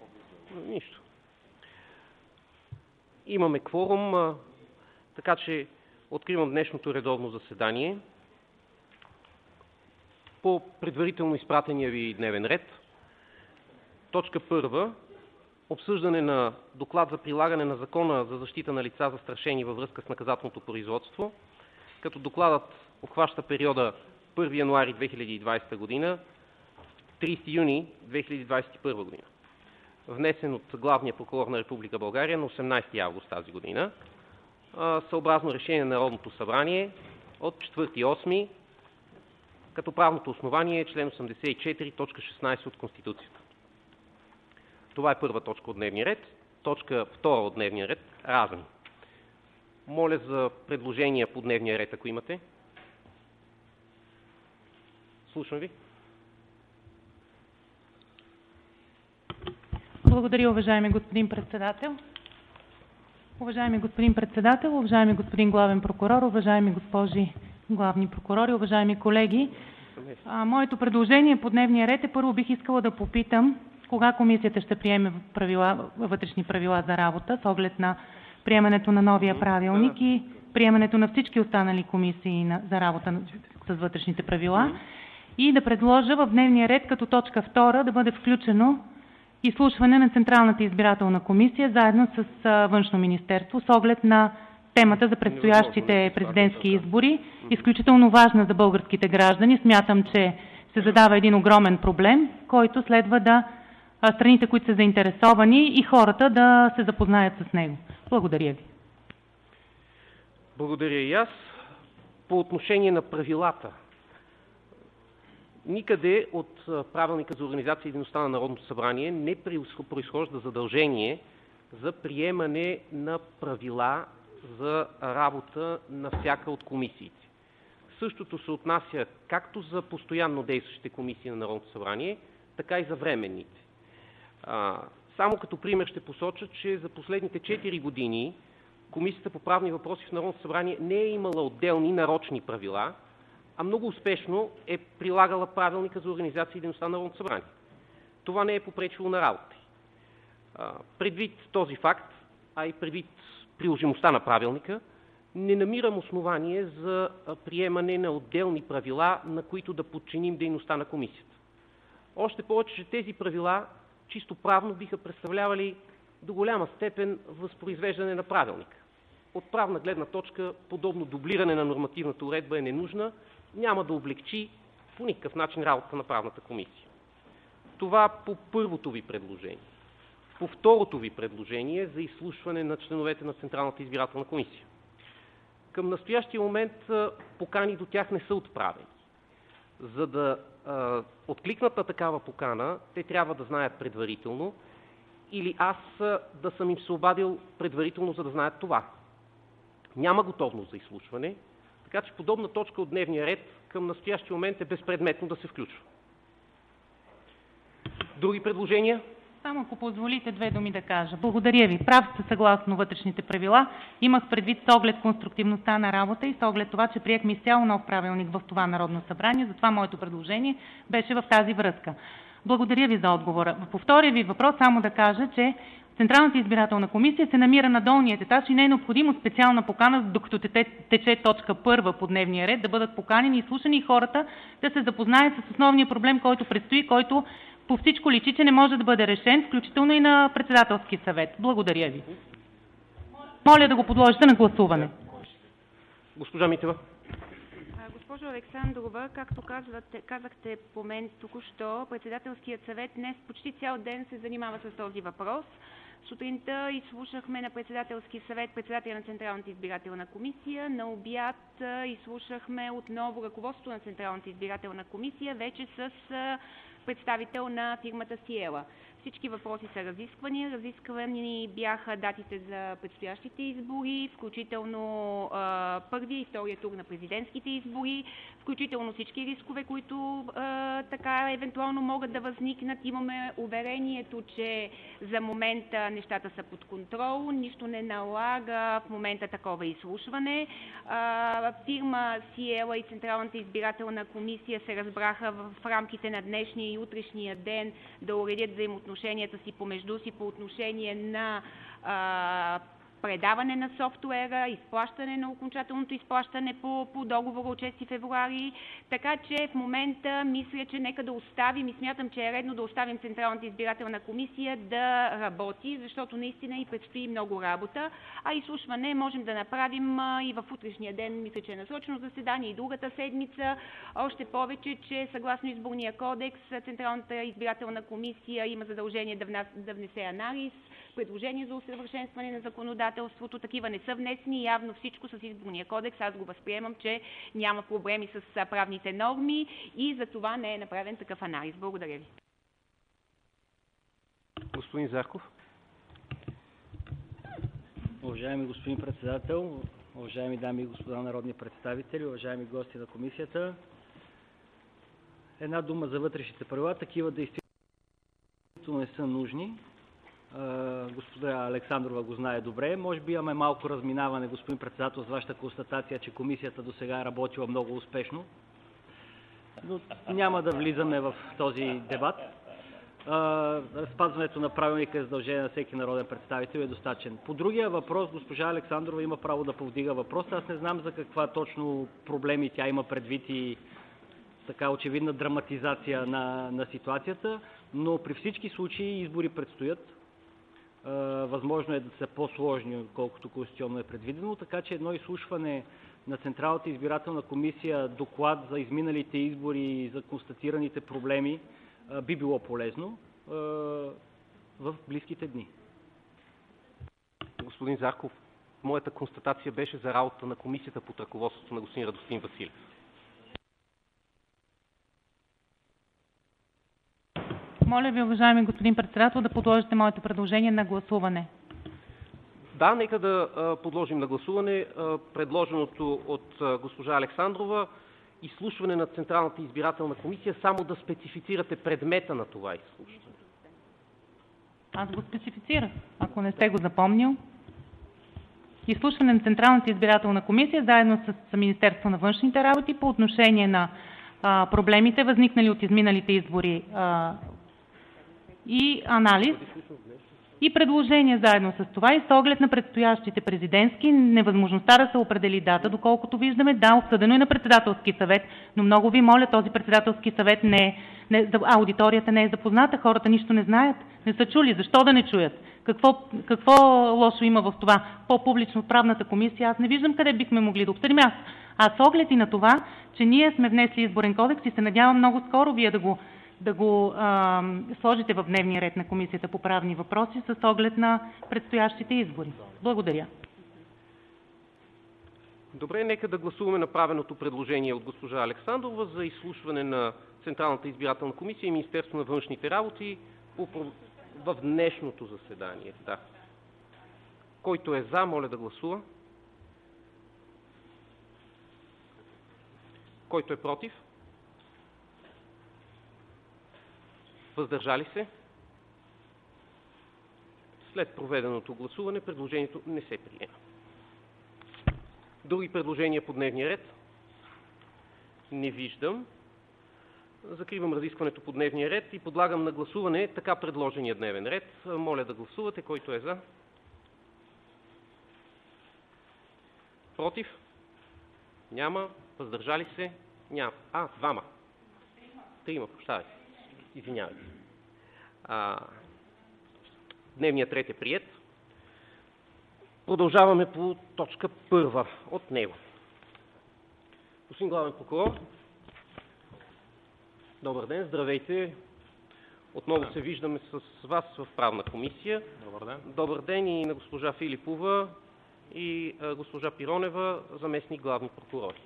Нищо. Имаме кворум, така че откривам днешното редовно заседание. По предварително изпратения ви дневен ред. Точка първа. Обсъждане на доклад за прилагане на Закона за защита на лица, застрашени във връзка с наказателното производство, като докладът обхваща периода 1 януари 2020 година, 30 юни 2021 година. Внесен от главния прокурор на Република България на 18 август тази година, съобразно решение на Народното събрание от 4.8, като правното основание е член 84, точка 16 от Конституцията. Това е първа точка от дневния ред. Точка втора от дневния ред – разни. Моля за предложения по дневния ред, ако имате. Слушам ви. Благодаря, уважаеми господин председател. Уважаеми господин председател, уважаеми господин главен прокурор, уважаеми госпожи главни прокурори, уважаеми колеги. Моето предложение по дневния ред е: първо бих искала да попитам кога комисията ще приеме вътрешни правила за работа с оглед на приемането на новия правилник и приемането на всички останали комисии за работа с вътрешните правила, и да предложа в дневния ред като точка втора да бъде включено изслушване на Централната избирателна комисия заедно с Външно министерство с оглед на темата за предстоящите президентски избори, изключително важна за българските граждани. Смятам, че се задава един огромен проблем, който следва да страните, които са заинтересовани, и хората да се запознаят с него. Благодаря ви. Благодаря и аз. По отношение на правилата. Никъде от правилника за организация и дейността на Народното събрание не произхожда задължение за приемане на правила за работа на всяка от комисиите. Същото се отнася както за постоянно действащите комисии на Народното събрание, така и за временните. Само като пример ще посоча, че за последните 4 години Комисията по правни въпроси в Народното събрание не е имала отделни нарочни правила, а много успешно е прилагала правилника за организация и дейността на Народното събрание. Това не е попречило на работа. Предвид този факт, а и предвид приложимостта на правилника, не намирам основание за приемане на отделни правила, на които да подчиним дейността на комисията. Още повече, че тези правила чисто правно биха представлявали до голяма степен възпроизвеждане на правилника. От правна гледна точка подобно дублиране на нормативната уредба е ненужна, няма да облекчи по никакъв начин работата на правната комисия. Това по първото ви предложение. По второто ви предложение за изслушване на членовете на Централната избирателна комисия. Към настоящия момент покани до тях не са отправени. За да откликнат на такава покана, те трябва да знаят предварително или аз да съм им се обадил предварително, за да знаят това. Няма готовност за изслушване, така че подобна точка от дневния ред към настоящия момент е безпредметно да се включва. Други предложения? Само ако позволите 2 думи да кажа. Благодаря ви. Прав сте съгласно вътрешните правила. Имах предвид с оглед конструктивността на работа и с оглед това, че приехме изцяло нов правилник в това Народно събрание. Затова моето предложение беше в тази връзка. Благодаря ви за отговора. По втория ви въпрос само да кажа, че Централната избирателна комисия се намира на долният етаж и не е необходимо специална покана, докато тече точка първа по дневния ред, да бъдат поканени и слушани и хората да се запознаят с основния проблем, който предстои, който по всичко личи, че не може да бъде решен, включително и на председателски съвет. Благодаря ви. Моля да го подложите на гласуване. Госпожа Митева. Госпожо Александрова, както казахте по мен току-що, председателският съвет днес почти цял ден се занимава с този въпрос. Сутринта изслушахме на председателски съвет председателя на Централната избирателна комисия. На обяд изслушахме отново ръководството на Централната избирателна комисия, вече с представител на фирмата Сиела. Всички въпроси са разисквани. Разисквани бяха датите за предстоящите избори, включително първия и втория тур на президентските избори, включително всички рискове, които така евентуално могат да възникнат. Имаме уверението, че за момента нещата са под контрол, нищо не налага в момента такова изслушване. Фирма Сиела и Централната избирателна комисия се разбраха в рамките на днешния и утрешния ден да уредят взаимоотношенията си помежду си по отношение на предаване на софтуера, изплащане на окончателното изплащане по договора от 6 февруари. Така че в момента мисля, че нека да оставим и смятам, че е редно да оставим Централната избирателна комисия да работи, защото наистина и предстои много работа. А изслушване можем да направим и в утрешния ден, мисля, че е насрочено заседание и другата седмица. Още повече, че съгласно Изборния кодекс Централната избирателна комисия има задължение да внесе анализ, предложение за усъвършенстване на законодателството. Такива не са внесени. Явно всичко с Изборния кодекс. Аз го възприемам, че няма проблеми с правните норми и за това не е направен такъв анализ. Благодаря ви. Господин Зарков. Уважаеми господин председател, уважаеми дами и господа народни представители, уважаеми гости на комисията, една дума за вътрешните правила. Такива действително не са нужни. Господа Александрова го знае добре. Може би имаме малко разминаване, господин председател, с вашата констатация, че комисията до сега е работила много успешно. Но няма да влизаме в този дебат. Спазването на правилника е задължение на всеки народен представител, е достатъчен. По другия въпрос, госпожа Александрова има право да повдига въпроса. Аз не знам за каква точно проблеми тя има предвид и така очевидна драматизация на ситуацията, но при всички случаи избори предстоят. Възможно е да са по-сложни, отколкото конституционно е предвидено, така че едно изслушване на Централната избирателна комисия, доклад за изминалите избори и за констатираните проблеми би било полезно в близките дни. Господин Зарков, моята констатация беше за работа на комисията под ръководството на господин Радостин Василев. Моля ви, уважаеми господин председател, да подложите моето предложение на гласуване. Да, нека да подложим на гласуване предложеното от госпожа Александрова изслушване на Централната избирателна комисия, само да специфицирате предмета на това изслушване. Аз го специфицирах, ако не сте го запомнил. Изслушване на Централната избирателна комисия заедно с Министерство на външните работи по отношение на проблемите, възникнали от изминалите избори и анализ и предложение заедно с това и с оглед на предстоящите президентски, невъзможността да се определи дата, доколкото виждаме, да, обсъдено и на председателски съвет, но много ви моля, този председателски съвет аудиторията не е запозната, хората нищо не знаят, не са чули, защо да не чуят? Какво лошо има в това? По-публично от правната комисия, аз не виждам къде бихме могли да обсъдим. А с оглед и на това, че ние сме внесли изборен кодекс и се надявам много скоро вие да го сложите в дневния ред на Комисията по правни въпроси с оглед на предстоящите избори. Благодаря. Добре, нека да гласуваме направеното предложение от госпожа Александрова за изслушване на Централната избирателна комисия и Министерство на външните работи в днешното заседание. Да. Който е за, моля да гласува. Който е против? Въздържали се? След проведеното гласуване предложението не се приема. Други предложения по дневния ред? Не виждам. Закривам разискването по дневния ред и подлагам на гласуване така предложения дневен ред. Моля да гласувате. Който е за? Против? Няма. Въздържали се? Няма. Двама. Трима, прощавайте. Извинявайте. Дневният ред е приет. Продължаваме по точка 1 от него. Господин главен прокурор, добър ден, здравейте. Отново се виждаме с вас в правна комисия. Добър ден. Добър ден и на госпожа Филипова и госпожа Пиронева, заместник главни прокурори.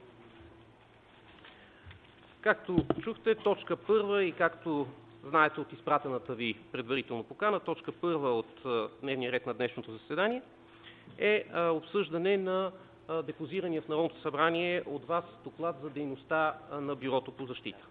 Както чухте, точка 1 и както знаете от изпратената ви предварително покана, точка 1 от дневния ред на днешното заседание е обсъждане на депозирания в Народното събрание от вас доклад за дейността на Бюрото по защита.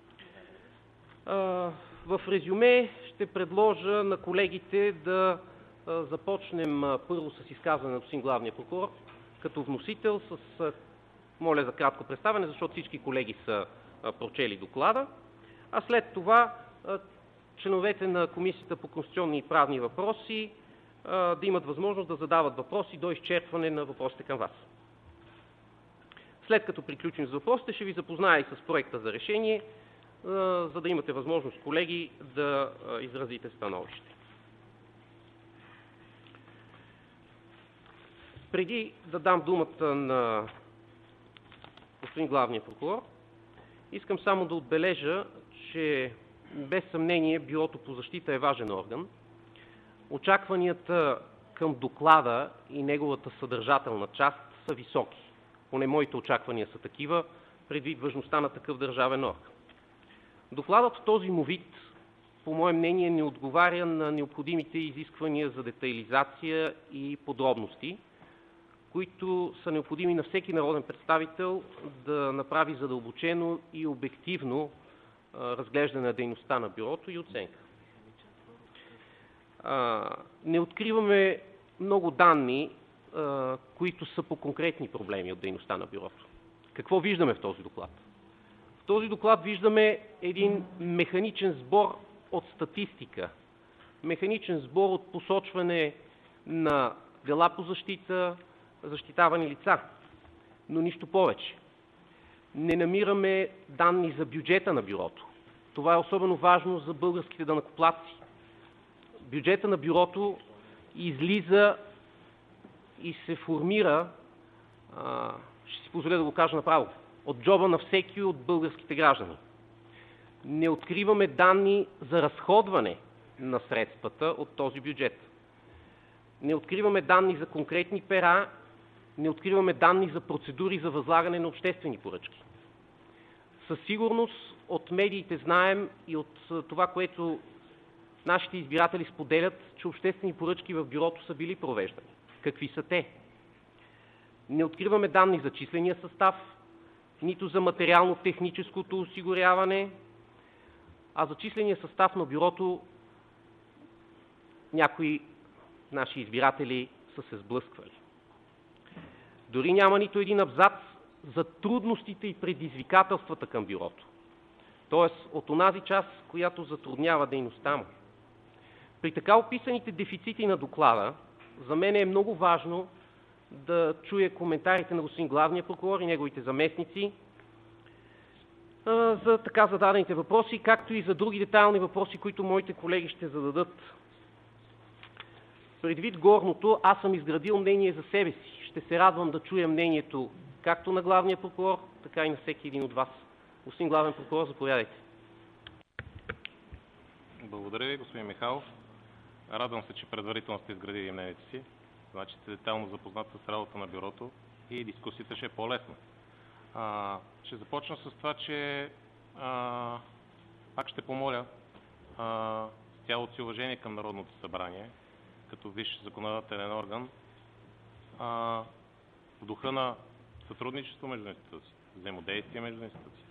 В резюме ще предложа на колегите да започнем първо с изказване на господин главния прокурор като вносител с моля за кратко представяне, защото всички колеги са прочели доклада, а след това членовете на Комисията по конституционни и правни въпроси да имат възможност да задават въпроси до изчерпване на въпросите към вас. След като приключим с въпросите, ще ви запозная и с проекта за решение, за да имате възможност, колеги, да изразите становище. Преди да дам думата на господин главния прокурор, искам само да отбележа, че без съмнение Бюрото по защита е важен орган. Очакванията към доклада и неговата съдържателна част са високи. Поне моите очаквания са такива, предвид важността на такъв държавен орган. Докладът в този му вид, по мое мнение, не отговаря на необходимите изисквания за детайлизация и подробности, които са необходими на всеки народен представител да направи задълбочено и обективно разглеждане на дейността на бюрото и оценка. Не откриваме много данни, които са по конкретни проблеми от дейността на бюрото. Какво виждаме в този доклад? В този доклад виждаме един механичен сбор от статистика, механичен сбор от посочване на дела по защита, защитавани лица, но нищо повече. Не намираме данни за бюджета на бюрото. Това е особено важно за българските данъкоплатци. Бюджета на бюрото излиза и се формира, ще си позволя да го кажа направо, от джоба на всеки от българските граждани. Не откриваме данни за разходване на средствата от този бюджет. Не откриваме данни за конкретни пера, не откриваме данни за процедури за възлагане на обществени поръчки. Със сигурност от медиите знаем и от това, което нашите избиратели споделят, че обществени поръчки в бюрото са били провеждани. Какви са те? Не откриваме данни за числения състав, нито за материално-техническото осигуряване, а за числения състав на бюрото някои наши избиратели са се сблъсквали. Дори няма нито един абзац за трудностите и предизвикателствата към бюрото, т.е. от онази част, която затруднява дейността му. При така описаните дефицити на доклада, за мен е много важно да чуя коментарите на господин главния прокурор и неговите заместници за така зададените въпроси, както и за други детайлни въпроси, които моите колеги ще зададат. Предвид горното, аз съм изградил мнение за себе си. Ще се радвам да чуя мнението както на главния прокурор, така и на всеки един от вас. Господин главен прокурор, заповядайте. Благодаря ви, господин Михайлов. Радвам се, че предварително сте изградили мнението си. Значи сте детайлно запознат с работа на бюрото и дискусията ще е по-лесна. Ще започна с това, че пак ще помоля с цялото си уважение към Народното събрание, като висш законодателен орган, в духа на сътрудничество между институции, взаимодействие между институции,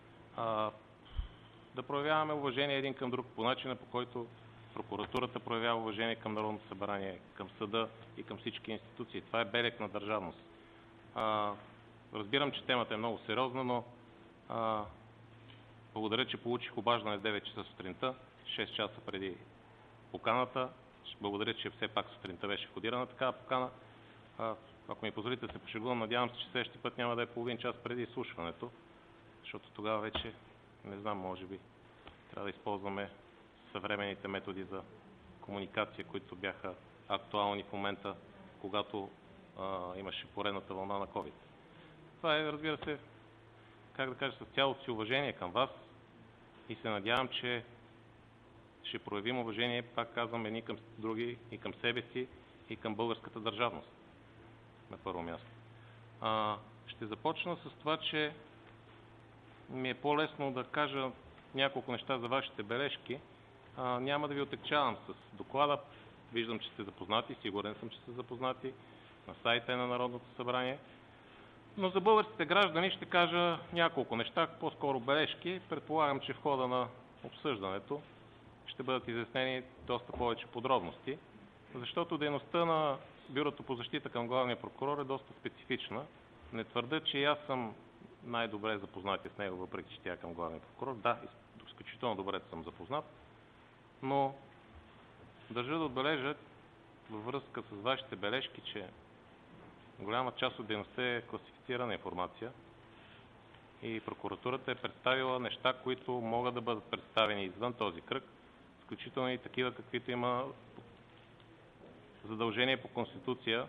да проявяваме уважение един към друг по начина, по който прокуратурата проявява уважение към Народното събрание, към съда и към всички институции. Това е белег на държавност. Разбирам, че темата е много сериозна, но благодаря, че получих обаждане в 9 часа сутринта, 6 часа преди поканата. Благодаря, че все пак сутринта беше входирана такава покана. Ако ми позволите да се пошегувам, надявам се, че следващия път няма да е половин час преди изслушването, защото тогава вече, не знам, може би трябва да използваме съвременните методи за комуникация, които бяха актуални в момента, когато имаше поредната вълна на COVID. Това е, разбира се, как да кажа, с цялото си уважение към вас и се надявам, че ще проявим уважение, пак казвам, едни към други и към себе си и към българската държавност на първо място. Ще започна с това, че ми е по-лесно да кажа няколко неща за вашите бележки. Няма да ви отегчавам с доклада. Виждам, че сте запознати, сигурен съм, че сте запознати на сайта на Народното събрание. Но за българските граждани ще кажа няколко неща, по-скоро бележки. Предполагам, че в хода на обсъждането ще бъдат изяснени доста повече подробности, защото дейността на Бюрото по защита към главния прокурор е доста специфична. Не твърда, че и аз съм най-добре запознат с него, въпреки че тя е към главния прокурор. Да, изключително добре съм запознат, но държа да отбележа във връзка с вашите бележки, че голяма част от дейността е класифицирана информация и прокуратурата е представила неща, които могат да бъдат представени извън този кръг, включително и такива, каквито има задължение по Конституция,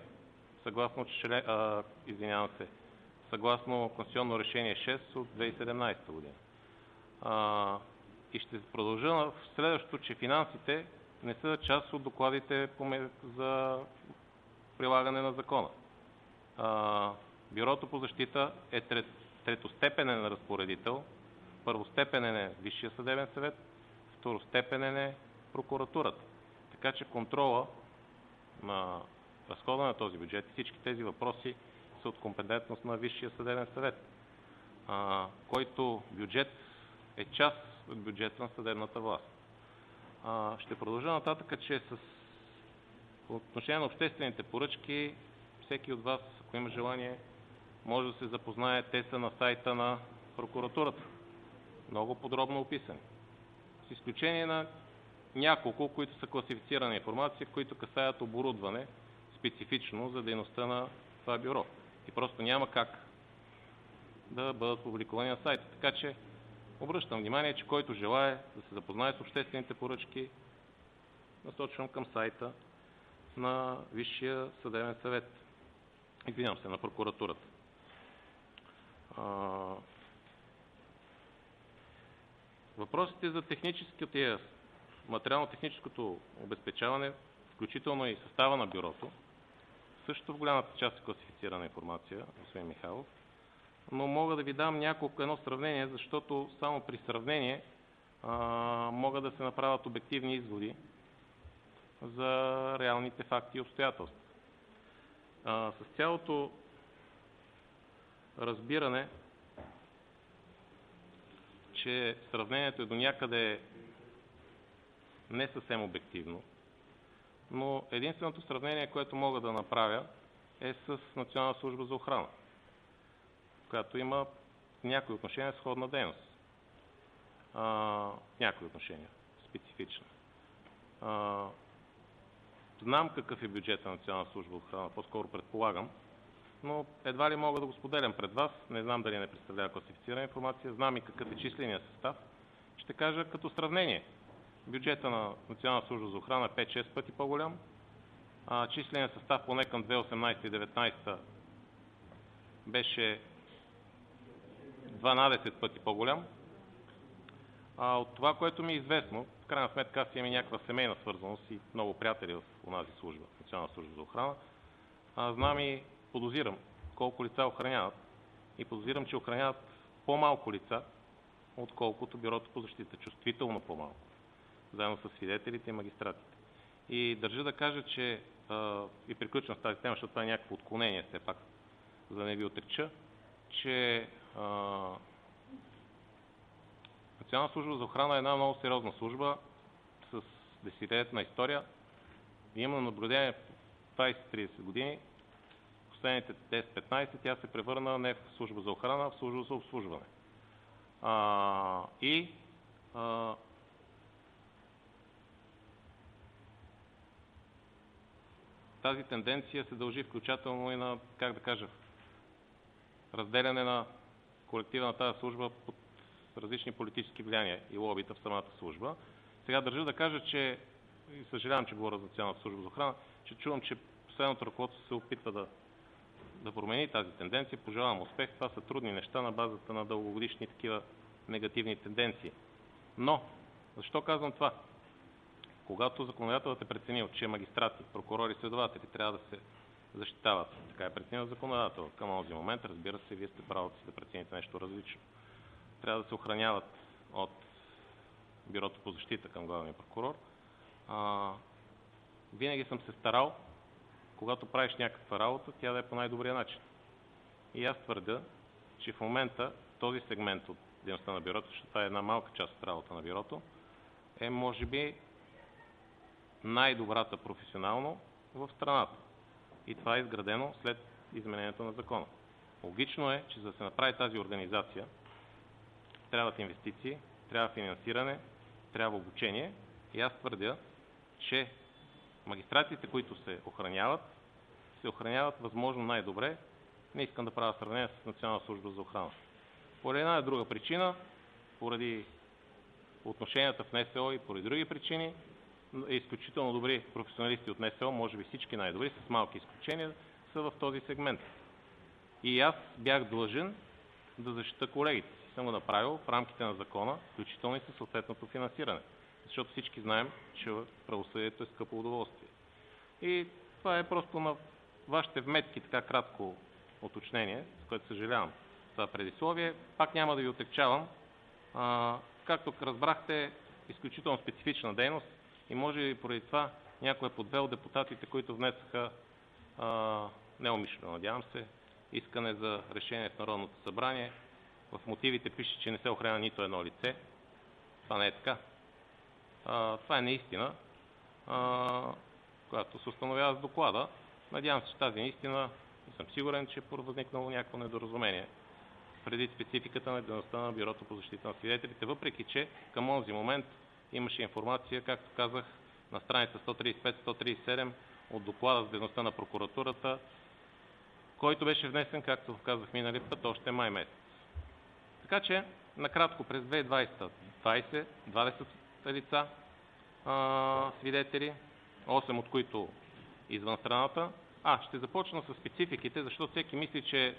съгласно Конституционно решение 6 от 2017 година. И ще продължа в следващото, че финансите не са част от докладите за прилагане на закона. Бюрото по защита е третостепенен разпоредител, първостепенен е Висшия съдебен съвет, второстепенен е прокуратурата. Така че контрола на разхода на този бюджет и всички тези въпроси са от компетентност на Висшия съдебен съвет, който бюджет е част от бюджета на съдебната власт. Ще продължа нататък, че по отношение на обществените поръчки, всеки от вас, ако има желание, може да се запознае. Те са на сайта на прокуратурата. Много подробно описани. С изключение на няколко, които са класифицирана информация, които касаят оборудване специфично за дейността на това бюро. И просто няма как да бъдат публикувани на сайта. Така че обръщам внимание, че който желае да се запознае с обществените поръчки, насочвам към сайта на Висшия съдебен съвет. Извинявам се, на прокуратурата. Въпросите за материално-техническото обезпечаване, включително и състава на бюрото, също в голямата част е класифицирана информация, господин Михайлов, но мога да ви дам едно сравнение, защото само при сравнение могат да се направят обективни изводи за реалните факти и обстоятелства. С цялото разбиране, че сравнението е до някъде не съвсем обективно, но единственото сравнение, което мога да направя, е с Национална служба за охрана, която има в някои отношения сходна дейност. Някои отношения специфична. Знам какъв е бюджетът на Национална служба за охрана, по-скоро предполагам, но едва ли мога да го споделям пред вас. Не знам дали не представлява класифицирана информация. Знам и какъв е численият състав. Ще кажа като сравнение. Бюджета на Национална служба за охрана е 5-6 пъти по-голям. Численият състав поне към 2018 и 2019 беше 12 пъти по-голям. От това, което ми е известно, в крайна сметка аз имам и някаква семейна свързаност и много приятели в онази служба, Национална служба за охрана. Знам и подозирам колко лица охраняват и подозирам, че охраняват по-малко лица, отколкото Бюрото по защита, чувствително по-малко, заедно с свидетелите и магистратите. И държа да кажа, че и приключвам с тази тема, защото това е някакво отклонение все пак, за да не ви отреча, че Национална служба за охрана е една много сериозна служба с десетилетна история. Има наблюдение 20-30 години. Последните 10-15 тя се превърна не в служба за охрана, а в служба за обслужване. Тази тенденция се дължи включително и на, разделяне на колектива на тази служба под различни политически влияния и лобита в самата служба. Сега държа да кажа, че, и съжалявам, че говоря за Националната служба за охрана, че чувам, че последното ръководство се опитва да промени тази тенденция. Пожелавам успех. Това са трудни неща на базата на дългогодишни такива негативни тенденции. Но, защо казвам това? Когато законодателят е преценил, че магистрати, прокурори, следователи трябва да се защитават, така е преценил законодател. Към този момент, разбира се, вие сте правото си да прецените нещо различно. Трябва да се охраняват от Бюрото по защита към главния прокурор. Винаги съм се старал, когато правиш някаква работа, тя да е по най-добрия начин. И аз твърдя, че в момента този сегмент от дейността на бюрото, защото това е една малка част от работа на бюрото, е може би най-добрата професионално в страната. И това е изградено след изменението на закона. Логично е, че за да се направи тази организация, трябват инвестиции, трябва финансиране, трябва обучение и аз твърдя, че магистратите, които се охраняват възможно най-добре. Не искам да правя сравнение с Национална служба за охрана. Поради една и друга причина, поради отношенията в НСО и поради други причини, изключително добри професионалисти от НСО, може би всички най-добри, с малки изключения, са в този сегмент. И аз бях длъжен да защита колегите си. Съм го направил в рамките на закона, включително и със съответното финансиране. Защото всички знаем, че правосъдието е скъпо удоволствие. И това е просто на вашите вметки, така кратко уточнение, с което съжалявам това предисловие. Пак няма да ви отекчавам. Както разбрахте, изключително специфична дейност и може би поради това някой е подвел депутатите, които внесаха неумишлено, надявам се, искане за решение в Народното събрание. В мотивите пише, че не се охранява нито едно лице. Това не е така. Това е неистина, която се установява с доклада. Надявам се, че тази неистина, и съм сигурен, че е възникнало някакво недоразумение преди спецификата на дейността на Бюрото по защита на свидетелите, въпреки че към онзи момент имаше информация, както казах, на страница 135-137 от доклада за дейността на прокуратурата, който беше внесен, както казах минали път, още май месец. Така че, накратко, през 2020 20 лица свидетели, 8 от които извън страната. Ще започна с спецификите, защото всеки мисли, че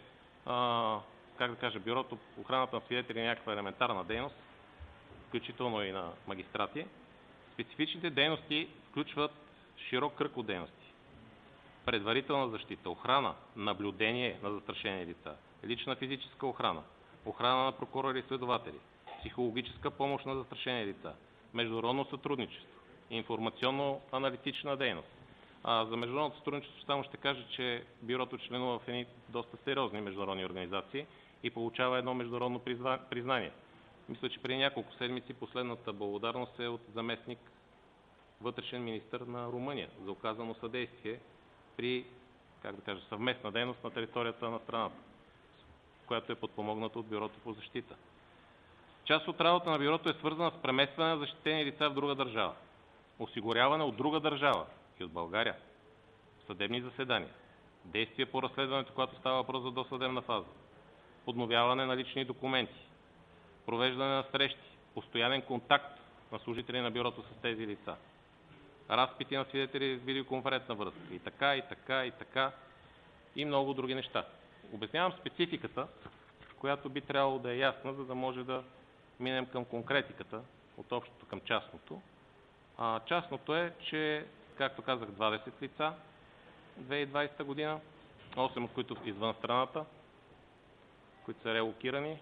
Бюрото по охраната на свидетели е някаква елементарна дейност, включително и на магистрати. Специфичните дейности включват широк кръг от дейности. Предварителна защита, охрана, наблюдение на застрашени лица, лична физическа охрана, охрана на прокурори и следователи, психологическа помощ на застрашени лица, международно сътрудничество, информационно-аналитична дейност. За международното сътрудничество само ще кажа, че Бюрото членува в едни доста сериозни международни организации и получава едно международно признание. Мисля, че преди няколко седмици последната благодарност е от заместник вътрешен министър на Румъния за оказано съдействие при, съвместна дейност на територията на страната, която е подпомогната от Бюрото по защита. Част от работа на Бюрото е свързана с преместване на защитени лица в друга държава, осигуряване от друга държава и от България, съдебни заседания, действия по разследването, когато става въпрос за досъдебна фаза, подновяване на лични документи, провеждане на срещи, постоянен контакт на служители на Бюрото с тези лица, разпити на свидетели с видеоконферентна връзка и така и много други неща. Обяснявам спецификата, която би трябвало да е ясна, за да може да минем към конкретиката, от общото към частното. Частното е, че, както казах, 20 лица 2020 година, 8 от които извън страната, които са релокирани.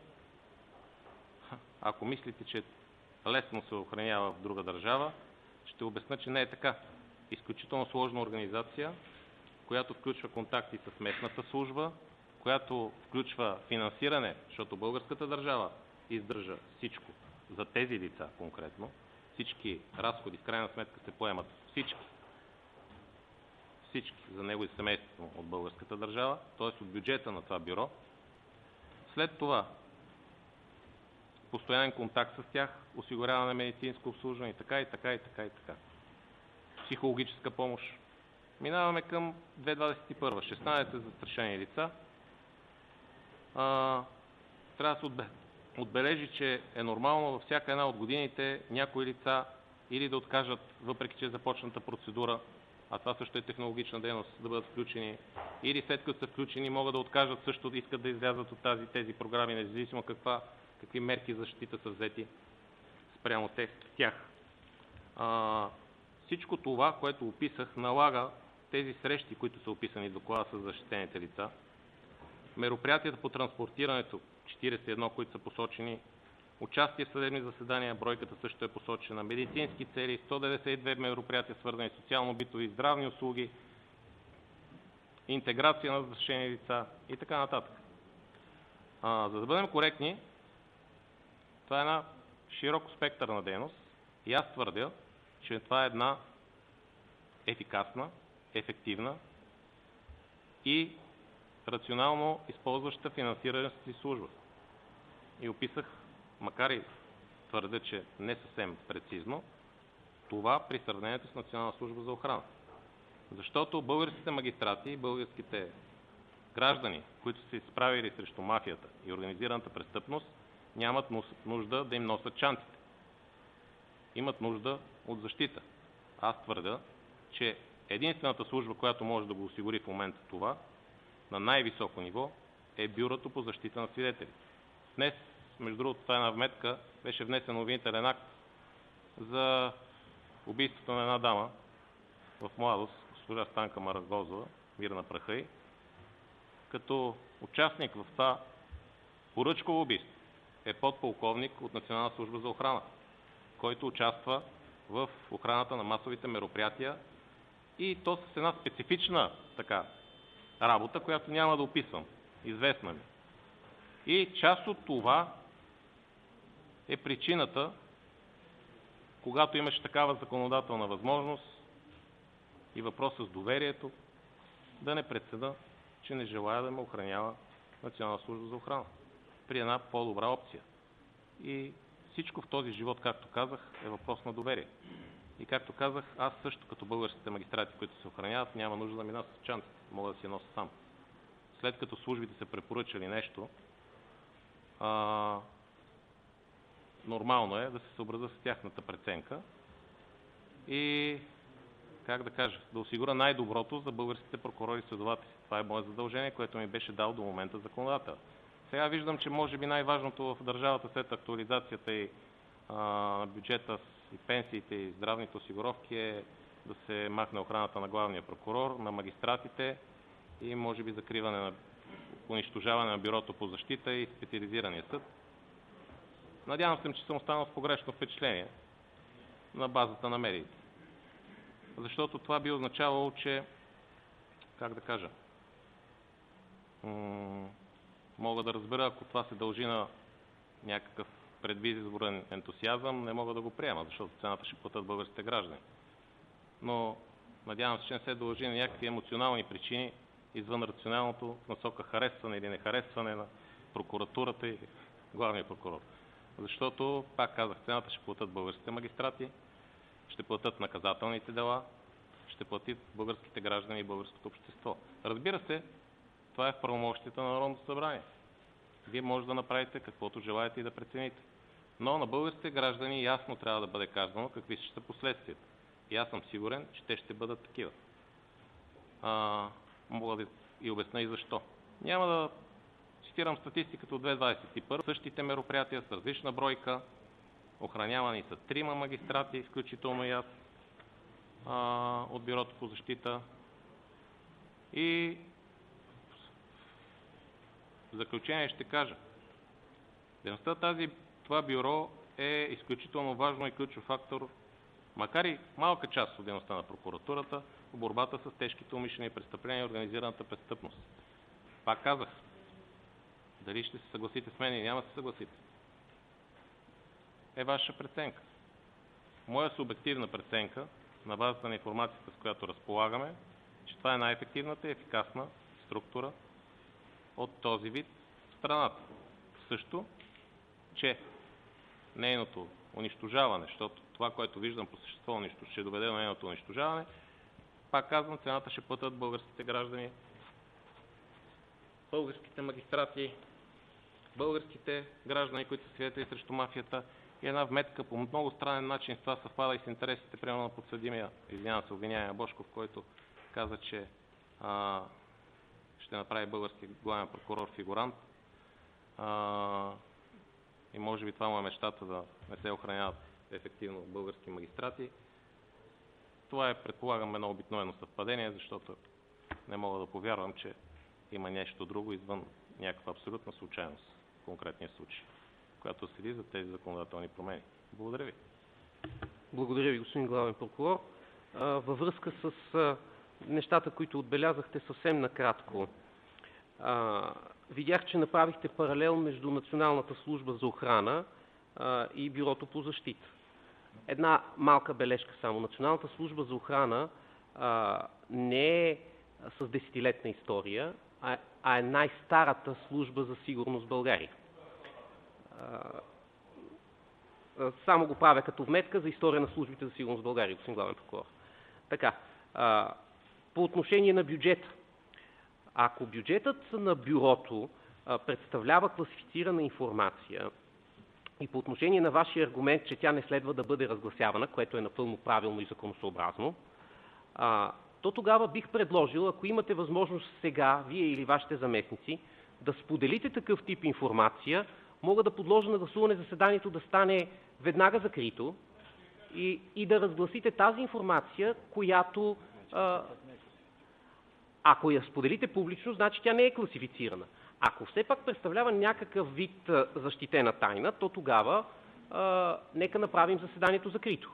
Ако мислите, че лесно се охранява в друга държава, ще обясня, че не е така. Изключително сложна организация, която включва контакти с местната служба, която включва финансиране, защото българската държава издържа всичко за тези лица конкретно. Всички разходи в крайна сметка се поемат всички за него и семейството от българската държава, т.е. от бюджета на това бюро. След това постоянен контакт с тях, осигуряване на медицинско обслужване и така. Психологическа помощ. Минаваме към 2021. 16 застрашени лица. Трябва да се отбележи, че е нормално във всяка една от годините някои лица или да откажат, въпреки че е започната процедура, а това също е технологична дейност, да бъдат включени, или след като са включени могат да откажат, също да искат да излязат от тези програми, независимо какви мерки за защита са взети спрямо тях. Всичко това, което описах, налага тези срещи, които са описани в доклада с защитените лица, мероприятията по транспортирането, 41, които са посочени, участие в съдебни заседания, бройката също е посочена, медицински цели, 192 мероприятия, свързани с социално-битови и здравни услуги, интеграция на застрашени лица и така нататък. За да бъдем коректни, това е една широк спектър на дейност и аз твърдя, че това е една ефикасна, ефективна и рационално използваща финансираща си служба. И описах, макар и твърдя, че не съвсем прецизно, това при сравнението с Национална служба за охрана. Защото българските магистрати и българските граждани, които са се изправили срещу мафията и организираната престъпност, нямат нужда да им носят чантите. Имат нужда от защита. Аз твърдя, че единствената служба, която може да го осигури в момента това, на най-високо ниво, е Бюрото по защита на свидетели. Днес, между другото, това е една вметка, беше внесен обвинителен акт за убийството на една дама в младост, госпожа Станка Марагозова, мир на праха й, като участник в това поръчково убийство е подполковник от Национална служба за охрана, който участва в охраната на масовите мероприятия и то с една специфична работа, която няма да описвам. Известна ми. И част от това е причината, когато имаше такава законодателна възможност и въпрос с доверието, да не преценя, че не желая да ме охранява Национална служба за охрана при една по-добра опция. И всичко в този живот, както казах, е въпрос на доверие. И както казах, аз също като българските магистрати, които се охраняват, няма нужда да ми носят чантите. Мога да си я нося сам. След като службите са препоръчали нещо, нормално е да се съобразя с тяхната преценка и, да осигуря най-доброто за българските прокурори и следователи. Това е мое задължение, което ми беше дал до момента законодател. Сега виждам, че може би най-важното в държавата след актуализацията и на бюджета и пенсиите и здравните осигуровки е да се махне охраната на главния прокурор, на магистратите и може би унищожаване на Бюрото по защита и специализирания съд. Надявам се, че съм останал с погрешно впечатление на базата на медиите. Защото това би означавало, че, мога да разбера, ако това се дължи на някакъв предизборен ентусиазъм, не мога да го приема, защото цената ще платят българските граждани. Но надявам се, че не се дължи на някакви емоционални причини, извън рационалното, в насока харесване или нехаресване на прокуратурата и главния прокурор. Защото, пак казах, цената ще платят българските магистрати, ще платят наказателните дела, ще платят българските граждани и българското общество. Разбира се, това е в правомощията на Народното събрание. Вие може да направите каквото желаете и да прецените. Но на българските граждани ясно трябва да бъде казано какви ще са последствията. И аз съм сигурен, че те ще бъдат такива. Мога да и обясня и защо. Няма да цитирам статистиката от 2021. Същите мероприятия с различна бройка. Охранявани са 3 магистрати, включително и аз, от Бюрото по защита. И в заключение ще кажа, дейността това бюро е изключително важно и ключов фактор, макар и малка част от дейността на прокуратурата, в борбата с тежките умишлени престъпления и организираната престъпност. Пак казах, дали ще се съгласите с мен или няма да се съгласите, е ваша преценка. Моя субективна преценка, на базата на информацията, с която разполагаме, че това е най-ефективната и ефикасна структура от този вид в страната. Също, че нейното унищожаване, защото това, което виждам по същество, ще доведе до нейното унищожаване, пак казвам, цената ще платят българските граждани, българските магистрати, българските граждани, които са свидетели срещу мафията, и една вметка по много странен начин, с това съвпада и с интересите, примерно на подсъдимия, обвиняемия Божков, който каза, че ще направи български главен прокурор фигурант. И може би това му е мечтата да не се охраняват ефективно български магистрати. Това е, предполагам, едно обикновено съвпадение, защото не мога да повярвам, че има нещо друго извън някаква абсолютна случайност в конкретния случай, която следи за тези законодателни промени. Благодаря ви. Благодаря ви, господин главен прокурор. Във връзка с нещата, които отбелязахте съвсем накратко, видях, че направихте паралел между Националната служба за охрана и Бюрото по защита. Една малка бележка само. Националната служба за охрана не е с десетилетна история, а е най-старата служба за сигурност в България. Само го правя като вметка за история на службите за сигурност в България, господин главен прокурор. Така, по отношение на бюджета. Ако бюджетът на бюрото представлява класифицирана информация и по отношение на вашия аргумент, че тя не следва да бъде разгласявана, което е напълно правилно и законосъобразно, то тогава бих предложил, ако имате възможност сега, вие или вашите заместници, да споделите такъв тип информация, мога да подложа на гласуване заседанието да стане веднага закрито и да разгласите тази информация, която, ако я споделите публично, значи тя не е класифицирана. Ако все пак представлява някакъв вид защитена тайна, то тогава нека направим заседанието закрито.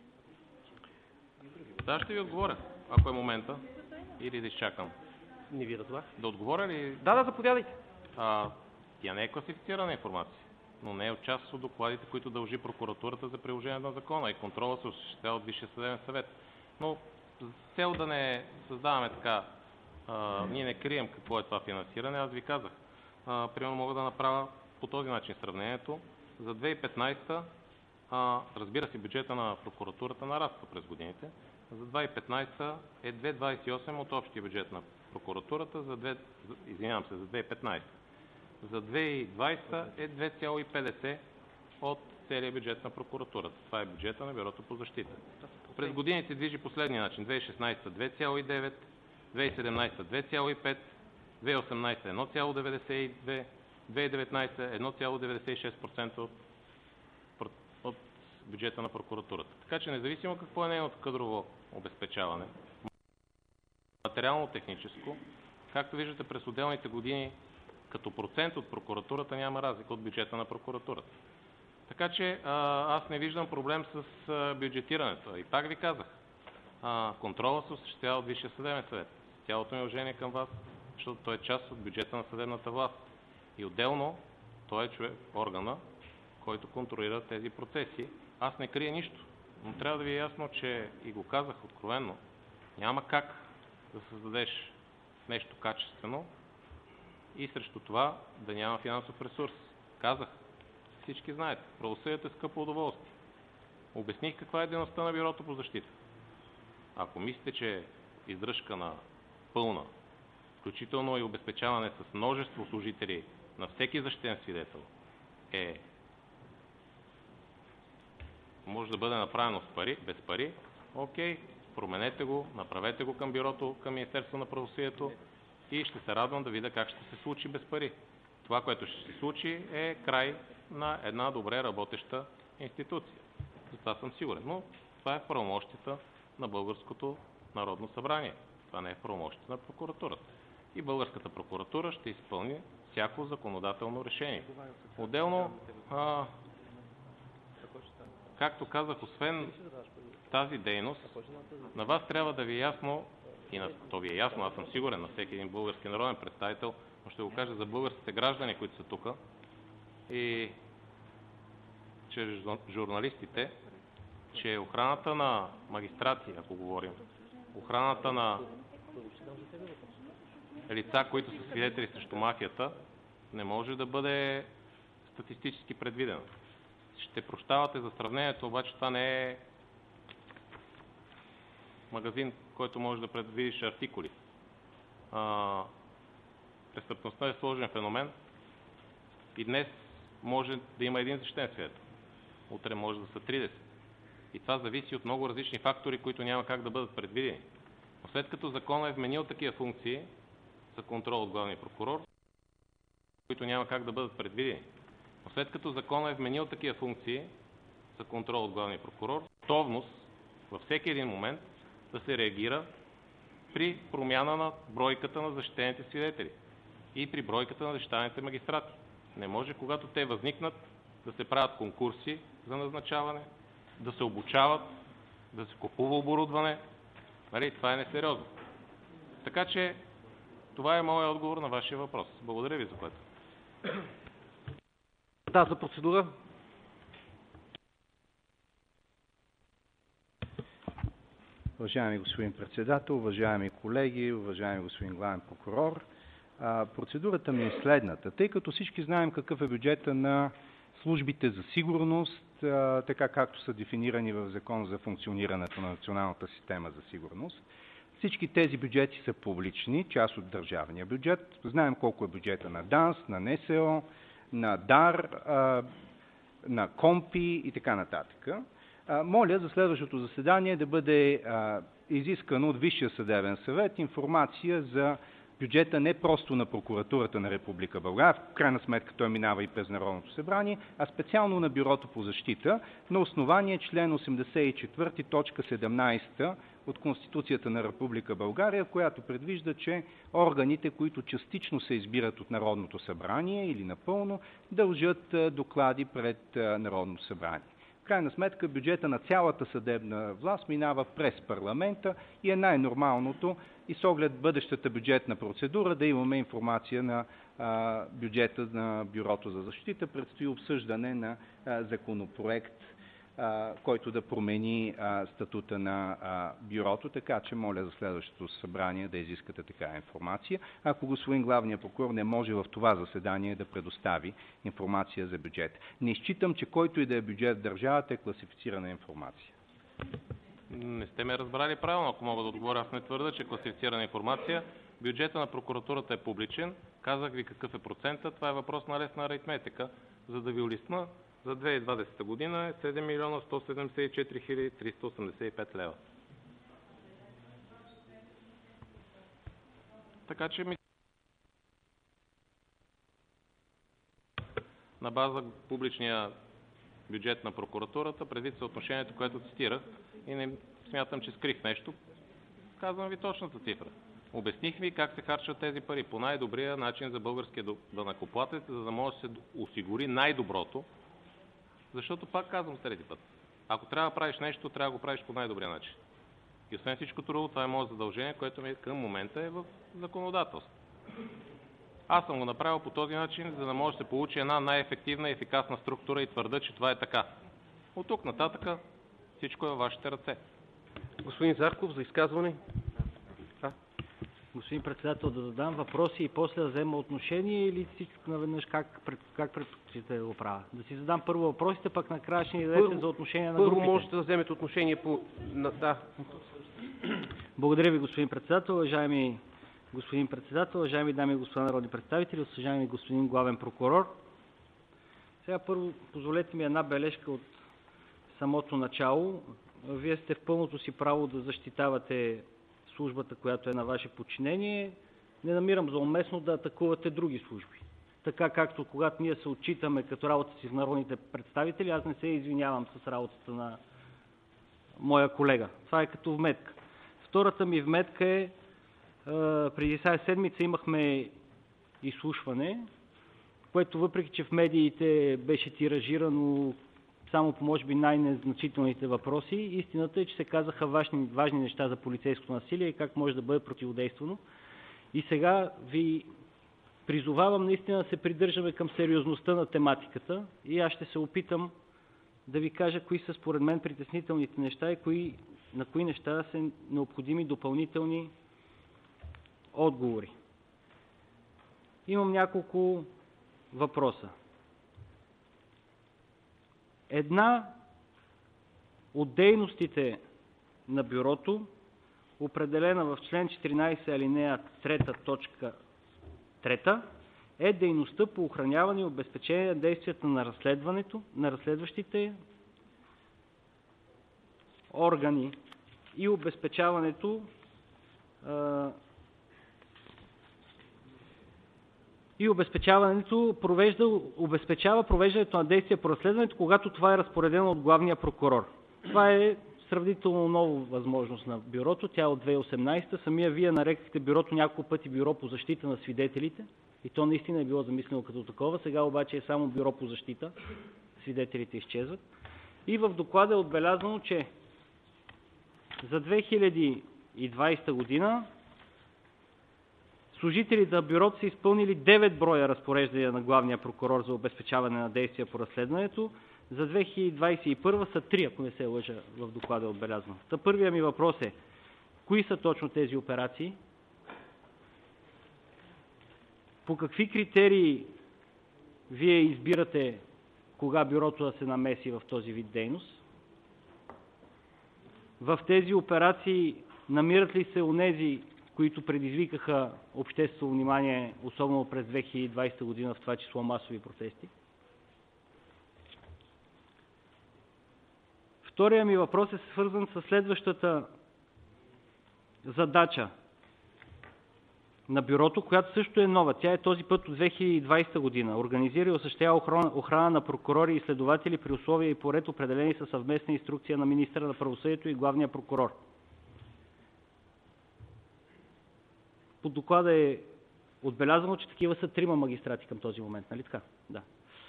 Да, ще ви отговоря, ако е момента, или да изчакам. Не ви разбрах. Да отговоря ли? Да, заповядайте. Тя не е класифицирана информация, но не е част от докладите, които дължи прокуратурата за приложение на закона и контрола се осъществява от Висшия съдебен съвет. Но с цел да не създаваме така, ние не крием какво е това финансиране, аз ви казах. Примерно мога да направя по този начин сравнението. За 2015, разбира се, бюджета на прокуратурата нараства през годините. За 2015 е 2,28 от общия бюджет на прокуратурата, за 2015. За 2020 е 2,50 от целия бюджет на прокуратурата. Това е бюджета на Бюрото по защита. През годините движи последния начин. 2016 2,9, 2017 2,5, 2018 1,92, 2019 1,96% от бюджета на прокуратурата. Така че независимо какво е нейното кадрово обезпечаване, материално-техническо, както виждате през отделните години, като процент от прокуратурата няма разлика от бюджета на прокуратурата. Така че аз не виждам проблем с бюджетирането. И пак ви казах, контрола се осъществява от Висшия съдебен съвет. Цялото ми уважение към вас, защото той е част от бюджета на съдебната власт. И отделно той е органа, който контролира тези процеси. Аз не крия нищо, но трябва да ви е ясно, че, и го казах откровенно, няма как да създадеш нещо качествено и срещу това да няма финансов ресурс. Казах, всички знаете, правосъдието е скъпо удоволствие. Обясних каква е дейността на Бюрото по защита. Ако мислите, че издръжка на пълна, включително и обезпечаване с множество служители на всеки защитен свидетел, може да бъде направено с пари, без пари, окей, променете го, направете го към бюрото, към Министерство на правосъдието и ще се радвам да видя как ще се случи без пари. Това, което ще се случи, е край на една добре работеща институция. За това съм сигурен. Но това е в правомощията на Българското Народно събрание. Това не е в правомощията на прокуратурата. И българската прокуратура ще изпълни всяко законодателно решение. Отделно, както казах, освен тази дейност, на вас трябва да ви е ясно, и то ви е ясно, аз съм сигурен на всеки един български народен представител, но ще го кажа за българските граждани, които са тук, и чрез журналистите, че охраната на магистрати, ако говорим, охраната на лица, които са свидетели срещу мафията, не може да бъде статистически предвидена. Ще прощавате за сравнението, обаче това не е магазин, който може да предвидиш артикули. Престъпността е сложен феномен и днес може да има един защитен свидетел. Утре може да са 30. И това зависи от много различни фактори, които няма как да бъдат предвидени. Но след като законът е вменил такива функции за контрол от главния прокурор, които няма как да бъдат предвидени. Но след като законът е вменил такива функции за контрол от главния прокурор, готовност във всеки един момент да се реагира при промяна на бройката на защитените свидетели и при бройката на защитаните магистрати. Не може, когато те възникнат, да се правят конкурси за назначаване, да се обучават, да се купува оборудване. Нали? Това е несериозно. Така че това е моят отговор на вашия въпрос. Благодаря ви за което. Да, за процедура. Уважаеми господин председател, уважаеми колеги, уважаеми господин главен прокурор, процедурата ми е следната. Тъй като всички знаем какъв е бюджета на службите за сигурност така както са дефинирани в Закона за функционирането на националната система за сигурност. Всички тези бюджети са публични, част от държавния бюджет. Знаем колко е бюджета на ДАНС, на НСО, на ДАР, на КОМПИ и така нататък. Моля за следващото заседание да бъде изискано от Висшия съдебен съвет информация за бюджета не просто на Прокуратурата на Република България, в крайна сметка той минава и през Народното събрание, а специално на Бюрото по защита на основание член 84, точка 17 от Конституцията на Република България, която предвижда, че органите, които частично се избират от Народното събрание или напълно, дължат доклади пред Народното събрание. В крайна сметка бюджета на цялата съдебна власт минава през парламента и е най-нормалното и с оглед бъдещата бюджетна процедура да имаме информация на бюджета на Бюрото за защита. Предстои обсъждане на законопроект, който да промени статута на бюрото, така че моля за следващото събрание да изискате такава информация. Ако господин главният прокурор не може в това заседание да предостави информация за бюджет. Не считам, че който и да е бюджет в държавата е класифицирана информация. Не сте ме разбрали правилно, ако мога да отговоря. Аз не твърда, че е класифицирана информация. Бюджета на прокуратурата е публичен. Казах ви какъв е процента. Това е въпрос на лесна аритметика. За да ви улесна, за 2020 година е 7 милиона 174 хиляди 385 лева. Така че на база публичния бюджет на прокуратурата, предвид съотношението, което цитирах, и не смятам, че скрих нещо, казвам ви точната цифра. Обясних ви как се харчат тези пари по най-добрия начин за българския данъкоплатец, за да може да се осигури най-доброто, защото пак казвам трети път. Ако трябва да правиш нещо, трябва да го правиш по най-добрия начин. И освен всичко друго, това е мое задължение, което ми към момента е в законодателство. Аз съм го направил по този начин, за да може да се получи една най-ефективна и ефикасна структура и твърда, че това е така. От тук нататък всичко е във вашите ръце. Господин Зарков, за изказване. Господин председател, да задам въпроси и после да взема отношение или всичко наведнъж как предпочитате да го правя? Да си задам първо въпросите, пък накрая ще ни дадете за отношение на групите. Първо можете да вземете отношение по... Да. Благодаря ви, господин председател. Уважаеми господин председател, уважаеми дами и господа народни представители, уважаеми господин главен прокурор. Сега първо позволете ми една бележка от самото начало. Вие сте в пълното си право да защитавате службата, която е на ваше подчинение. Не намирам за уместно да атакувате други служби. Така както когато ние се отчитаме като работата си с народните представители, аз не се извинявам с работата на моя колега. Това е като вметка. Втората ми вметка е, преди сега седмица имахме изслушване, което въпреки, че в медиите беше тиражирано само по може би най-незначителните въпроси, истината е, че се казаха важни неща за полицейското насилие и как може да бъде противодействано. И сега ви призовавам наистина да се придържаме към сериозността на тематиката и аз ще се опитам да ви кажа кои са според мен притеснителните неща и на кои неща са необходими допълнителни отговори. Имам няколко въпроса. Една от дейностите на бюрото, определена в член 14 алинея 3, точка 3, е дейността по охраняване и обезпечение на действията на разследващите органи и обезпечаването обезпечава провеждането на действия по разследването, когато това е разпоредено от главния прокурор. Това е сравнително нова възможност на бюрото. Тя е от 2018. Самия вие нарекахте бюрото няколко пъти бюро по защита на свидетелите и то наистина е било замислено като такова. Сега обаче е само бюро по защита. Свидетелите изчезват. И в доклада е отбелязано, че за 2020 година служителите на бюрото са изпълнили 9 броя разпореждания на главния прокурор за обезпечаване на действия по разследването. За 2021 са 3, ако не се лъжа, в доклада е отбелязано. Първият ми въпрос е, кои са точно тези операции? По какви критерии вие избирате кога бюрото да се намеси в този вид дейност? В тези операции намират ли се онези, които предизвикаха обществено внимание, особено през 2020 година, в това число масови протести? Втория ми въпрос е свързан с следващата задача на бюрото, която също е нова. Тя е този път от 2020 година. Организира и осъществява охрана на прокурори и следователи при условия и по ред, определени със съвместна инструкция на министъра на правосъдието и главния прокурор. По доклада е отбелязано, че такива са 3 магистрати към този момент, нали така? Да.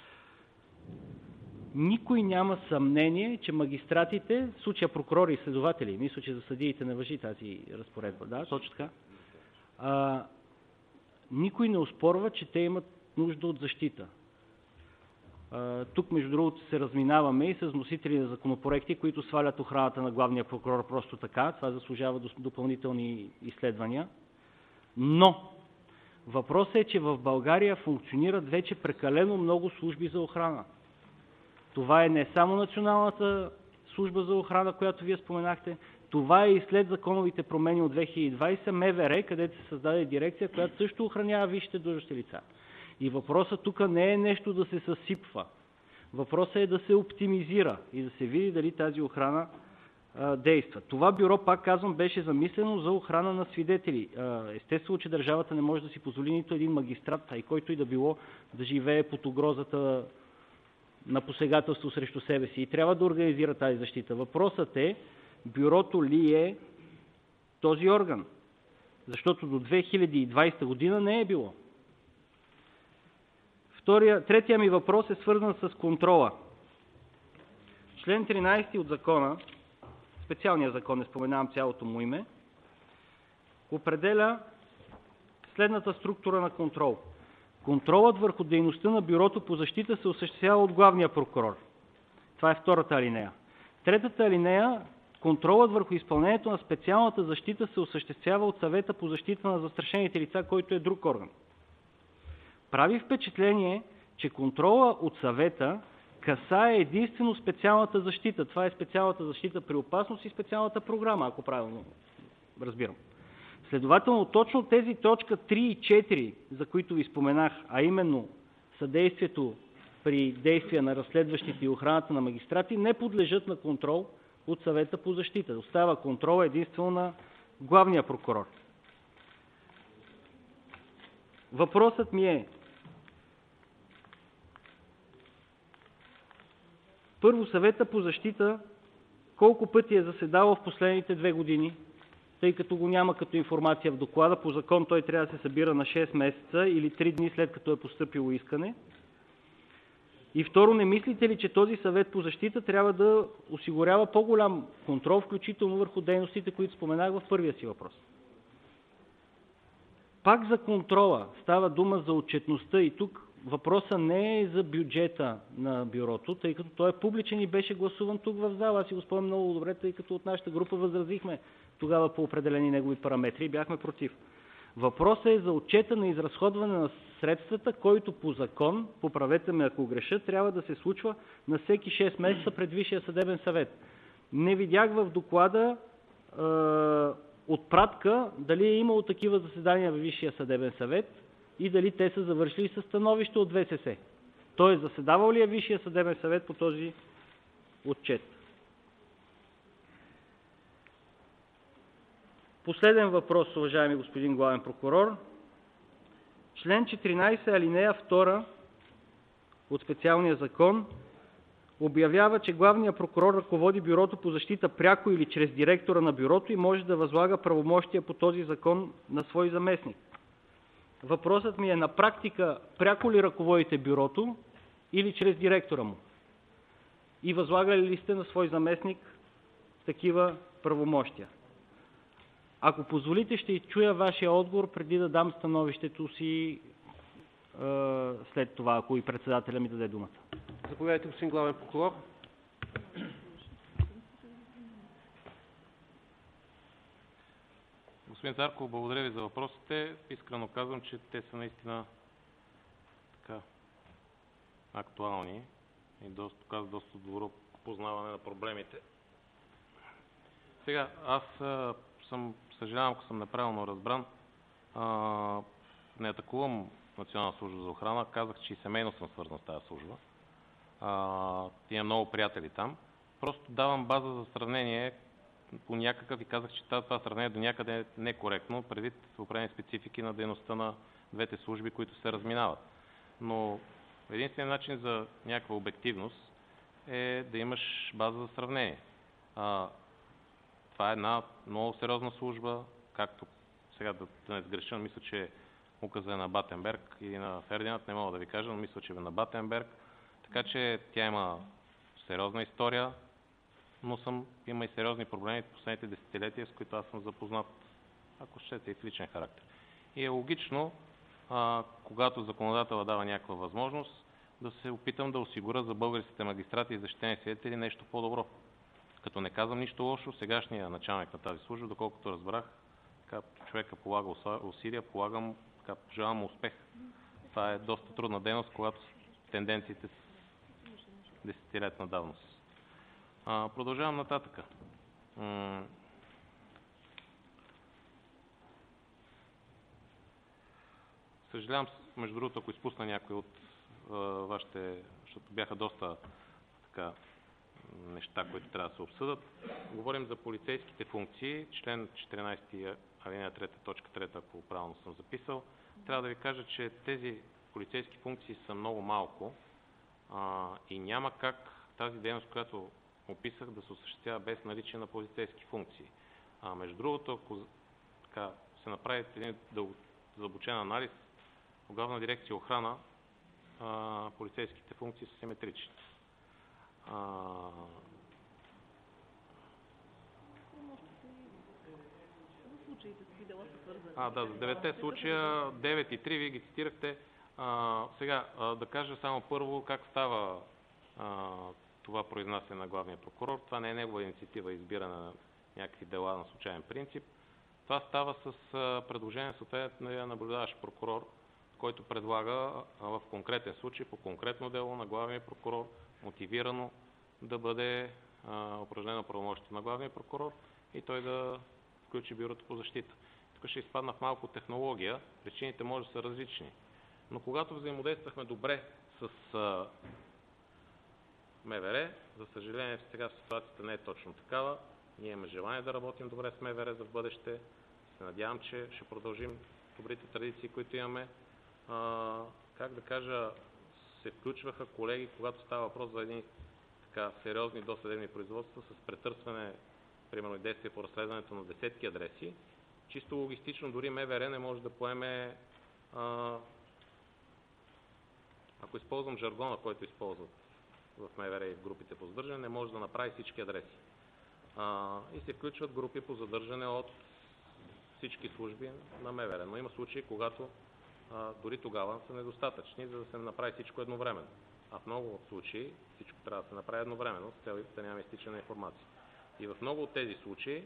Никой няма съмнение, че магистратите, в случая прокурори и следователи, мисля, че за съдиите не важи тази разпоредба, да, точно така, никой не оспорва, че те имат нужда от защита. Тук, между другото, се разминаваме и с вносители на законопроекти, които свалят охраната на главния прокурор просто така. Това заслужава допълнителни изследвания. Но въпросът е, че в България функционират вече прекалено много служби за охрана. Това е не само Националната служба за охрана, която Вие споменахте, това е и след законовите промени от 2020 МВР, където се създаде дирекция, която също охранява висшите длъжностни лица. И въпросът тук не е нещо да се съсипва. Въпросът е да се оптимизира и да се види дали тази охрана действа. Това бюро, пак казвам, беше замислено за охрана на свидетели. Естествено, че държавата не може да си позволи нито един магистрат, а и който и да било, да живее под угрозата на посегателство срещу себе си и трябва да организира тази защита. Въпросът е, бюрото ли е този орган? Защото до 2020 година не е било. Третия ми въпрос е свързан с контрола. Член 13 от закона, специалния закон, не споменавам цялото му име, определя следната структура на контрол. Контролът върху дейността на Бюрото по защита се осъществява от главния прокурор. Това е втората алинея. Третата алинея, контролът върху изпълнението на специалната защита се осъществява от Съвета по защита на застрашените лица, който е друг орган. Прави впечатление, че контрола от Съвета касае единствено специалната защита. Това е специалната защита при опасност и специалната програма, ако правилно разбирам. Следователно, точно тези точка 3 и 4, за които ви споменах, а именно съдействието при действия на разследващите и охраната на магистрати, не подлежат на контрол от Съвета по защита. Остава контрол единствено на главния прокурор. Въпросът ми е: първо, Съвета по защита колко пъти е заседавал в последните 2 години, тъй като го няма като информация в доклада. По закон той трябва да се събира на 6 месеца или 3 дни след като е постъпило искане. И второ, не мислите ли, че този Съвет по защита трябва да осигурява по-голям контрол, включително върху дейностите, които споменах в първия си въпрос? Пак за контрола става дума за отчетността и тук въпросът не е за бюджета на бюрото, тъй като той е публичен и беше гласуван тук в зала. Аз си го спомням много добре, тъй като от нашата група възразихме тогава по определени негови параметри и бяхме против. Въпросът е за отчета на изразходване на средствата, който по закон, поправете ме ако греша, трябва да се случва на всеки 6 месеца пред Висшия съдебен съвет. Не видях в доклада отпратка дали е имало такива заседания във Висшия съдебен съвет и дали те са завършили със становище от ВСС. Той заседавал ли е Висшия съдебен съвет по този отчет? Последен въпрос, уважаеми господин главен прокурор. Член 14, алинея 2 от специалния закон обявява, че главният прокурор ръководи Бюрото по защита пряко или чрез директора на бюрото и може да възлага правомощия по този закон на свой заместник. Въпросът ми е: на практика пряко ли ръководите бюрото или чрез директора му? И възлагали ли сте на свой заместник такива правомощия? Ако позволите, ще чуя вашия отговор преди да дам становището си след това, ако и председателя ми даде думата. Заповядайте, господин главен прокурор. Господин Зарков, благодаря ви за въпросите. Искрено казвам, че те са наистина така актуални и доказа доста добро познаване на проблемите. Сега, аз съжалявам, ако съм неправилно разбран. Не атакувам Национална служба за охрана. Казах, че и семейно съм свързан с тази служба. Имам много приятели там. Просто давам база за сравнение по някакъв и казах, че това сравнение до някъде е некоректно, предвид определени специфики на дейността на двете служби, които се разминават. Но единственият начин за някаква обективност е да имаш база за сравнение. Това е една много сериозна служба, както сега да не сгреша, мисля, че указа е на Батенберг или на Фердинанд, не мога да ви кажа, но мисля, че е на Батенберг. Така че тя има сериозна история, но има и сериозни проблеми в последните десетилетия, с които аз съм запознат, ако щете, и в личен характер. И е логично, когато законодателът дава някаква възможност, да се опитам да осигуря за българските магистрати и защитени свидетели нещо по-добро. Като не казвам нищо лошо, сегашният началник на тази служба, доколкото разбрах, човека полага усилия, пожелавам му успех. Това е доста трудна дейност, когато тенденциите са десетилетна давност. Продължавам нататък. Съжалявам, между другото, ако изпусна някой от вашите, защото бяха доста неща, които трябва да се обсъдат. Говорим за полицейските функции, член 14, алинея 3, точка 3, ако правилно съм записал. Трябва да ви кажа, че тези полицейски функции са много малко и няма как тази дейност, която описах, да се осъществява без наличие на полицейски функции. Между другото, ако се направи един задълбочен анализ, в Главна дирекция охрана полицейските функции са симетрични. За 9 случая, 9 и 3, вие ги цитирахте. Сега, да кажа само първо как става това произнасяне на главния прокурор. Това не е негова инициатива, избиране на някакви дела на случайен принцип. Това става с предложение съответно наблюдаващ прокурор, който предлага в конкретен случай, по конкретно дело на главния прокурор, мотивирано да бъде упражнено правомощие на главния прокурор и той да включи бюрото по защита. Тук ще изпадна в малко технология, причините може да са различни. Но когато взаимодействахме добре с МВР, за съжаление сега ситуацията не е точно такава. Ние имаме желание да работим добре с МВР за в бъдеще. Се надявам, че ще продължим добрите традиции, които имаме. Как да кажа, се включваха колеги, когато става въпрос за едни сериозни досъдебни производства с претърсване, примерно и действия по разследването на десетки адреси. Чисто логистично дори МВР не може да поеме, ако използвам жаргона, който използват в МВР и в групите по задържане, не може да направи всички адреси. И се включват групи по задържане от всички служби на МВР. Но има случаи, когато дори тогава са недостатъчни, за да се направи всичко едновременно. А в много от случаи всичко трябва да се направи едновременно, с цел да няма изтичане на информация. И в много от тези случаи,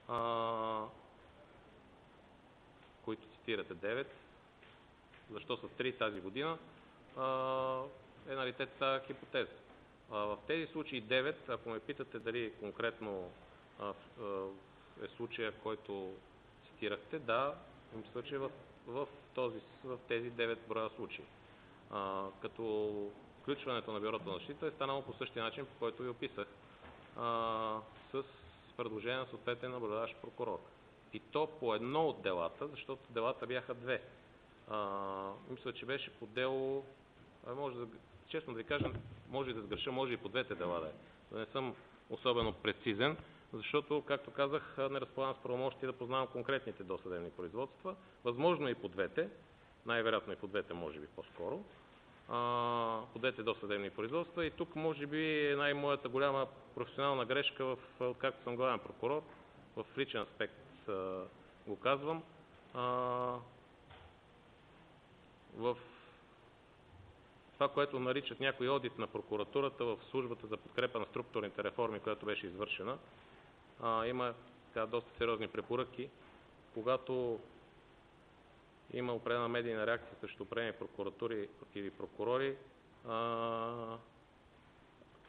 които цитирате 9, защо са 3 тази година, е налице тази хипотеза. В тези случаи 9, ако ме питате дали конкретно е случая, който цитирахте, да, мисля, че в тези 9 броя случаи. Като включването на бюрото на защита е станало по същия начин, по който ви описах, с предложение на съответен наблюдаващ прокурор. И то по едно от делата, защото делата бяха 2. Мисля, че беше по дело, честно да ви кажа, може да сгреша, може и по двете дела да е. Да не съм особено прецизен, защото, както казах, не разполагам с правомощие да познавам конкретните досъдебни производства. Възможно и по двете, най-вероятно и по двете, може би по-скоро, по двете досъдебни производства. И тук може би е най-моята голяма професионална грешка, откакто съм главен прокурор, в личен аспект го казвам. В това, което наричат някой одит на прокуратурата в службата за подкрепа на структурните реформи, която беше извършена, има доста сериозни препоръки. Когато има определена медийна реакция срещу определени прокуратури или прокурори,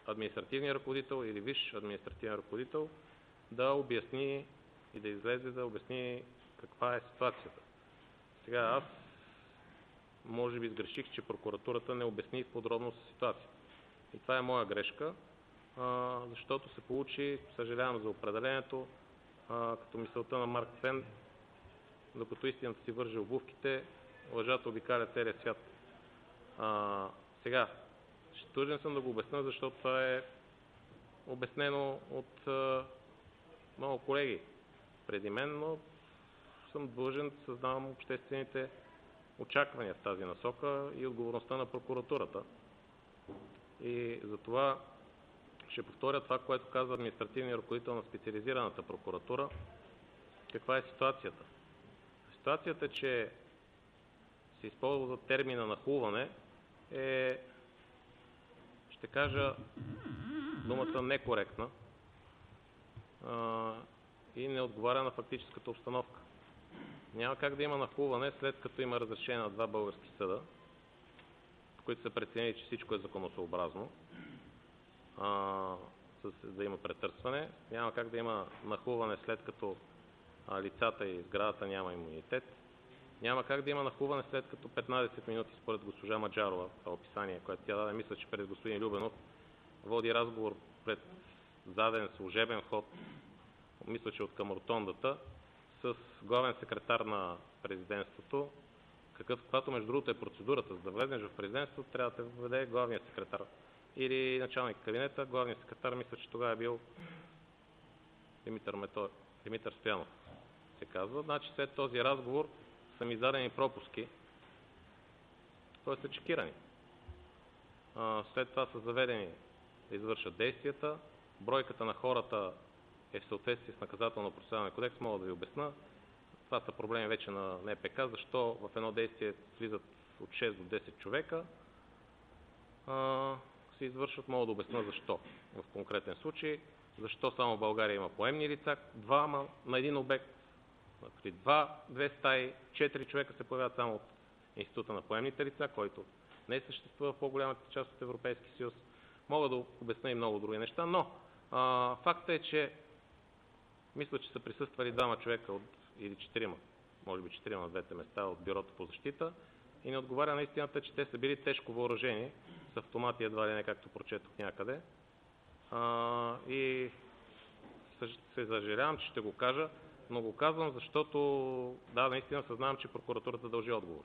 административния ръководител или висш административен ръководител да обясни и да излезе да обясни каква е ситуацията. Сега аз може би сгреших, че прокуратурата не обясни в подробност ситуацията. И това е моя грешка, защото се получи, съжалявам за определението, като мисълта на Марк Твен, докато истината си върже обувките, лъжата обикаля целия свят. Сега, длъжен съм да го обясня, защото това е обяснено от много колеги преди мен, но съм длъжен да съзнавам обществените очаквания в тази насока и отговорността на прокуратурата. И затова ще повторя това, което казва административният ръководител на специализираната прокуратура. Каква е ситуацията? Ситуацията е, че се използва термина нахлуване, ще кажа думата некоректна и не отговаря на фактическата обстановка. Няма как да има нахлуване, след като има разрешение на 2 български съда, в които са преценили, че всичко е законосъобразно, да има претърсване. Няма как да има нахлуване, след като лицата и сградата няма имунитет. Няма как да има нахлуване, след като 15 минути според госпожа Маджарова, това описание, което тя даде, мисля, че пред господин Любенов, води разговор пред заден служебен ход, мисля, че от към ротондата, с главен секретар на президентството, каквато между другото е процедурата. За да влезеш в президентството, трябва да те въведе главният секретар или началник кабинета. Главният секретар, мисля, че тогава е бил Димитър Стоянов, се казва. Значи след този разговор са ми издадени пропуски, т.е. са чекирани. След това са заведени да извършат действията. Бройката на хората е в съответствие с наказателно-процесуалния кодекс, мога да ви обясна. Това са проблеми вече на НПК, защо в едно действие влизат от 6 до 10 човека. Се извършват, мога да обясня защо в конкретен случай. Защо само в България има поемни лица, 2 на един обект, 2 стаи, 4 човека се появяват само от Института на поемните лица, който не съществува в по-голямата част от Европейския съюз. Мога да обясня и много други неща, но фактът е, че мисля, че са присъствали 2 човека или 4, може би 4 на двете места от Бюрото по защита и не отговаря на истината, че те са били тежко въоръжени с автомати, едва ли не, както прочетох някъде. И се съжалявам, че ще го кажа, но го казвам, защото наистина съзнавам, че прокуратурата дължи отговор.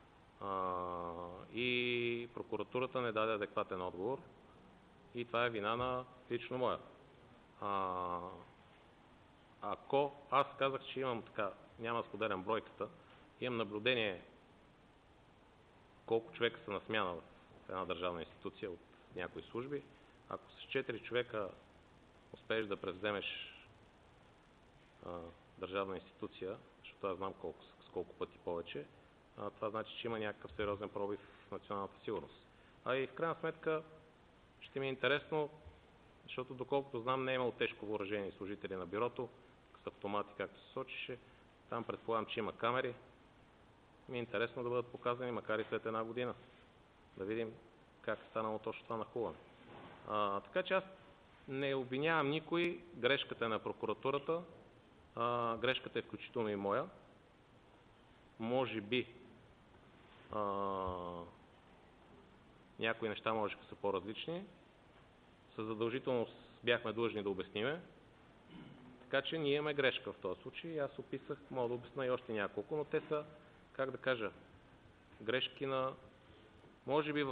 И прокуратурата не даде адекватен отговор и това е вина на лично моя. Ако аз казах, че имам няма да споделям бройката, имам наблюдение колко човека са на смяна в една държавна институция от някои служби, ако с 4 човека успееш да превземеш държавна институция, защото аз знам с колко пъти повече, това значи, че има някакъв сериозен пробив в националната сигурност. И в крайна сметка ще ми е интересно, защото доколкото знам, не е имало тежко въоръжени служители на бюрото, с автомати, както се сочише. Там предполагам, че има камери. Ми е интересно да бъдат показани, макар и след 1 година. Да видим как е станало точно това нахлуване. Така че аз не обвинявам никой. Грешката е на прокуратурата. Грешката е включително и моя. Може би някои неща можеха да са по-различни. Със задължителност бяхме длъжни да обясниме. Така че ние имаме грешка в този случай. Аз описах, мога да обясня и още няколко, но те са, как да кажа, грешки на... Може би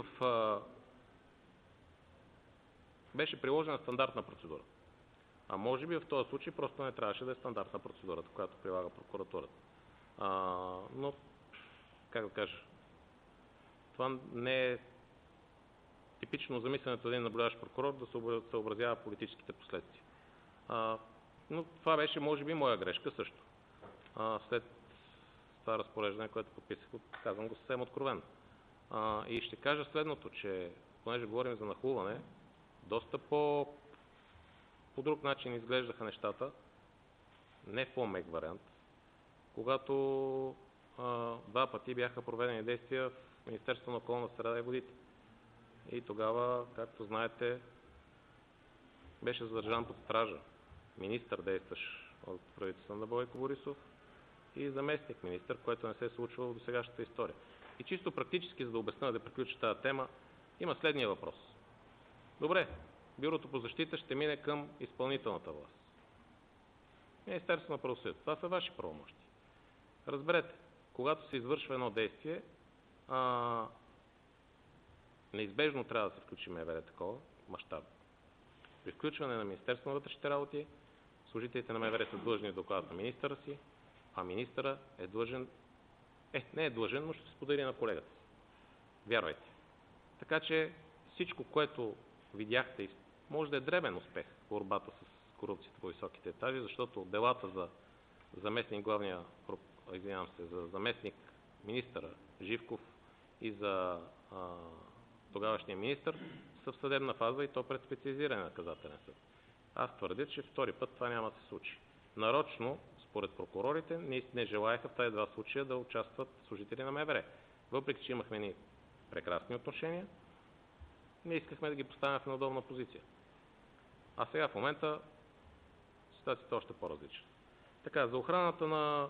беше приложена стандартна процедура. А може би в този случай просто не трябваше да е стандартна процедурата, която прилага прокуратурата. Но, как да кажа, това не е типично за мисленето един наблюдаващ прокурор да се съобразява политическите последствия. Но това беше, може би, моя грешка също. След това разпореждане, което подписах, казвам го съвсем откровено. И ще кажа следното, че понеже говорим за нахлуване, доста по друг начин изглеждаха нещата, не в по-мек вариант, когато 2 пъти бяха проведени действия в Министерството на околната среда и водите. И тогава, както знаете, беше задържан под стража министър, действащ от правителството на Бойко Борисов, и заместник министър, което не се е случвало до сегашната история. И чисто практически, за да обясня, да приключа тази тема, има следния въпрос. Добре, Бюрото по защита ще мине към изпълнителната власт. Министерството на правосъдието. Това са ваши правомощи. Разберете, когато се извършва едно действие, неизбежно трябва да се включи МВР такова мащаб. При включване на Министерството на вътрешните работи, служителите на МВР са длъжни да докладат на министъра си, а министъра е длъжен, не е длъжен, но ще се сподели на колегата си. Вярвайте. Така че всичко, което видяхте, може да е дребен успех в борбата с корупцията по високите етажи, защото делата за за заместник министъра Живков и за тогавашния министър са в съдебна фаза и то пред специализиран наказателен съд. Аз твърдя, че втори път това няма да се случи. Нарочно, според прокурорите, не желаяха в тези два случая да участват служители на МВР. Въпреки че имахме ни прекрасни отношения, не искахме да ги поставяме в неудобна позиция. А сега в момента ситуацията е още по-различна. Така, за охраната на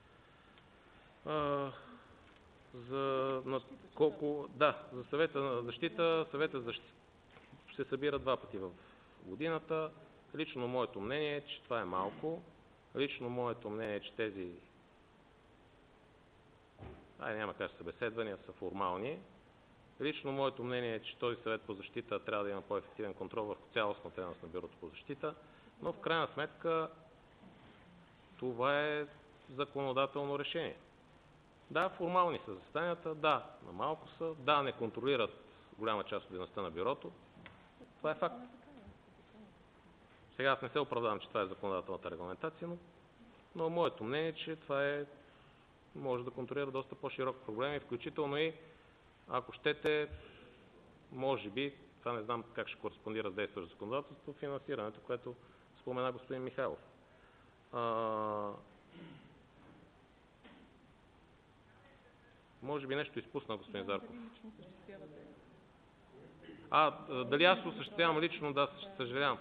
за съвета на защита, съвета за защита ще се събира 2 пъти в годината. Лично моето мнение е, че това е малко. Лично моето мнение е, че тези няма да кажа събеседвания, са формални. Лично моето мнение е, че този съвет по защита трябва да има по-ефективен контрол върху цялостната дейност на Бюрото по защита, но в крайна сметка това е законодателно решение. Да, формални са заседанията, да, на малко са, да, не контролират голяма част от дейността на бюрото. Това е факт. Сега аз не се оправдавам, че това е законодателната регламентация, но моето мнение е, че това може да контролира доста по-широк проблем, включително и, ако щете, може би, това не знам как ще кореспондира с действащото законодателство, финансирането, което спомена господин Михайлов. Може би нещо изпусна, господин Зарков. Дали аз осъществявам лично, да, съжалявам.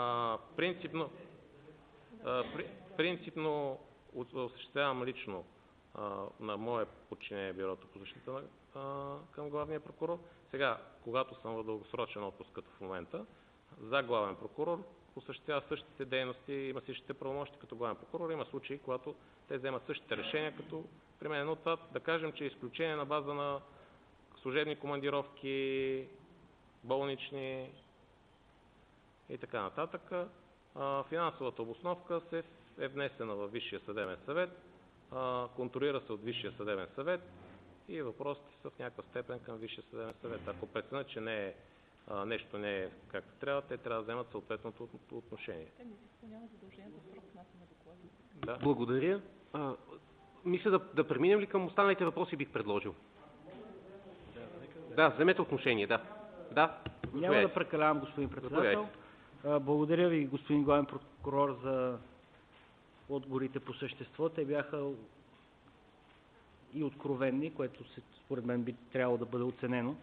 Принципно осъществявам лично на мое подчинение Бюрото по защита към главния прокурор. Сега, когато съм в дългосрочен отпуск, като в момента, за главен прокурор осъществява същите дейности, има същите правомощи като главен прокурор. Има случаи, когато те вземат същите решения, като примерно това, да кажем, че е изключение на база на служебни командировки, болнични и така нататък. Финансовата обосновка е внесена във Висшия съдебен съвет, контролира се от Висшия съдебен съвет и въпросите са в някаква степен към Висшия съдебен съвет. Ако преценят, че нещо не е както трябва, те трябва да вземат съответното отношение. Те не изпълняват задължението в срок на доклада. Да. Благодаря. Мисля да преминем ли към останалите въпроси, бих предложил. Да, вземете отношение, да. Няма да прекалявам, господин председател. Благодаря ви, господин главен прокурор, за отговорите по същество. Те бяха и откровенни, което според мен би трябвало да бъде оценено.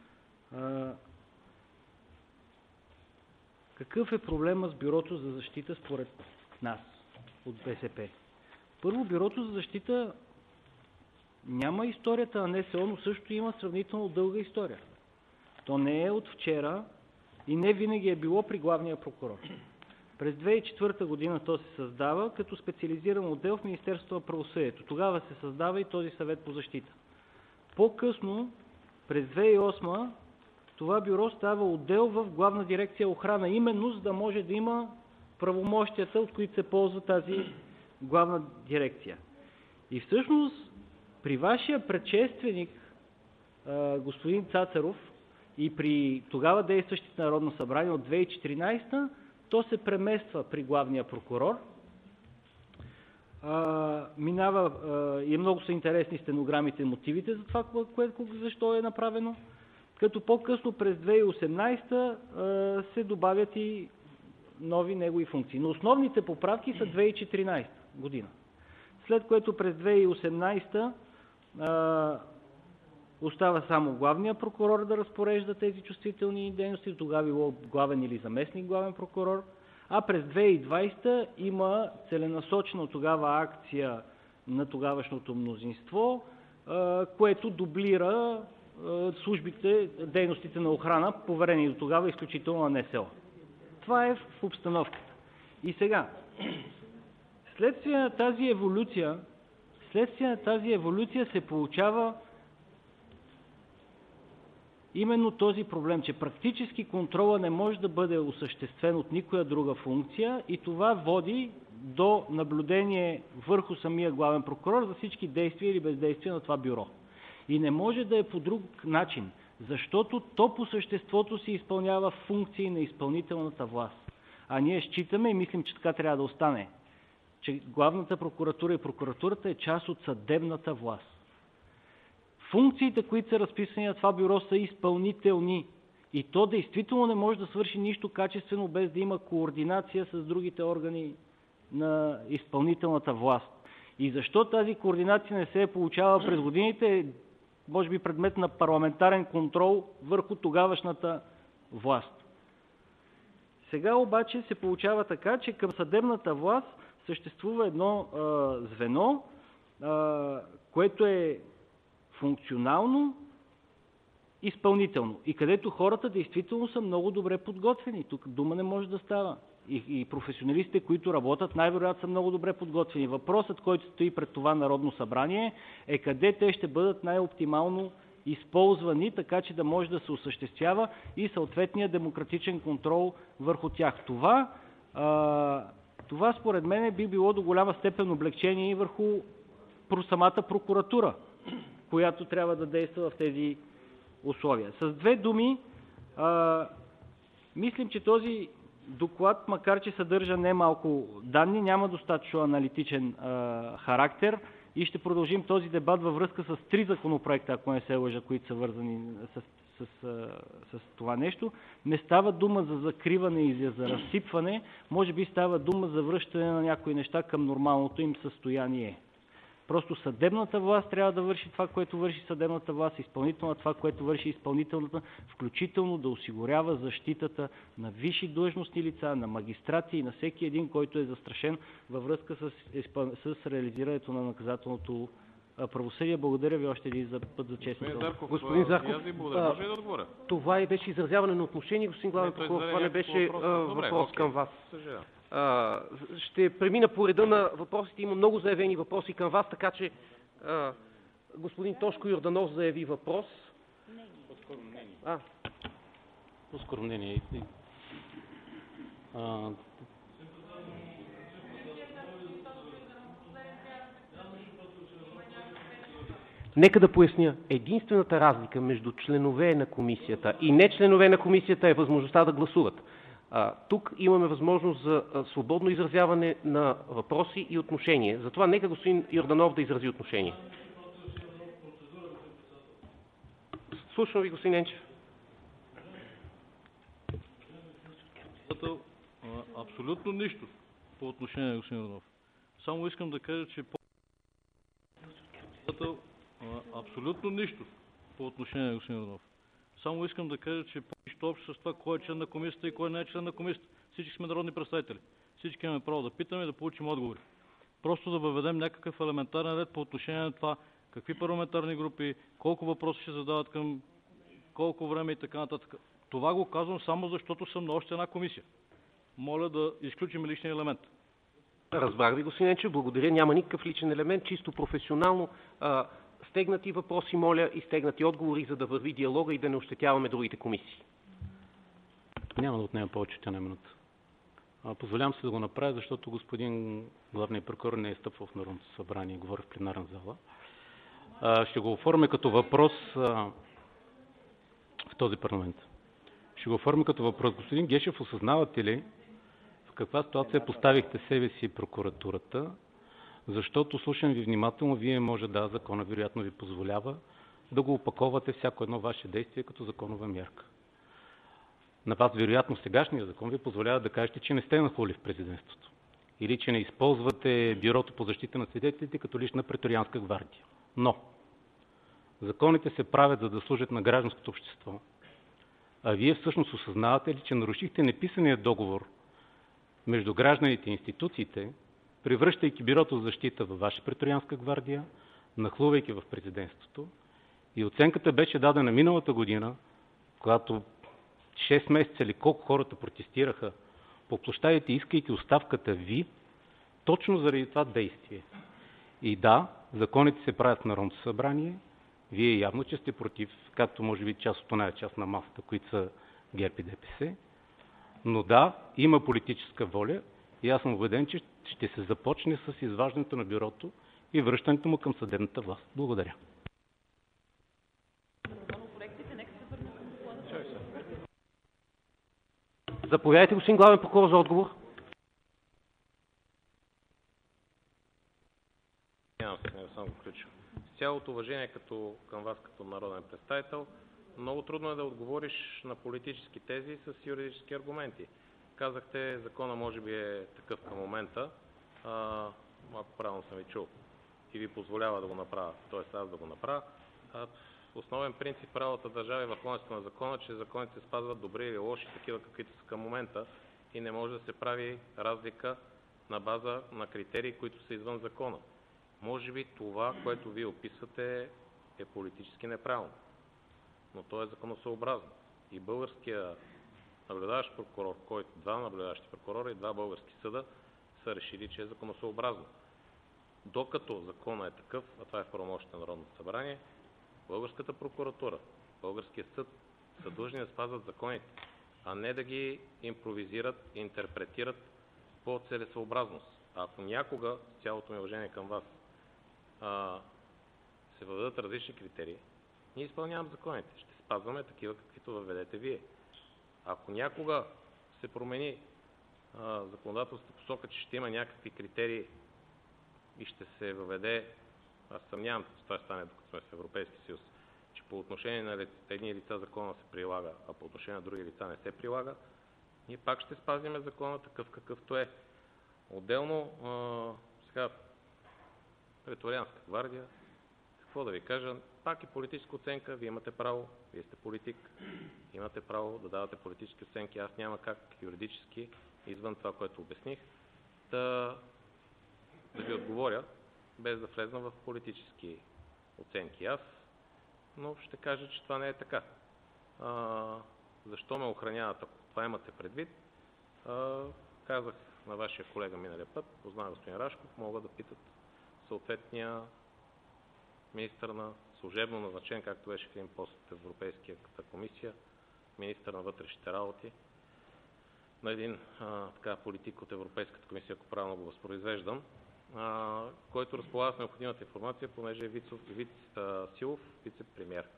Какъв е проблема с Бюрото за защита според нас от БСП? Първо, Бюрото за защита няма историята на НСО, но също има сравнително дълга история. То не е от вчера и не винаги е било при главния прокурор. През 2004 година то се създава като специализиран отдел в Министерството на правосъдието. Тогава се създава и този съвет по защита. По-късно, през 2008, това бюро става отдел в Главна дирекция охрана, именно за да може да има правомощията, от които се ползва тази главна дирекция. И всъщност, при вашия предшественик, господин Цацаров, и при тогава действащите Народно събрание от 2014, то се премества при главния прокурор. И много са интересни стенограмите и мотивите за това, защо е направено. Като по-късно през 2018 се добавят и нови негови функции. Но основните поправки са 2014 година. След което през 2018 Остава само главният прокурор да разпорежда тези чувствителни дейности, тогава било главен или заместник главен прокурор, а през 2020 има целенасочена тогава акция на тогавашното мнозинство, което дублира службите, дейностите на охрана, поверени до тогава изключително на НСО. Това е в обстановката. И сега, следствие на тази еволюция се получава именно този проблем, че практически контрола не може да бъде осъществен от никоя друга функция и това води до наблюдение върху самия главен прокурор за всички действия или бездействия на това бюро. И не може да е по друг начин, защото то по съществото си изпълнява функции на изпълнителната власт. А ние считаме и мислим, че така трябва да остане, че главната прокуратура и прокуратурата е част от съдебната власт. Функциите, които са разписани на това бюро, са изпълнителни и то действително не може да свърши нищо качествено без да има координация с другите органи на изпълнителната власт. И защо тази координация не се е получава през годините, може би предмет на парламентарен контрол върху тогавашната власт. Сега обаче се получава така, че към съдебната власт съществува едно звено, което е функционално, изпълнително и където хората действително са много добре подготвени. Тук дума не може да става. И професионалистите, които работят, най-вероятно са много добре подготвени. Въпросът, който стои пред това Народно събрание, е къде те ще бъдат най-оптимално използвани, така че да може да се осъществява и съответния демократичен контрол върху тях. Това според мен би било до голяма степен облегчение и върху самата прокуратура, която трябва да действа в тези условия. С две думи, мислим, че този доклад, макар че съдържа немалко данни, няма достатъчно аналитичен характер и ще продължим този дебат във връзка с 3 законопроекта, ако не се лъжа, които са вързани с това нещо. Не става дума за закриване и за разсипване, може би става дума за връщане на някои неща към нормалното им състояние. Просто съдебната власт трябва да върши това, което върши съдебната власт, изпълнителна това, което върши изпълнителната, включително да осигурява защитата на висши длъжностни лица, на магистрати и на всеки един, който е застрашен във връзка с реализирането на наказателното правосъдие. Благодаря ви още един път за честното. Господин Зарков, това и беше изразяване на отношение, господин главен прокурор, това не беше въпрос към вас. Ще премина по реда на въпросите. Има много заявени въпроси към вас, така че господин Тошко Йорданов заяви въпрос. По-скоро мнение. Нека да поясня. Единствената разлика между членове на комисията и не членове на комисията е възможността да гласуват. Тук имаме възможност за свободно изразяване на въпроси и отношения. Затова нека господин Йорданов да изрази отношение. Слушам ви, господин Енчев. Абсолютно нищо по отношение на господин Йорданов. Само искам да кажа, че абсолютно нищо по отношение на господин Йорданов. Само искам да кажа, че нищо общо с това, кой е член на комисията и кой не е член на комисията. Всички сме народни представители. Всички имаме право да питаме и да получим отговори. Просто да въведем някакъв елементарен ред по отношение на това, какви парламентарни групи, колко въпроси ще задават към колко време и така нататък. Това го казвам само защото съм на още една комисия. Моля да изключим личния елемент. Разбрах ви, господин Енчев. Благодаря. Няма никакъв личен елемент. Чисто професионално стегнати въпроси, моля, и стегнати отговори, за да върви диалога и да не ощетяваме другите комисии. Няма да отнема повече от една минута. Позволявам се да го направя, защото господин главният прокурор не е стъпвал в Народното събрание и говори в пленарна зала. Ще го оформя като въпрос в този парламент. Ще го оформя като въпрос. Господин Гешев, осъзнавате ли в каква ситуация поставихте себе си и прокуратурата? Защото, слушам ви внимателно, вие може да, закона вероятно ви позволява да го опаковате всяко едно ваше действие като законова мярка. На вас, вероятно, сегашния закон ви позволява да кажете, че не сте нахули в президентството. Или че не използвате Бюрото по защита на свидетелите като лична преторианска гвардия. Но Законите се правят, за да служат на гражданското общество. А вие всъщност осъзнавате ли, че нарушихте неписания договор между гражданите и институциите, превръщайки Бюрото за защита във ваша преторианска гвардия, нахлувайки в президентството? И оценката беше дадена миналата година, когато 6 месеца или колко хората протестираха по площадите, искайки оставката ви, точно заради това действие. И да, законите се правят в Народното събрание. Вие явно, че сте против, както може би част от оная част на масата, които са ГЕРБ и ДПС. Но да, има политическа воля и аз съм убеден, че ще се започне с изваждането на бюрото и връщането му към съдебната власт. Благодаря. Заповядайте, господин главен прокурор, за отговор. Нямам се, не съм го включил. С цялото уважение към вас като народен представител, много трудно е да отговориш на политически тези с юридически аргументи. Казахте, закона може би е такъв към момента, ако правилно съм ви чул, и ви позволява да го направя, т.е. аз да го направя. Основен принцип в правовата държава е върховенството на закона, че законите се спазват добри или лоши, такива каквито са към момента, и не може да се прави разлика на база на критерии, които са извън закона. Може би това, което вие описвате, е политически неправилно, но то е законосъобразно. И българския наблюдаващ прокурор, който два наблюдаващи прокурора и два български съда са решили, че е законосъобразно. Докато законът е такъв, а това е в правомощите на Народното събрание, българската прокуратура, българския съд са длъжни да спазват законите, а не да ги импровизират и интерпретират по целесъобразност. А ако някога, с цялото ми уважение към вас, се въведат различни критерии, ние изпълняваме законите. Ще спазваме такива, каквито въведете вие. Ако някога се промени законодателството в посока, че ще има някакви критерии и ще се въведе, аз съмнявам, че това ще стане докато сме в Европейския съюз, че по отношение на едни лица закона се прилага, а по отношение на други лица не се прилага, ние пак ще спазиме закона такъв какъвто е. Отделно, сега, преторианска гвардия, какво да ви кажа, пак и политическа оценка, вие имате право, вие сте политик, имате право да давате политически оценки, аз няма как юридически, извън това, което обясних, да ви отговоря, без да влезна в политически оценки аз, но ще кажа, че това не е така. Защо ме охраняват, ако това имате предвид? Казах на вашия колега миналия път, познава господин Рашков, могат да питат съответния министър на служебно назначен, както беше в един пост от Европейската комисия, министър на вътрешните работи, на един политик от Европейската комисия, ако правилно го възпроизвеждам, който разполага с необходимата информация, понеже е Силов вице-премиер.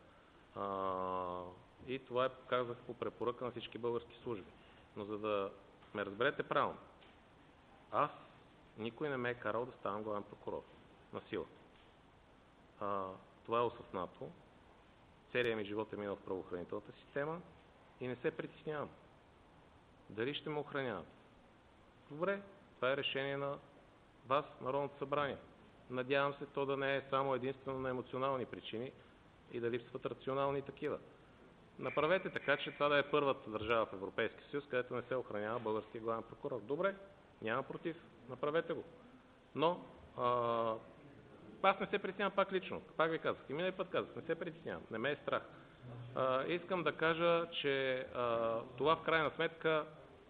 И това показах по препоръка на всички български служби. Но за да ме разберете правилно, аз никой не ме е карал да ставам главен прокурор на сила. Това е осъзнато. Целият ми живот е минал в правоохранителната система и не се притеснявам. Дали ще ме охраняват? Добре, това е решение на вас, Народното събрание. Надявам се то да не е само единствено на емоционални причини и да липсват рационални такива. Направете така, че това да е първата държава в Европейския съюз, където не се охранява българския главен прокурор. Добре, няма против, направете го. Но аз не се притеснявам пак лично. Пак ви казах. И миналия път казах, не се притеснявам. Не ме е страх. Искам да кажа, че това в крайна сметка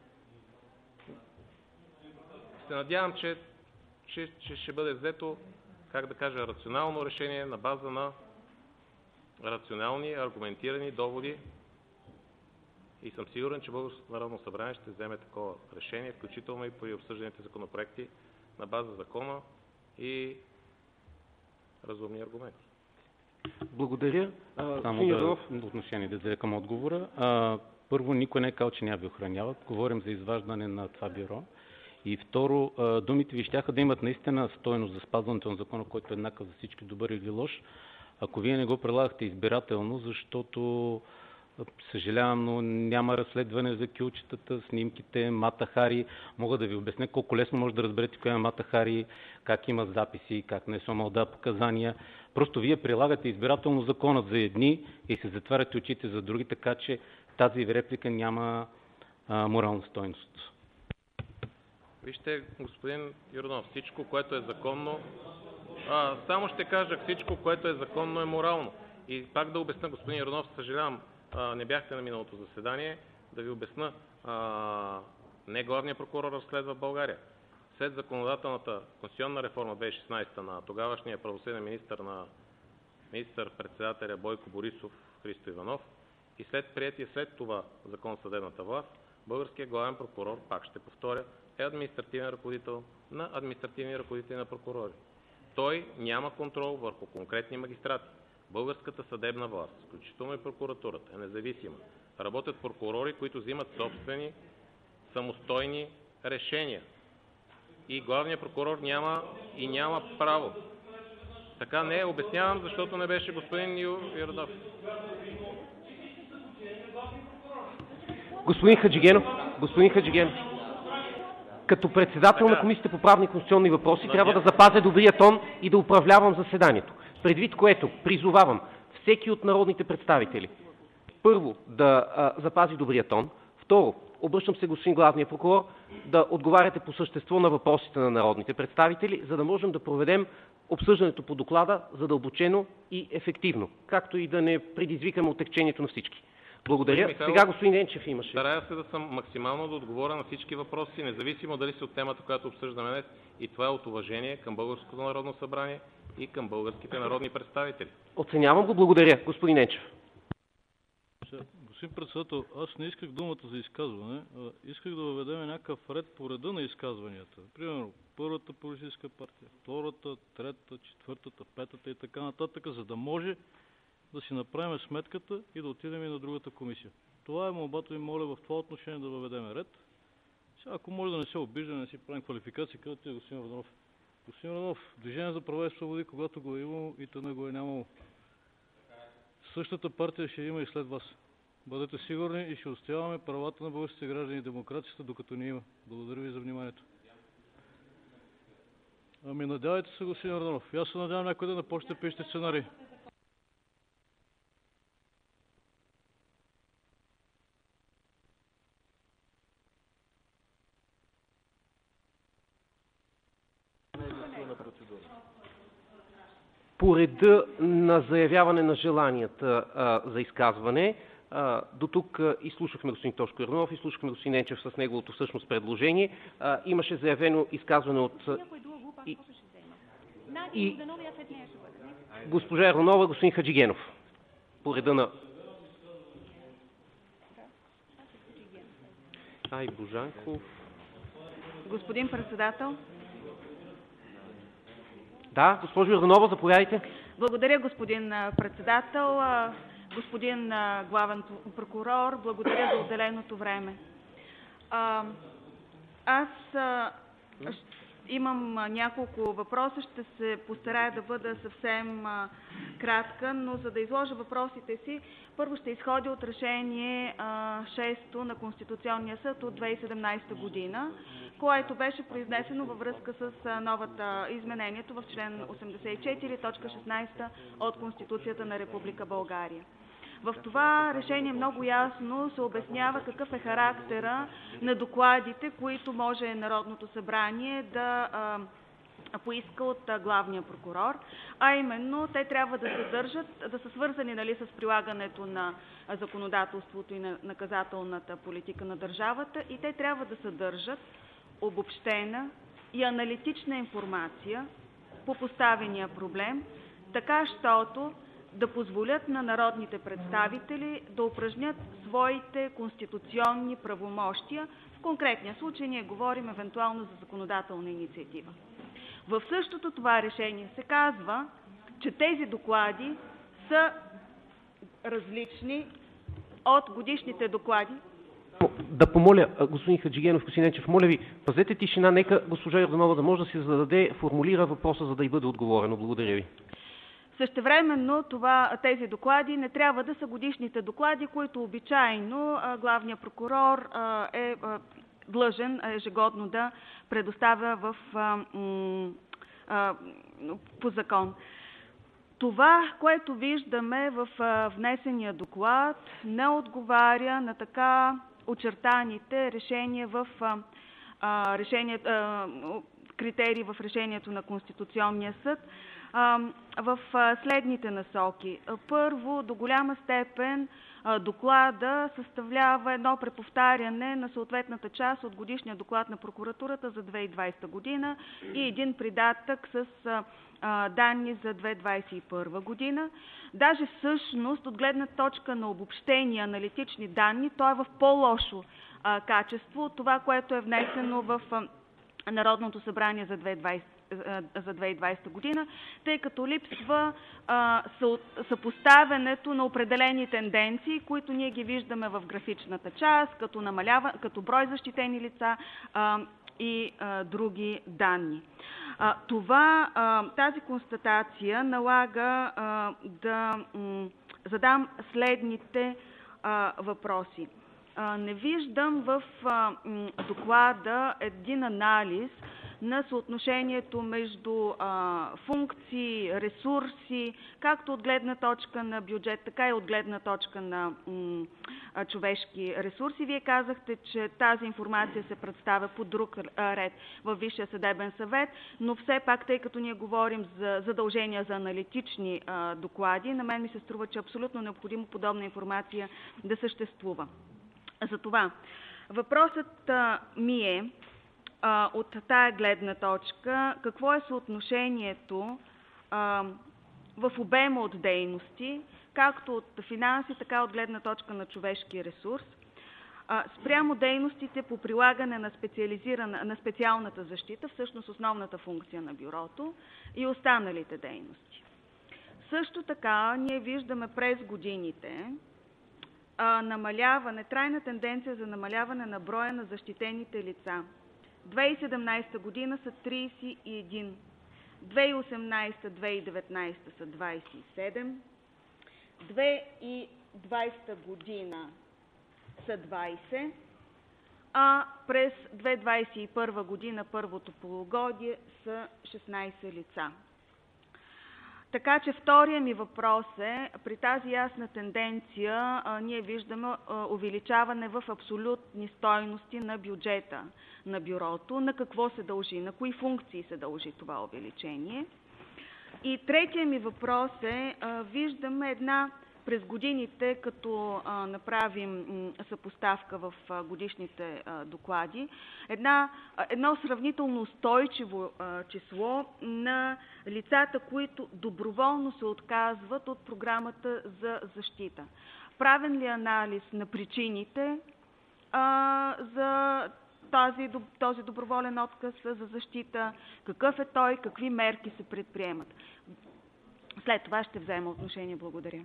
се надявам, че ще бъде взето, как да кажа, рационално решение на база на рационални, аргументирани доводи. И съм сигурен, че Българското народно събрание ще вземе такова решение, включително и при обсъжданите законопроекти на база закона и разумни аргументи. Благодаря. Само да отношение да взе към отговора. Първо, никой не е казал, че няма ви охраняват. Говорим за изваждане на това бюро. И второ, думите ви щяха да имат наистина стойност за спазването на закона, който е еднакъв за всички, добър или лош, ако вие не го прилагахте избирателно, защото Съжалявам, но няма разследване за кюлчетата, снимките, Мата Хари. Мога да ви обясня колко лесно може да разберете коя е Мата Хари, как има записи, как не е мал да показания. Просто вие прилагате избирателно законът за едни и се затваряте очите за други, така че тази реплика няма морална стойност. Вижте, господин Йорданов, всичко, което е законно, само ще кажа, всичко, което е законно, е морално. И пак да обясня, господин Йорданов, съжалявам, не бяхте на миналото заседание, да ви обясня, не главният прокурор разследва България. След законодателната конституционна реформа 2016 на тогавашния правосъден министър-председателя Бойко Борисов, Христо Иванов, и след това закон съдебната власт, българският главен прокурор, пак ще повторя, е административен ръководител на административни ръководители на прокурори. Той няма контрол върху конкретни магистрати. Българската съдебна власт, включително и прокуратурата, е независима. Работят прокурори, които взимат собствени, самостойни решения. И главният прокурор няма право. Така не, обяснявам, защото не беше господин Йорданов. Господин Хаджигенов, като председател на Комисията по правни и конституционни въпроси трябва да запазя добрия тон и да управлявам заседанието. Предвид което призовавам всеки от народните представители първо да запази добрия тон, второ, обръщам се господин главния прокурор, да отговаряте по същество на въпросите на народните представители, за да можем да проведем обсъждането по доклада задълбочено и ефективно, както и да не предизвикаме отегчението на всички. Благодаря. Михайлов, сега господин Енчев имаше. Старая се да съм максимално да отговоря на всички въпроси, независимо дали са от темата, която обсъждаме днес, и това е от уважение към Българското народно събрание и към българските народни представители. Оценявам го. Благодаря, господин Енчев. Господин председател, аз не исках думата за изказване, исках да въведем някакъв ред по реда на изказванията. Примерно, първата политическа партия, втората, третата, четвъртата, петата и така нататък, за да може да си направим сметката и да отидем и на другата комисия. Това е молбата ми, моля в това отношение да въведем ред. Сега, ако може да не се обижда, не си правим квалификации, където е господин Йорданов. Господин Йорданов, Движение за права и свободи, когато го е имало и тъна го е нямало. Същата партия ще има и след вас. Бъдете сигурни и ще отстояваме правата на българските граждани и демокрацията, докато ни има. Благодаря ви за вниманието. Ами надявайте се, господин Йорданов. Аз се надявам някой да почне да пишете сценарий. По реда на заявяване на желанията за изказване, до тук изслушахме господин Тошко Йорданов, изслушахме господин Енчев с неговото всъщност предложение. Имаше заявено изказване от госпожа Йорданова, господин Хаджигенов. По реда на... Божанков. Господин председател. Да, госпожо Йорданова, заповядайте. Благодаря, господин председател. Господин главен прокурор, благодаря за отделеното време. Аз имам няколко въпроса, ще се постарая да бъда съвсем кратка, но за да изложа въпросите си, първо ще изходя от решение 6 на Конституционния съд от 2017 година, което беше произнесено във връзка с новата изменението в член 84, точка 16 от Конституцията на Република България. В това решение много ясно се обяснява какъв е характера на докладите, които може Народното събрание да поиска от главния прокурор, а именно те трябва да съдържат, да са свързани с прилагането на законодателството и на наказателната политика на държавата и те трябва да съдържат обобщена и аналитична информация по поставения проблем, така щото да позволят на народните представители да упражнят своите конституционни правомощия. В конкретния случай ние говорим евентуално за законодателна инициатива. В същото това решение се казва, че тези доклади са различни от годишните доклади. Да помоля, господин Хаджигенов, господин Енчев, моля ви, пазете тишина, нека госпожа Йорданова да може да си зададе, формулира въпроса, за да й бъде отговорено. Благодаря ви. Същевременно тези доклади не трябва да са годишните доклади, които обичайно главният прокурор е длъжен ежегодно да предоставя по закон. Това, което виждаме в внесения доклад, не отговаря на така очертаните критерии в решението на Конституционния съд в следните насоки. Първо, до голяма степен доклада съставлява едно преповтаряне на съответната част от годишния доклад на прокуратурата за 2020 година и един придатък с данни за 2021 година. Даже всъщност, от гледна точка на обобщени аналитични данни, то е в по-лошо качество от това, което е внесено в Народното събрание за 2020 година, тъй като липсва съпоставянето на определени тенденции, които ние ги виждаме в графичната част, като брой защитени лица и други данни. Тази констатация налага да задам следните въпроси. Не виждам в доклада един анализ на съотношението между функции, ресурси, както от гледна точка на бюджет, така и от гледна точка на човешки ресурси. Вие казахте, че тази информация се представя по друг ред във Висшия съдебен съвет, но все пак, тъй като ние говорим за задължения за аналитични доклади, на мен ми се струва, че е абсолютно необходимо подобна информация да съществува. Затова въпросът ми е от тая гледна точка, какво е съотношението в обема от дейности, както от финанси, така от гледна точка на човешки ресурс, спрямо дейностите по прилагане на специалната защита, всъщност основната функция на бюрото, и останалите дейности. Също така ние виждаме през годините трайна тенденция за намаляване на броя на защитените лица. 2017 година са 31, 2018-2019 са 27, 2020 година са 20, а през 2021 година, първото полугодие, са 16 лица. Така че втория ми въпрос е, при тази ясна тенденция ние виждаме увеличаване в абсолютни стойности на бюджета на бюрото. На какво се дължи, на кои функции се дължи това увеличение? И третия ми въпрос е, виждаме през годините, като направим съпоставка в годишните доклади, едно сравнително устойчиво число на лицата, които доброволно се отказват от програмата за защита. Правен ли анализ на причините за този доброволен отказ за защита? Какъв е той? Какви мерки се предприемат? След това ще взема отношение. Благодаря.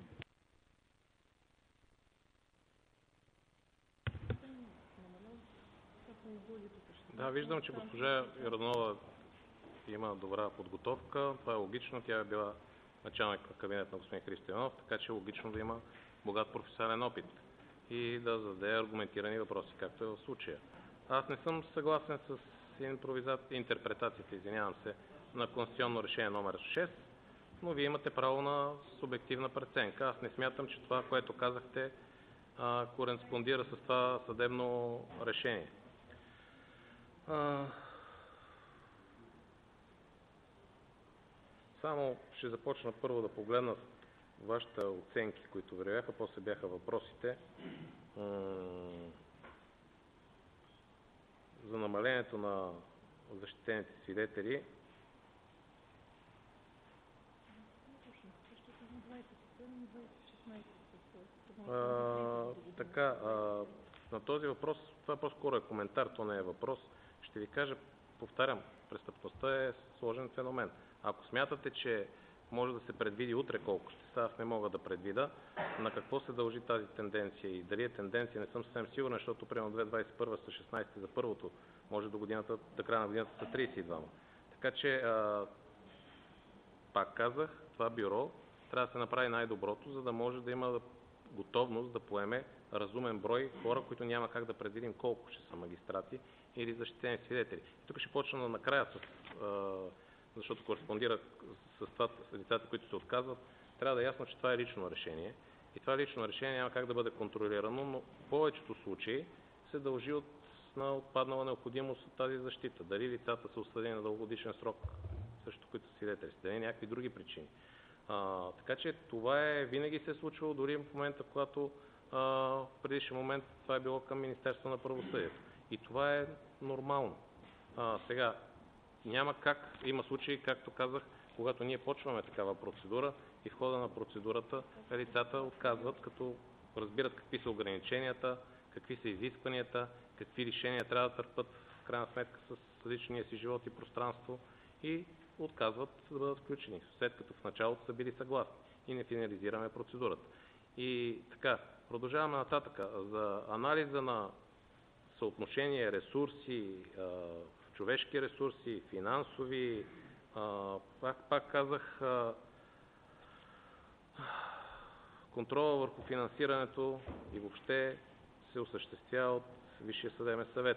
Да, виждам, че госпожа Йорданова има добра подготовка. Това е логично. Тя е била началник на кабинет на господин Христо Иванов, така че е логично да има богат професионален опит и да зададе аргументирани въпроси, както е в случая. Аз не съм съгласен с интерпретацията, на конституционно решение номер 6, но вие имате право на субективна преценка. Аз не смятам, че това, което казахте, кореспондира с това съдебно решение. Само ще започна първо да погледна вашите оценки, които вървяха, после бяха въпросите за намалението на защитените свидетели. На този въпрос, това по-скоро е коментар, то не е въпрос. Ще ви кажа, повтарям, престъпността е сложен феномен. Ако смятате, че може да се предвиди утре колко ще са, аз не мога да предвида на какво се дължи тази тенденция и дали е тенденция, не съм съвсем сигурен, защото примерно 2021 са 16 за първото, може до края на годината са 32. Така че, пак казах, това бюро трябва да се направи най-доброто, за да може да има готовност да поеме разумен брой хора, които няма как да предвидим колко ще са магистрати или защитени свидетели. Тук ще почна накрая, защото кореспондира с това, с лицата, които се отказват. Трябва да е ясно, че това е лично решение. И това лично решение няма как да бъде контролирано, но в повечето случаи се дължи на отпаднала необходимост от тази защита. Дали лицата са осъдени на дългогодишен срок, също които са свидетели, дали някакви други причини. Така че това винаги се е случвало, дори в момента, когато в предишен момент това е било към Министерството на правосъдието. И това е нормално. Сега, няма как, има случаи, както казах, когато ние почваме такава процедура и в хода на процедурата лицата отказват, като разбират какви са ограниченията, какви са изискванията, какви решения трябва да търпят в крайна сметка с личния си живот и пространство и отказват да бъдат включени, след като в началото са били съгласни и не финализираме процедурата. И така, продължаваме нататък. За анализа на съотношение ресурси, човешки ресурси, финансови, пак казах, контрола върху финансирането и въобще се осъществява от Висшия съдебен съвет.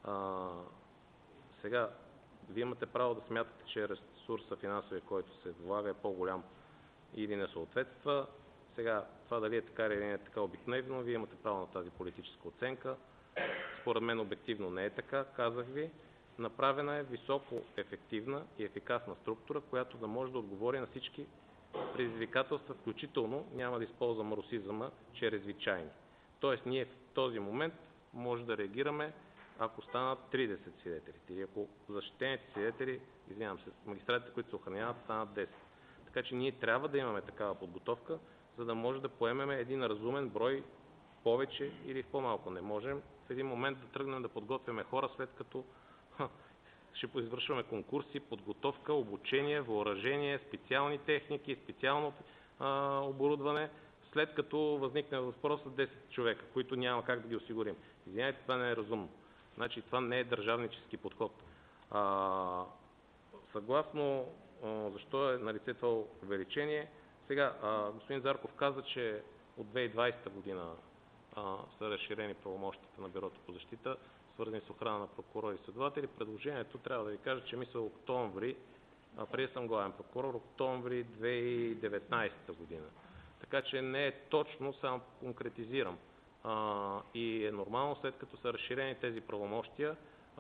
Сега, вие имате право да смятате, че ресурса финансовия, който се влага, е по-голям или не съответства. Сега, това дали е така или не е така обикновено, вие имате право на тази политическа оценка. Според мен обективно не е така, казах ви. Направена е високо ефективна и ефикасна структура, която да може да отговори на всички предизвикателства, включително, няма да използвам русизъма, чрезвичайни. Тоест, ние в този момент може да реагираме, ако станат 30 свидетелите или ако защитените свидетели, извинявам се, магистратите, които се охраняват, станат 10. Така че ние трябва да имаме такава подготовка, за да може да поемем един разумен брой повече или по-малко. Не можем в един момент да тръгнем да подготвяме хора, след като ще извършваме конкурси, подготовка, обучение, въоръжение, специални техники, специално оборудване, след като възникне въпрос с 10 човека, които няма как да ги осигурим. Извинявайте, това не е разумно. Значи това не е държавнически подход. Съгласно защо е налице това увеличение, сега господин Зарков каза, че от 2020 година са разширени правомощията на Бюрото по защита, свързани с охрана на прокурори и следователи. Предложението трябва да ви кажа, че мисля октомври, преди съм главен прокурор, октомври 2019 година. Така че не е точно, само конкретизирам. И е нормално, след като са разширени тези правомощия,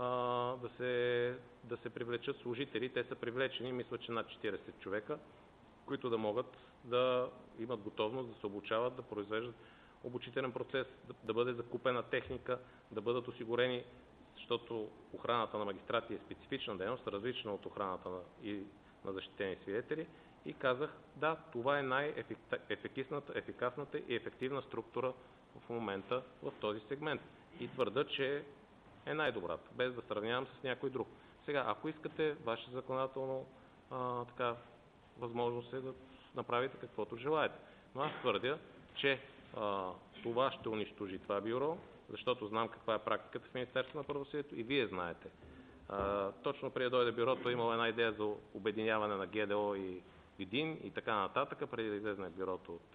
да се привлечат служители. Те са привлечени, мисля, че над 40 човека, които да могат да имат готовност да се обучават, да произвеждат обучителен процес, да бъде закупена техника, да бъдат осигурени, защото охраната на магистрати е специфична дейност, различна от охраната на защитени свидетели. И казах, да, това е най-ефикасната и ефективна структура в момента в този сегмент. И твърда, че е най-добрата, без да сравнявам с някой друг. Сега, ако искате, ваше законодателно възможност е да направите каквото желаете. Но аз твърдя, че това ще унищожи това бюро, защото знам каква е практиката в Министерството на правосъдието и вие знаете. Точно преди да дойде бюрото, имало една идея за обединяване на ГДО и ДИН и така нататък, преди да излезне бюрото от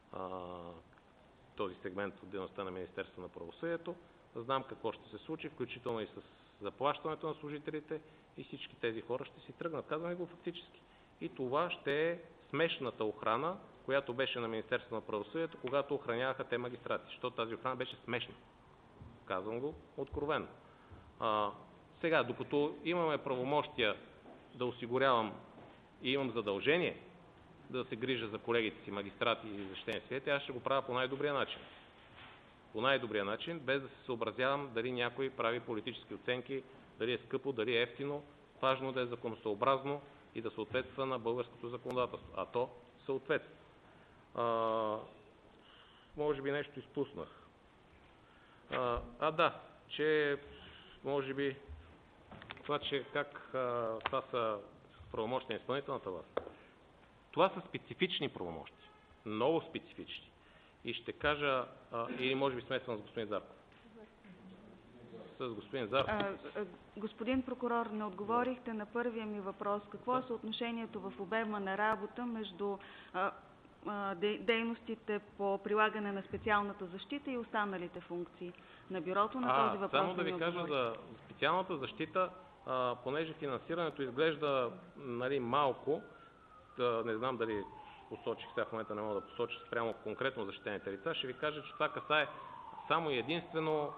този сегмент от дейността на Министерството на правосъдието. Знам какво ще се случи, включително и с заплащането на служителите и всички тези хора ще си тръгнат. Казваме го фактически. И това ще е смешната охрана, която беше на Министерството на правосъдието, когато охраняваха те магистрати. Защото тази охрана беше смешна. Казвам го откровено. Сега, докато имаме правомощия да осигурявам и имам задължение да се грижа за колегите си магистрати и защитени свидетели, аз ще го правя по най-добрия начин. По най-добрия начин, без да се съобразявам дали някой прави политически оценки, дали е скъпо, дали е ефтино. Важно да е законосъобразно и да съответства на българското законодателство. А то съответства. Може би нещо изпуснах. Да, че може би това, че това са правомощия на изпълнителната власт. Това са специфични правомощия. Много специфични. И ще кажа, или може би смесвам с господин Зарков. С господин Зарков. Господин прокурор, не отговорихте на първия ми въпрос. Какво е съотношението в обема на работа между дейностите по прилагане на специалната защита и останалите функции на бюрото? На този въпрос само да ви кажа за специалната защита, понеже финансирането изглежда малко, не знам дали посочих, сега в момента не мога да посоча спрямо конкретно защитените лица, ще ви кажа, че това касае само и единствено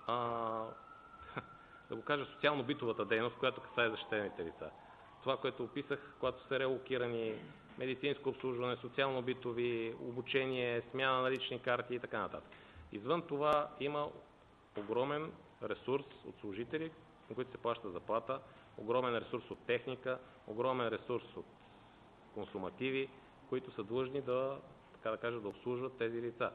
да го кажа социално-битовата дейност, която касае защитените лица. Това, което описах, когато са релокирани, медицинско обслужване, социално-битови, обучение, смяна на лични карти и така нататък. Извън това има огромен ресурс от служители, на които се плаща заплата, огромен ресурс от техника, огромен ресурс от консумативи, които са длъжни да обслужват тези лица.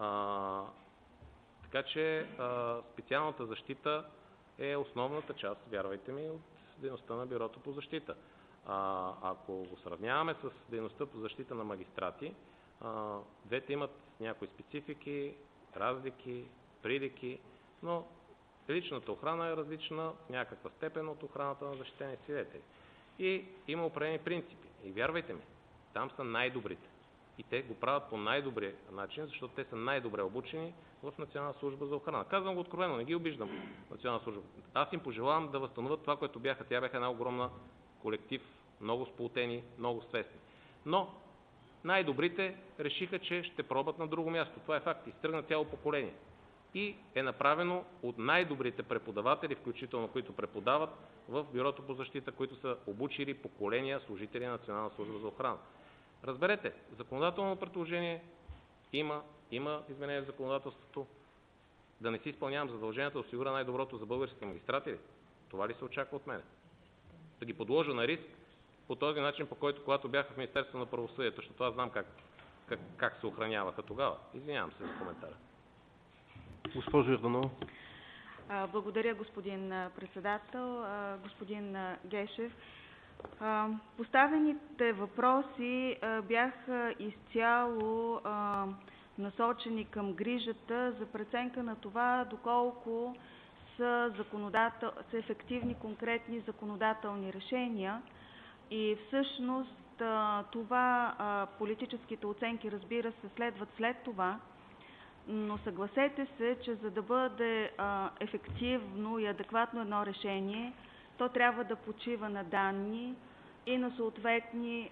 Така че специалната защита е основната част, вярвайте ми, от дейността на Бюрото по защита. Ако го сравняваме с дейността по защита на магистрати, двете имат някои специфики, разлики, прилики, но личната охрана е различна в някаква степен от охраната на защитени свидетели. И има определени принципи. И вярвайте ми, там са най-добрите. И те го правят по най-добрия начин, защото те са най-добре обучени в Национална служба за охрана. Казвам го откровено, не ги обиждам Национална служба. Аз им пожелавам да възстановят това, което бяха. Тя бяха една огромна колектив, много сполутени, много свестни. Но най-добрите решиха, че ще пробват на друго място. Това е факт. Изтръгна цяло поколение. И е направено от най-добрите преподаватели, включително които преподават в Бюрото по защита, които са обучили поколения служители на Национална служба за охрана. Разберете, законодателно предложение има изменение в законодателството. Да не си изпълнявам задълженията да осигуря най-доброто за българските магистрати. Това ли се очаква от мен? Да ги подложа на риск по този начин, по който когато бяха в Министерството на правосъдието, защото аз знам как се охраняваха тогава. Извинявам се за коментара. Госпожо Йорданова. Благодаря, господин председател. Господин Гешев, поставените въпроси бяха изцяло насочени към грижата за преценка на това доколко са ефективни конкретни законодателни решения и всъщност това политическите оценки, разбира се, следват след това, но съгласете се, че за да бъде ефективно и адекватно едно решение, то трябва да почива на данни и на съответни